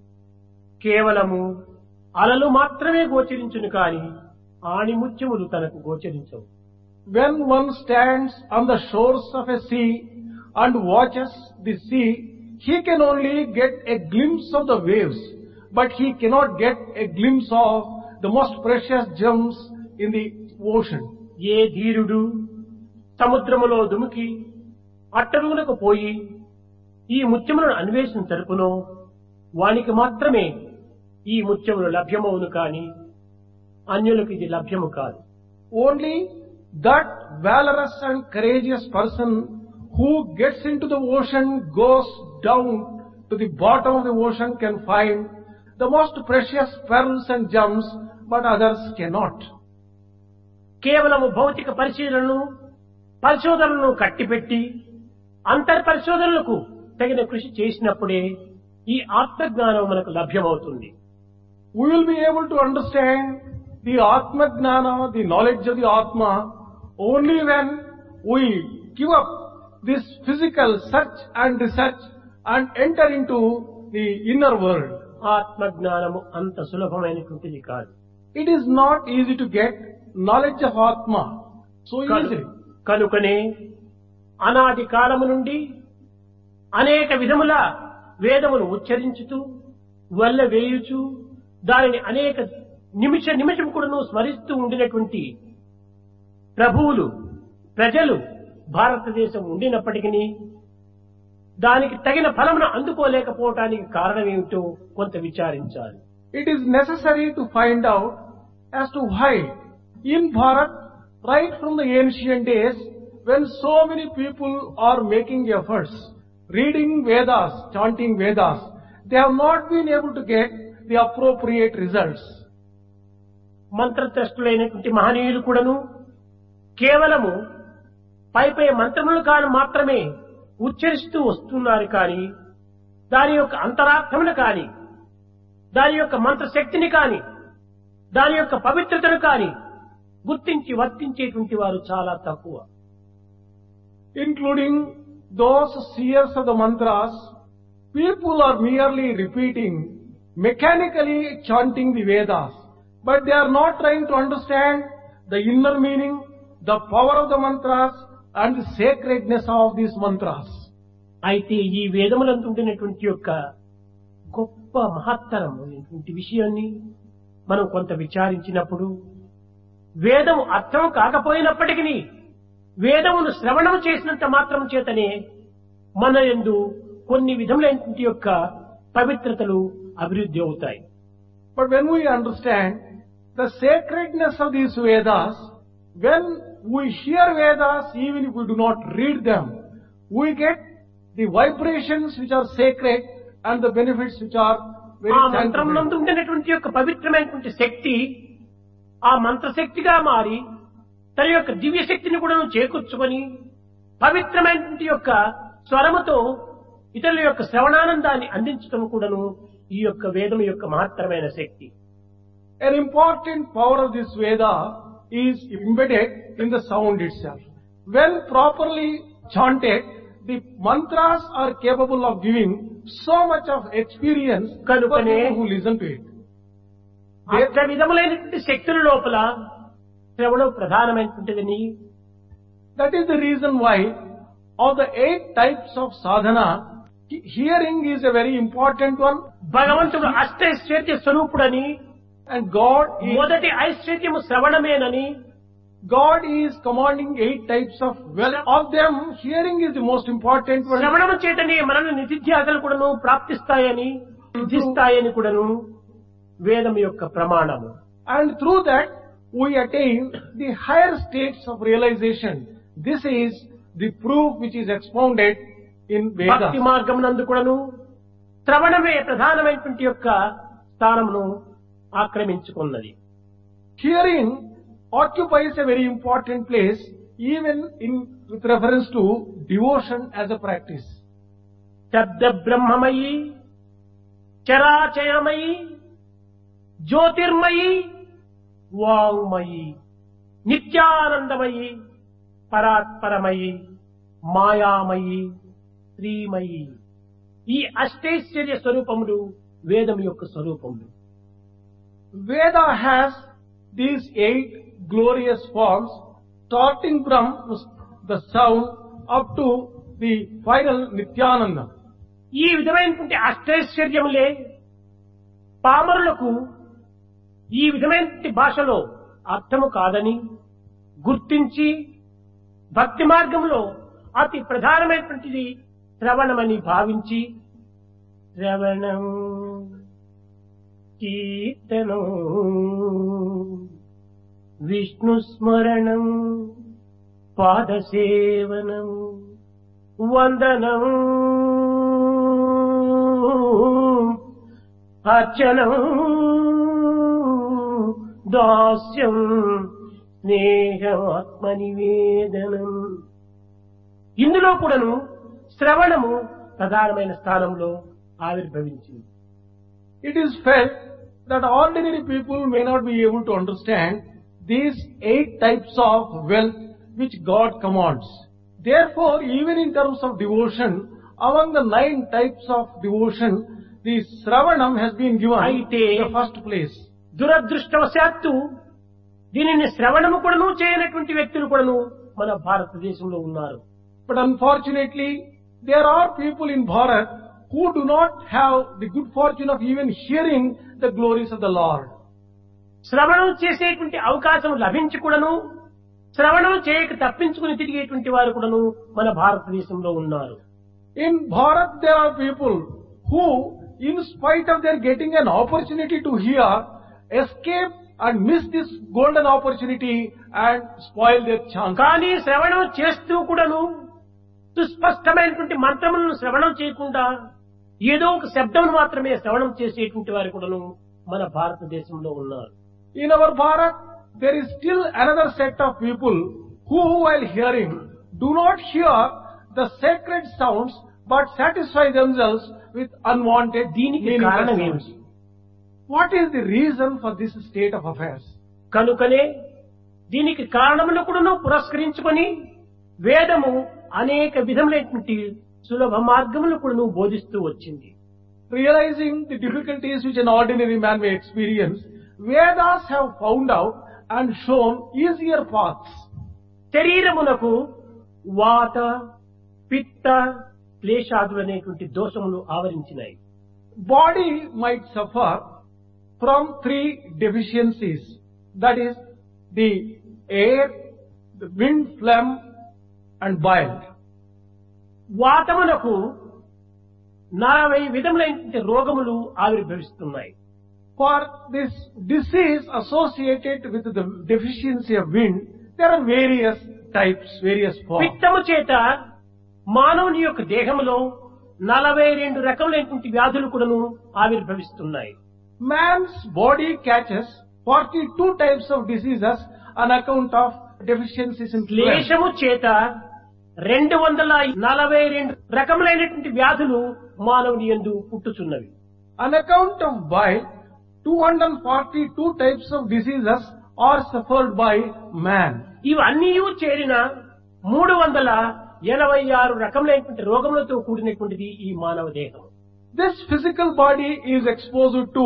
[SPEAKER 4] కేవలము అలలు మాత్రమే గోచరించును కాని ఆణిముత్యములు తనకు గోచరించవు.
[SPEAKER 5] When one stands on the shores of a sea and watches the sea, he can only get a glimpse of the waves, but he cannot get a glimpse of the most precious gems in the ocean.
[SPEAKER 4] ఏ ధీరుడు సముద్రములో దుమికి అట్టడుగునకు పోయి ఈ ముత్యములను అన్వేషణ జరుపునో వానికి మాత్రమే ఈ ముత్యములు లభ్యమవును కాని అన్యులకు ఇది లభ్యము కాదు.
[SPEAKER 5] Only that valorous and courageous person who gets into the ocean, goes down to the bottom of the ocean, can find the most precious pearls and gems, but others cannot.
[SPEAKER 4] కేవలము భౌతిక పరిశోధనలను కట్టిపెట్టి అంతర్పరిశోధనలకు తగిన కృషి చేసినప్పుడే ఈ ఆత్మజ్ఞానం మనకు లభ్యమవుతుంది.
[SPEAKER 5] We will be able to understand the Atma Gnana, the knowledge of the Atma, only when we give up this physical search and research and enter into the inner world.
[SPEAKER 4] ఆత్మజ్ఞానము అంత సులభమైనటువంటిది కాదు.
[SPEAKER 5] It is not easy to get knowledge of Atma so easily.
[SPEAKER 4] కనుకనే అనాది కాలము నుండి అనేక విధముల వేదమును ఉచ్చరించుతూ వల్ల వేయుచు దానిని అనేక నిమిషం కూడాను స్మరిస్తూ ఉండినటువంటి ప్రభువులు ప్రజలు భారతదేశం ఉండినప్పటికీ దానికి తగిన ఫలమును అందుకోలేకపోవటానికి కారణం ఏమిటో కొంత విచారించాలి.
[SPEAKER 5] It is necessary to find out as to why in Bharat, right from the ancient days, when so many people are making efforts, reading Vedas, chanting Vedas, they have not been able to get the appropriate results.
[SPEAKER 4] మంత్రద్రష్టులైనటువంటి మహనీయులు కూడాను కేవలము పై మంత్రములు కాని మాత్రమే ఉచ్చరిస్తూ వస్తున్నారు కానీ దాని యొక్క అంతరార్థమును కాని దాని యొక్క మంత్రశక్తిని కాని దాని యొక్క పవిత్రతను కాని గుర్తించి వర్తించేటువంటి వారు చాలా తక్కువ.
[SPEAKER 5] Including those seers of the mantras, people are merely repeating, mechanically chanting the Vedas, but they are not trying to understand the inner meaning, the power of the mantras and the sacredness of these mantras.
[SPEAKER 4] అయితే ఈ వేదములందు ఉండినటువంటి యొక్క గొప్ప మహత్తరమైనటువంటి విషయాన్ని మనం కొంత విచారించినప్పుడు వేదము అర్థం కాకపోయినప్పటికీ వేదమును శ్రవణం చేసినంత మాత్రం చేతనే మన యందు కొన్ని విధములైనటువంటి యొక్క పవిత్రతలు అభివృద్ధి అవుతాయి.
[SPEAKER 5] But when we understand the sacredness of these Vedas, when we hear Vedas, even if we do not read them, we get the vibrations which are sacred and the benefits which are very
[SPEAKER 4] ఆ
[SPEAKER 5] sanctified.
[SPEAKER 4] మంత్రమునందు ఉండినటువంటి యొక్క పవిత్రమైనటువంటి శక్తి ఆ మంత్రశక్తిగా మారి తన యొక్క దివ్య శక్తిని కూడా చేకూర్చుకొని పవిత్రమైనటువంటి యొక్క స్వరముతో ఇతరుల యొక్క శ్రవణానందాన్ని అందించడం కూడాను ఈ యొక్క వేదం యొక్క మహత్తరమైన శక్తి.
[SPEAKER 5] An important power of this Veda is embedded in the sound itself. When properly chanted, the mantras are capable of giving so much of experience for people who listen to it.
[SPEAKER 4] అష్ట విధములైనటువంటి శక్తుల లోపల శ్రవణం ప్రధానమైనటువంటిదని,
[SPEAKER 5] That is the reason why of the 8 types of sadhana, hearing is a very important one.
[SPEAKER 4] భగవంతుడు అష్టైశ్వర్య స్వరూపుడని,
[SPEAKER 5] And God
[SPEAKER 4] మొదటి ఐశ్వర్యము శ్రవణమేనని,
[SPEAKER 5] God is commanding 8 types of wealth. Of them, hearing is the most important one.
[SPEAKER 4] శ్రవణము చేతనే మనల్ని నిత్యాసలు కూడాను ప్రాప్తిస్తాయని సిద్ధిస్తాయని కూడాను వేదం యొక్క ప్రమాణము.
[SPEAKER 5] And through that, we attain the higher states of realization. This is the proof which is expounded in
[SPEAKER 4] భక్తి
[SPEAKER 5] Vedas.
[SPEAKER 4] మార్గమునందు కూడాను శ్రవణమే ప్రధానమైనటువంటి యొక్క స్థానమును ఆక్రమించుకున్నది.
[SPEAKER 5] Hearing occupies a very important place even with reference to devotion as a practice.
[SPEAKER 4] శబ్ద బ్రహ్మమయి, చరాచరమయి, జ్యోతిర్మయి, వాంగ్మయి, నిత్యానందమయి, పరాత్పరమయి, మాయామయి, శ్రీమయి. ఈ అష్టైశ్వర్య స్వరూపములు వేదం యొక్క స్వరూపములు.
[SPEAKER 5] Veda has these 8 glorious forms, starting from the sound up to the final Nityananda.
[SPEAKER 4] ఈ విధమైనటువంటి అష్టైశ్వర్యములే పామరులకు ఈ విధమైనటువంటి భాషలో అర్థము కాదని గుర్తించి భక్తి మార్గంలో అతి ప్రధానమైనటువంటిది శ్రవణమని భావించి శ్రవణం, కీర్తనం, విష్ణు స్మరణం, పాదసేవనం, వందనం, అర్చనం, దాస్యం, స్నేహాత్మనివేదనం. ఇందులో కూడాను శ్రవణము ప్రధానమైన స్థానంలో ఆవిర్భవించింది.
[SPEAKER 5] It is felt that ordinary people may not be able to understand these 8 types of wealth which God commands. Therefore, even in terms of devotion, among the 9 types of devotion, the Sravanam has been given
[SPEAKER 4] Aite
[SPEAKER 5] the first place.
[SPEAKER 4] దురదృష్టవశాత్తు దీనిని శ్రవణము కూడాను చేయనటువంటి వ్యక్తులు కూడాను మన భారతదేశంలో ఉన్నారు.
[SPEAKER 5] But unfortunately, there are people in Bharat who do not have the good fortune of even hearing the glories of the Lord.
[SPEAKER 4] శ్రవణం చేసేటువంటి అవకాశం లభించి కూడాను శ్రవణం చేయక తప్పించుకుని తిరిగేటువంటి వారు కూడాను మన భారతదేశంలో ఉన్నారు.
[SPEAKER 5] In Bharat, there are people who, in spite of their getting an opportunity to hear, escape and miss this golden opportunity and spoil their chance.
[SPEAKER 4] కానీ శ్రవణం చేస్తూ కూడాను సుస్పష్టమైనటువంటి మంత్రములను శ్రవణం చేయకుండా ఏదో ఒక శబ్దం మాత్రమే శ్రవణం చేసేటువంటి వారు కూడాను మన భారతదేశంలో ఉన్నారు.
[SPEAKER 5] In our Bharat, there is still another set of people who, while hearing, do not hear the sacred sounds but satisfy themselves with unwanted
[SPEAKER 4] దీనికి
[SPEAKER 5] meaningless
[SPEAKER 4] కారణం
[SPEAKER 5] sounds.
[SPEAKER 4] ఏమిటి?
[SPEAKER 5] What is the reason for this state of affairs?
[SPEAKER 4] కనుకనే దీనికి కారణమును కూడాను పురస్కరించుకొని వేదము అనేక విధములైనటువంటి సులభ మార్గములు కూడాను బోధిస్తూ వచ్చింది.
[SPEAKER 5] Realizing the difficulties which an ordinary man may experience, Vedas have found out and shown easier paths.
[SPEAKER 4] శరీరమునకు వాత పిత్త క్లేశాదులనేటువంటి దోషములు ఆవరించినాయి.
[SPEAKER 5] Body might suffer from 3 deficiencies, that is the air, the wind, phlegm and bile.
[SPEAKER 4] వాతమునకు 40 విధములైన రోగములు ఆవిర్భవిస్తున్నాయి.
[SPEAKER 5] For this disease associated with the deficiency of wind, there are various types, various forms.
[SPEAKER 4] పిత్తము చేత మానవుని యొక్క దేహములో 42 రకములైనటువంటి వ్యాధులు కూడాను ఆవిర్భవిస్తున్నాయి.
[SPEAKER 5] Man's body catches 42 types of diseases on account of deficiencies in phlegm.
[SPEAKER 4] క్లేశము చేత 242 రకములైనటువంటి వ్యాధులు మానవుని యందు పుట్టుచున్నవి.
[SPEAKER 5] On account of bile, 242 types of diseases are suffered by man.
[SPEAKER 4] ఇవన్నీ చేరిన 386 రకములైనటువంటి రోగములతో కూడినటువంటిది ఈ మానవ దేహం.
[SPEAKER 5] This physical body is exposed to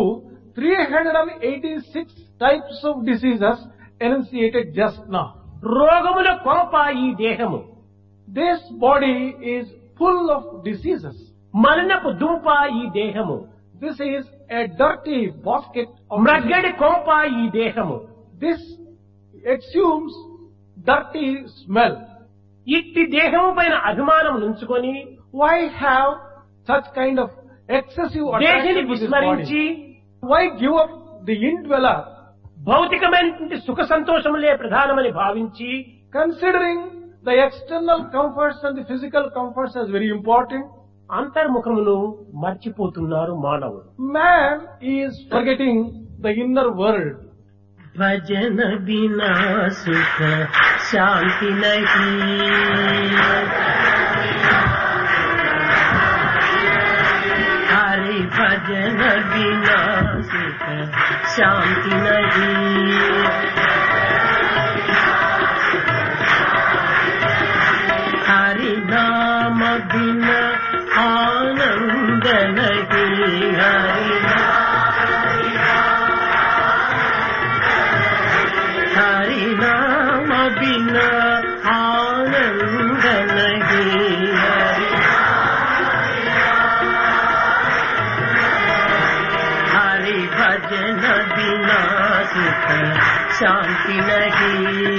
[SPEAKER 5] 386 types of diseases enunciated just now.
[SPEAKER 4] రోగముల కొంప ఈ దేహము.
[SPEAKER 5] This body is full of diseases.
[SPEAKER 4] మలినపు దుంప ఈ దేహము.
[SPEAKER 5] This is a dirty basket of
[SPEAKER 4] మ్రగ్గడి కొంప ఈ దేహము.
[SPEAKER 5] This exhumes dirty smell.
[SPEAKER 4] ఇట్టి దేహము పైన అభిమానం నుంచుకొని
[SPEAKER 5] Why have such kind of excessive
[SPEAKER 4] దేహిని
[SPEAKER 5] attachment to this
[SPEAKER 4] విస్మరించి
[SPEAKER 5] body? Why give up the indweller?
[SPEAKER 4] భౌతికమైనటువంటి సుఖ సంతోషములే ప్రధానమని భావించి
[SPEAKER 5] Considering the external comforts and the physical comforts as very important,
[SPEAKER 4] అంతర్ముఖమును మర్చిపోతున్నారు మానవుడు.
[SPEAKER 5] man is forgetting the inner world.
[SPEAKER 4] భజన బినా సుఖ శాంతి నహీ, హరి భజన బినా సుఖ శాంతి నహీ, హరి నామ బినా ఆనంద నహీ, హరి हरि नाम बिना आनंद नहीं, हरि भजन बिना सुख शांति नहीं,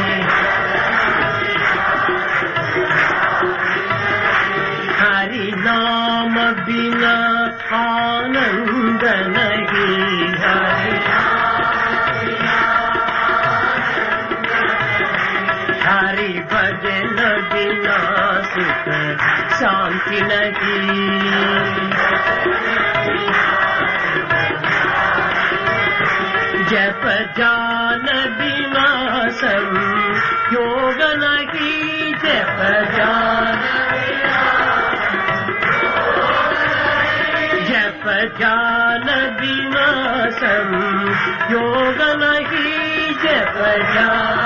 [SPEAKER 4] हरि नाम बिना आनंद नहीं, हरि भजन बिना सुख शांति नहीं, जप जान बिना संयोग नहीं, जप जान बिना संयोग नहीं, जप जान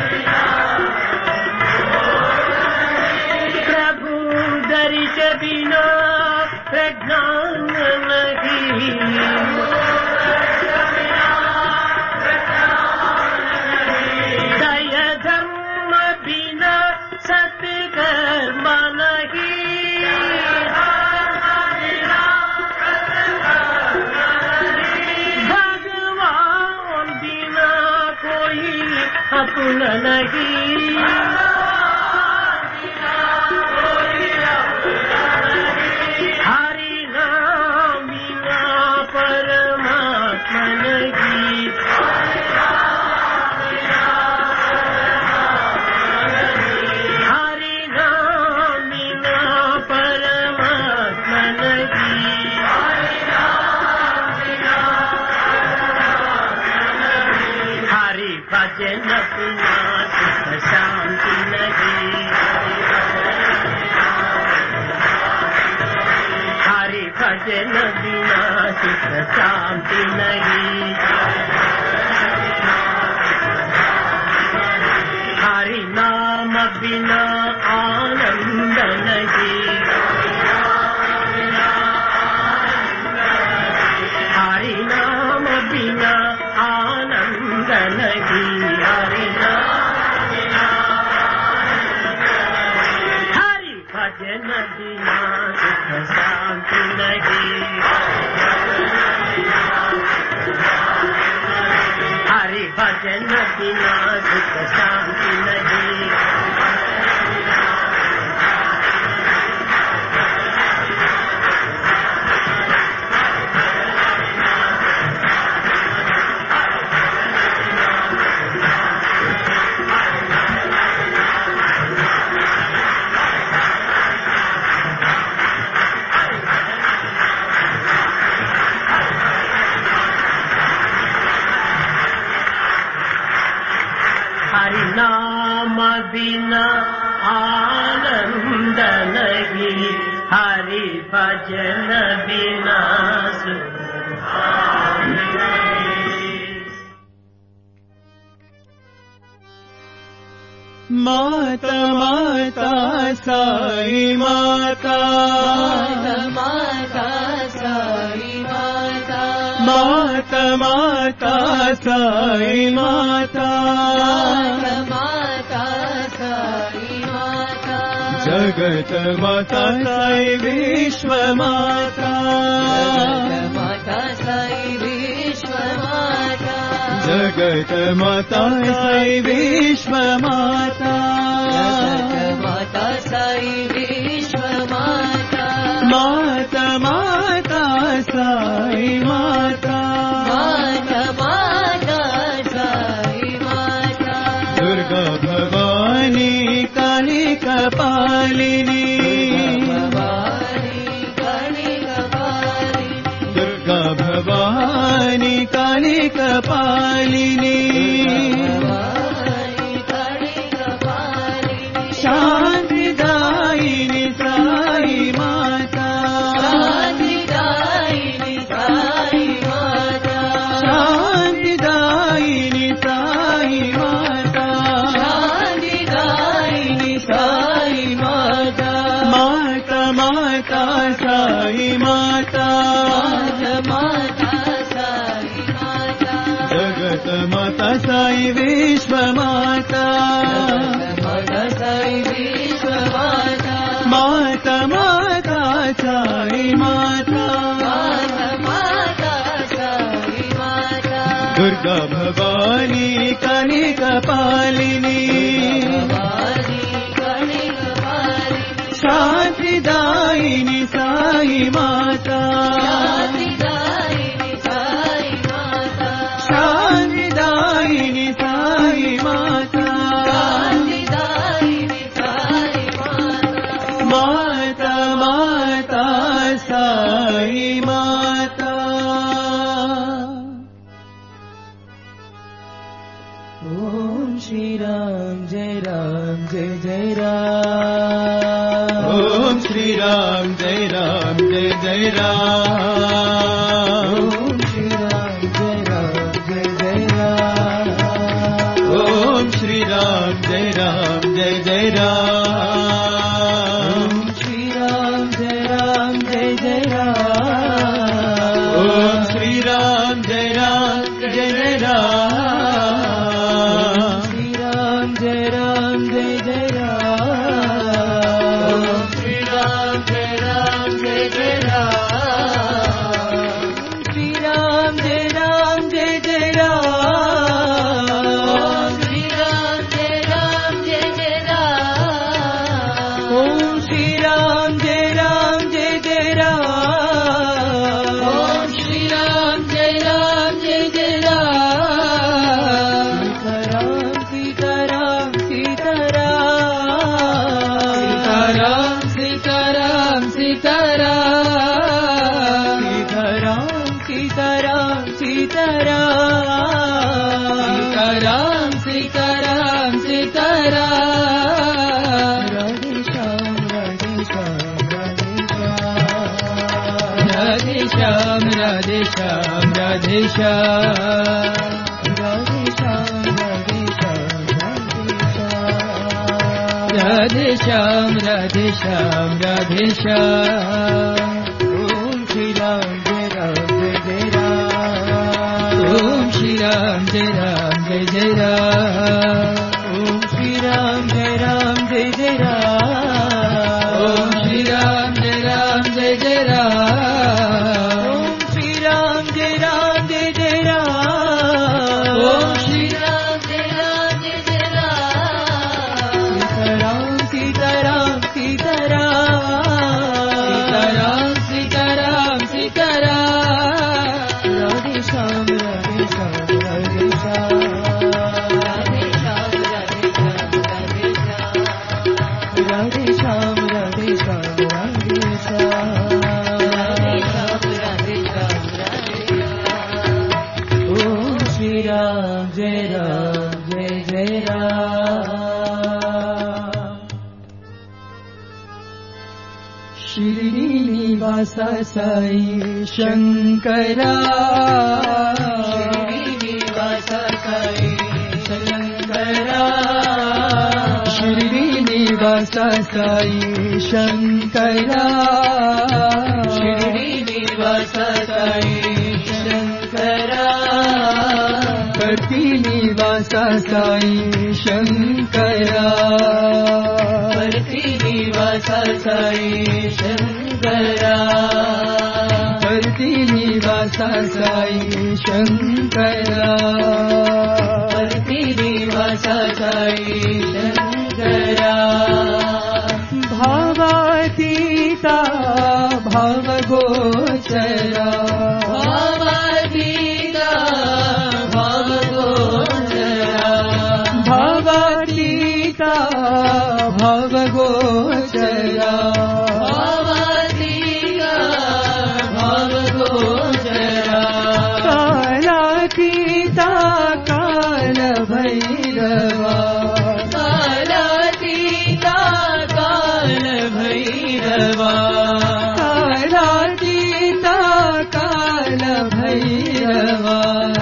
[SPEAKER 4] दर्श बिना प्रज्ञान नहीं, दय धर्म बिना सत्कर्म नहीं, भगवान बिना कोई अपना नहीं, हरि नाम बिना परमात्मा नहीं, हरि नाम बिना परमात्मा नहीं, हरि भजन बिना सुख शांति नहीं, हरि भजन बिना सुख शांति नहीं, हरि नाम बिना आनंद नहीं, हरि नाम बिना आनंद नहीं,
[SPEAKER 6] भजन बिना दुख शांति नहीं। नाम बिना आनंद नहीं, हरि भजन बिना सुख नहीं।
[SPEAKER 7] माता माता साई माता, माता साई माता, माता माता साई माता, माता साई माता, जगत माता साई विश्व माता, जगत माता साई विश्व माता, जगत माता साई विश्व माता, जगत माता साई विश्व माता, माता माता साई माता, माता माता साई माता, दुर्गा भवानी काली कपालिनी, भवानी काली कपालिनी, दुर्गा भवानी काली कपालिनी, भवानी काली कपालिनी, शांतिदायिनी साई माता, शांतिदायिनी साई माता, शांतिदायिनी साई माता, शांतिदायिनी साई माता, माता माता साई माता, माता साई माता, जगत माता साई विश्व माता, माता साई विश्व माता, माता माता साई माता, माता माता साई माता, दुर्गा भवानी काली कपालिनी, भवानी काली कपालिनी, शांतिदायिनी साई माता, शांतिदायिनी साई माता, शांतिदायिनी साई माता, शांतिदायिनी साई माता, माता माता साई माता। ओम श्री राम जय जय राम, ओम श्री राम जय जय राम, ओम श्री राम जय जय राम, ओम श्री राम जय जय राम, ओम श्री राम जय जय राम, ओम श्री राम जय जय राम, श्री राम जय जय राम, श्री राम जय जय राम, श्री राम जय जय राम, श्री राम जय जय राम, ओम श्री राम जय जय राम, ओम श्री राम जय जय राम, सीताराम सीताराम सीताराम सीताराम सीताराम सीताराम सीताराम सीताराम, राधे श्याम राधे श्याम राधे श्याम राधे श्याम, राधे श्याम राधे श्याम राधे श्याम राधे श्याम, ओम श्री राम जय जय राम, ओम श्री राम जय जय राम, ओम श्री राम जय जय राम, ओम श्री राम जय जय राम, ओम श्री राम जय जय राम, ओम श्री राम शंकरा राधे श्याम राधे श्याम राधे श्याम राधे श्याम राधे श्याम राधे श्याम राधे श्याम राधे श्याम राधे श्याम राधे श्याम राधे श्याम राधे श्याम। ओम श्री राम जय राम जय जय राम। शिरडी निवासा साई शंकरा शिरडी निवासा साई शंकरा शिरडी निवासा साई शंकरा शिरडी निवासा साई शंकरा कर्ती निवासा साई शंकरा कर्ती निवासा साई शंकरा कर्ती निवासा साई शंकरा कर्ती निवासा साई शंकरा भावातीता भावगोचरा भावातीता भावगोचरा भावातीता भावगोचरा भावातीता भावगोचरा कालातीता काल भैरवा कालातीता काल भैरवा कालातीता काल भैरवा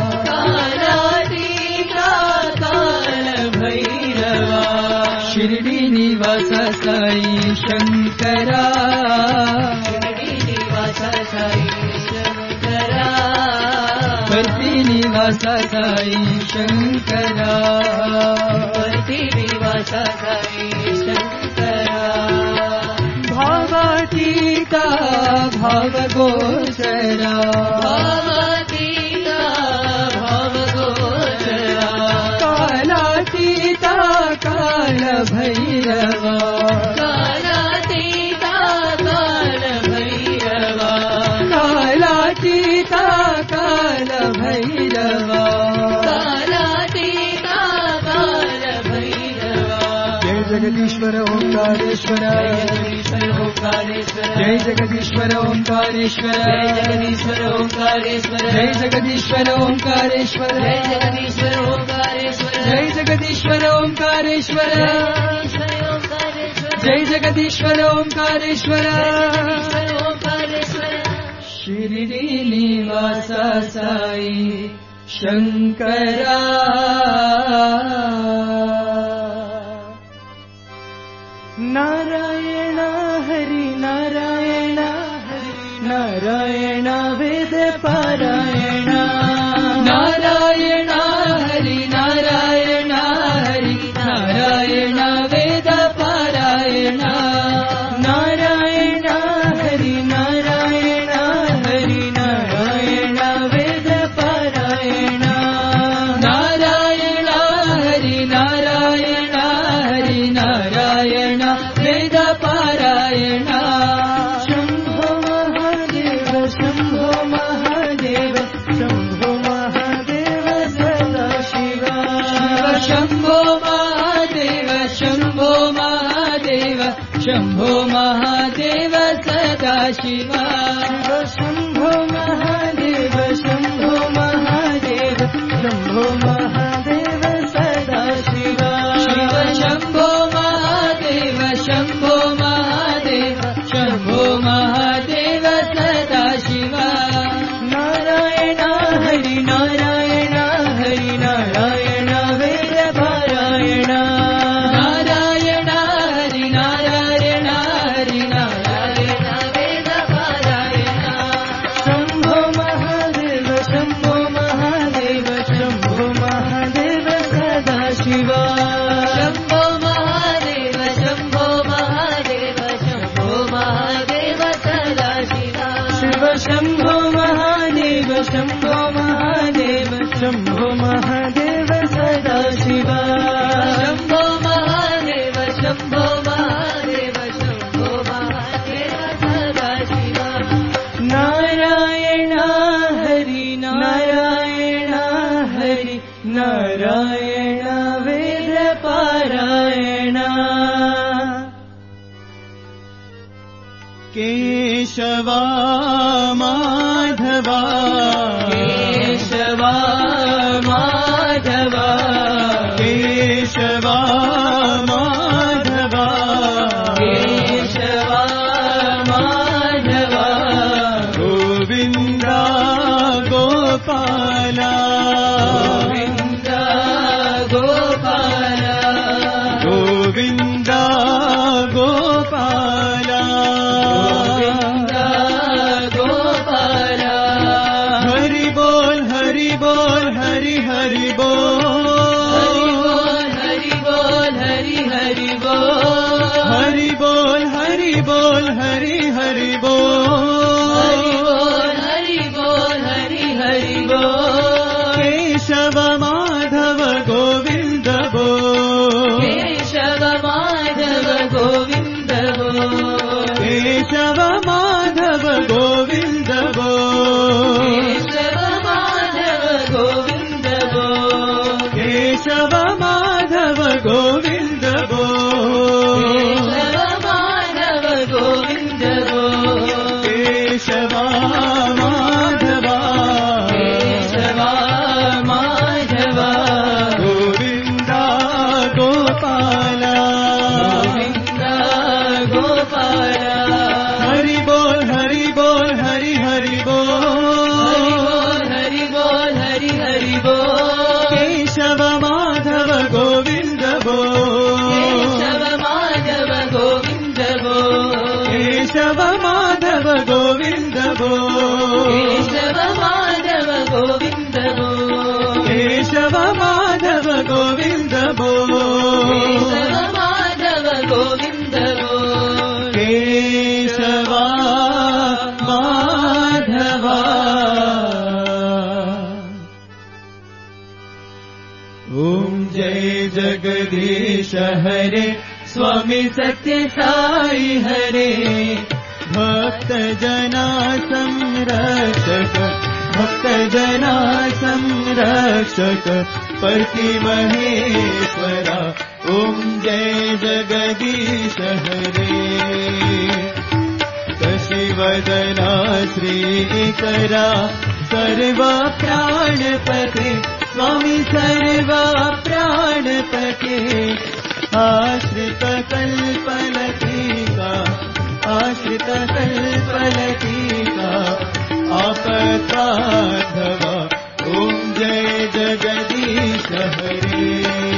[SPEAKER 7] कालातीता काल भैरवा शिरडी निवासा साई शंकरा शिरडी निवासा साई शंकरा कर्ती निवासा साई शंकरा कर्ती निवासा साई शंकरा भावातीता भावगोचरा भावातीता भावगोचरा कालातीता काल भैरवा कालातीता काल भैरवा कालातीता काल भैरवा कालातीता काल भैरवा। जय जगदीश्वर ओंकारेश्वर जय जगदीश्वर ओंकारेश्वर जय जगदीश्वर ओंकारेश्वर जय जगदीश्वर ओंकारेश्वर जय जगदीश्वर ओंकारेश्वर जय जगदीश्वर ओंकारेश्वर जय जगदीश्वर ओंकारेश्वर शिरडी निवासा साई शंकरा नारायण हरि नारायण हरि नारायण वेद पारायण नारायण हरि नारायण हरि नारायण वेद पारायण नारायण हरि नारायण हरि नारायण वेद पारायण नारायण हरि नारायण हरि नारायण वेद पारायण शंभो महादेव शंभो महादेव शंभो महादेव सदा शिवा शंभो महादेव शंभो महादेव शंभो महादेव सदा शिवा शंभो महादेव शंभो महादेव शंभो महादेव सदा शिवा शंभो महादेव शंभो महादेव शंभो महादेव सदा शिवा नारायण हरि नारायण हरि नारायण वेद पारायण नारायण हरि नारायण हरि नारायण वेद पारायण शंभो महादेव शंभो महादेव शंभो महादेव सदा शिवा शंभो महादेव शंभो महादेव शंभो महादेव सदा शिवा शिव शंभो महादेव शंभो महादेव शंभो महादेव सदा शिवा शंभो महादेव शंभो महादेव शंभो महादेव सदा शिवा नारायण हरि नारायण हरि नारायण वेद पारायण केशवा माधवा केशवा माधवा केशवा माधवा केशवा माधवा गोविन्दा गोपाला गोविन्दा गोपाला गोविन्दा गोपाला गोविन्दा गोपाला हरि बोल हरि बोल हरि हरि बोल हरि बोल हरि हरि बोल हरि बोल हरि बोल हरि हरि बोल हरि बोल हरि हरि बोल केशव माधव गोविन्द बोल केशव माधव गोविन्द बोल केशव माधव गोविन्द बोल केशव माधव गोविन्द बोल केशव माधव गोविन्द बोल केशव माधव गोविन्द बोल केशवा माधवा केशवा माधवा गोविन्दा गोपाला गोविन्दा गोपाला हरि बोल हरि बोल हरि हरि बोल हरि बोल हरि हरि बोल केशव माधव गोविन्द बोल केशव माधव गोविन्द बोल केशव माधव गोविन्द बोल केशव माधव गोविन्द बोल केशव माधव गोविन्द बोल केशव माधव गोविन्द बोल केशवा माधवा ॐ जय जगदीश हरे स्वामी सत्य साई हरे भक्त जना संरक्षक भक्त जना संरक्षक पति महेश्वरा ॐ जय जगदीश हरे शशिवदना श्रीकरा सर्व प्राणपते स्वामी सर्व प्राणपते आश्रित कल्पलतिका आश्रित कल्पलतिका आपताधवा ॐ जय जगदीश हरे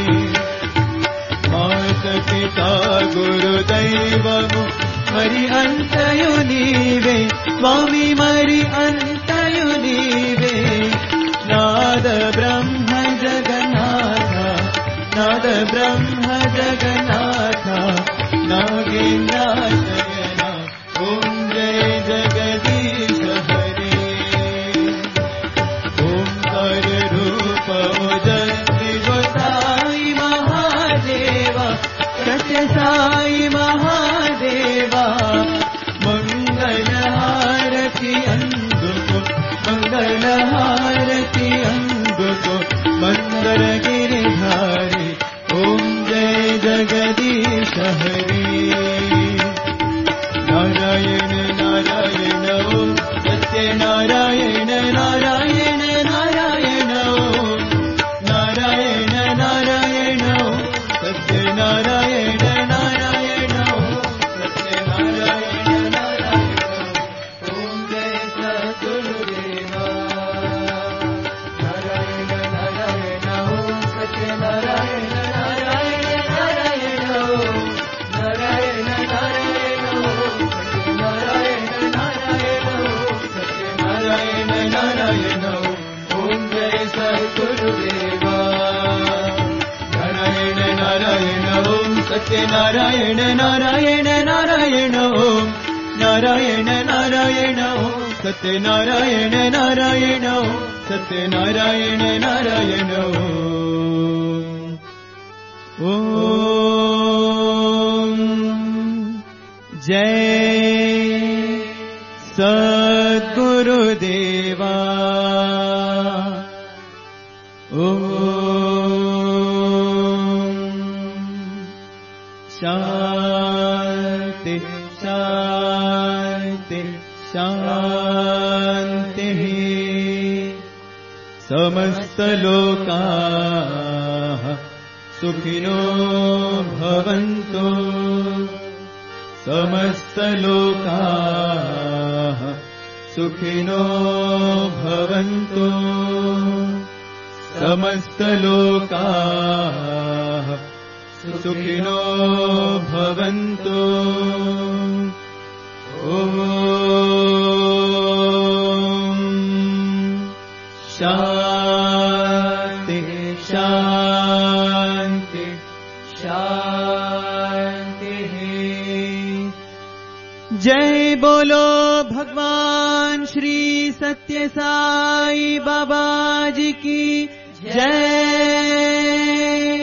[SPEAKER 7] मात पिता गुरुदैवमु मरि अंतयु नीवे स्वामी मरि अंतयु नीवे नाद ब्रह्म जगन्नाथ नाद ब्रह्म जगन्नाथ नागेन्द्राशयना ॐ जय जगदीश हरे ओंकार रूप उदय साई महादेवा सत्य साई महादेवा मंगल हारति अंदुको मंगल हारति अंदुको मंदर गिरिधारी ॐ जय जगदीश हरे नारायण नारायण ॐ सत्य नारायण नारायण नारायण ॐ नारायण नारायण ॐ सत्य नारायण नारायण ॐ सत्य नारायण नारायण ॐ जय सद्गुरुदेवा नारायण नारायण ॐ सत्य नारायण नारायण नारायण ॐ नारायण नारायण ॐ सत्य नारायण नारायण ॐ सत्य नारायण नारायण ॐ जय सद्गुरुदेवा नारायण नारायण ॐ सत्य नारायण नारायण नारायण ॐ नारायण नारायण ॐ सत्य नारायण नारायण ॐ सत्य नारायण नारायण ॐ जय सद्गुरुदेवा। शान्तिः समस्तलोकाः सुखिनो भवन्तु समस्तलोकाः सुखिनो भवन्तु समस्तलोकाः सुखिनो भवन्तु ॐ शान्ति शान्ति शान्तिः जय बोलो भगवान श्री सत्य साई बाबा जी की जय।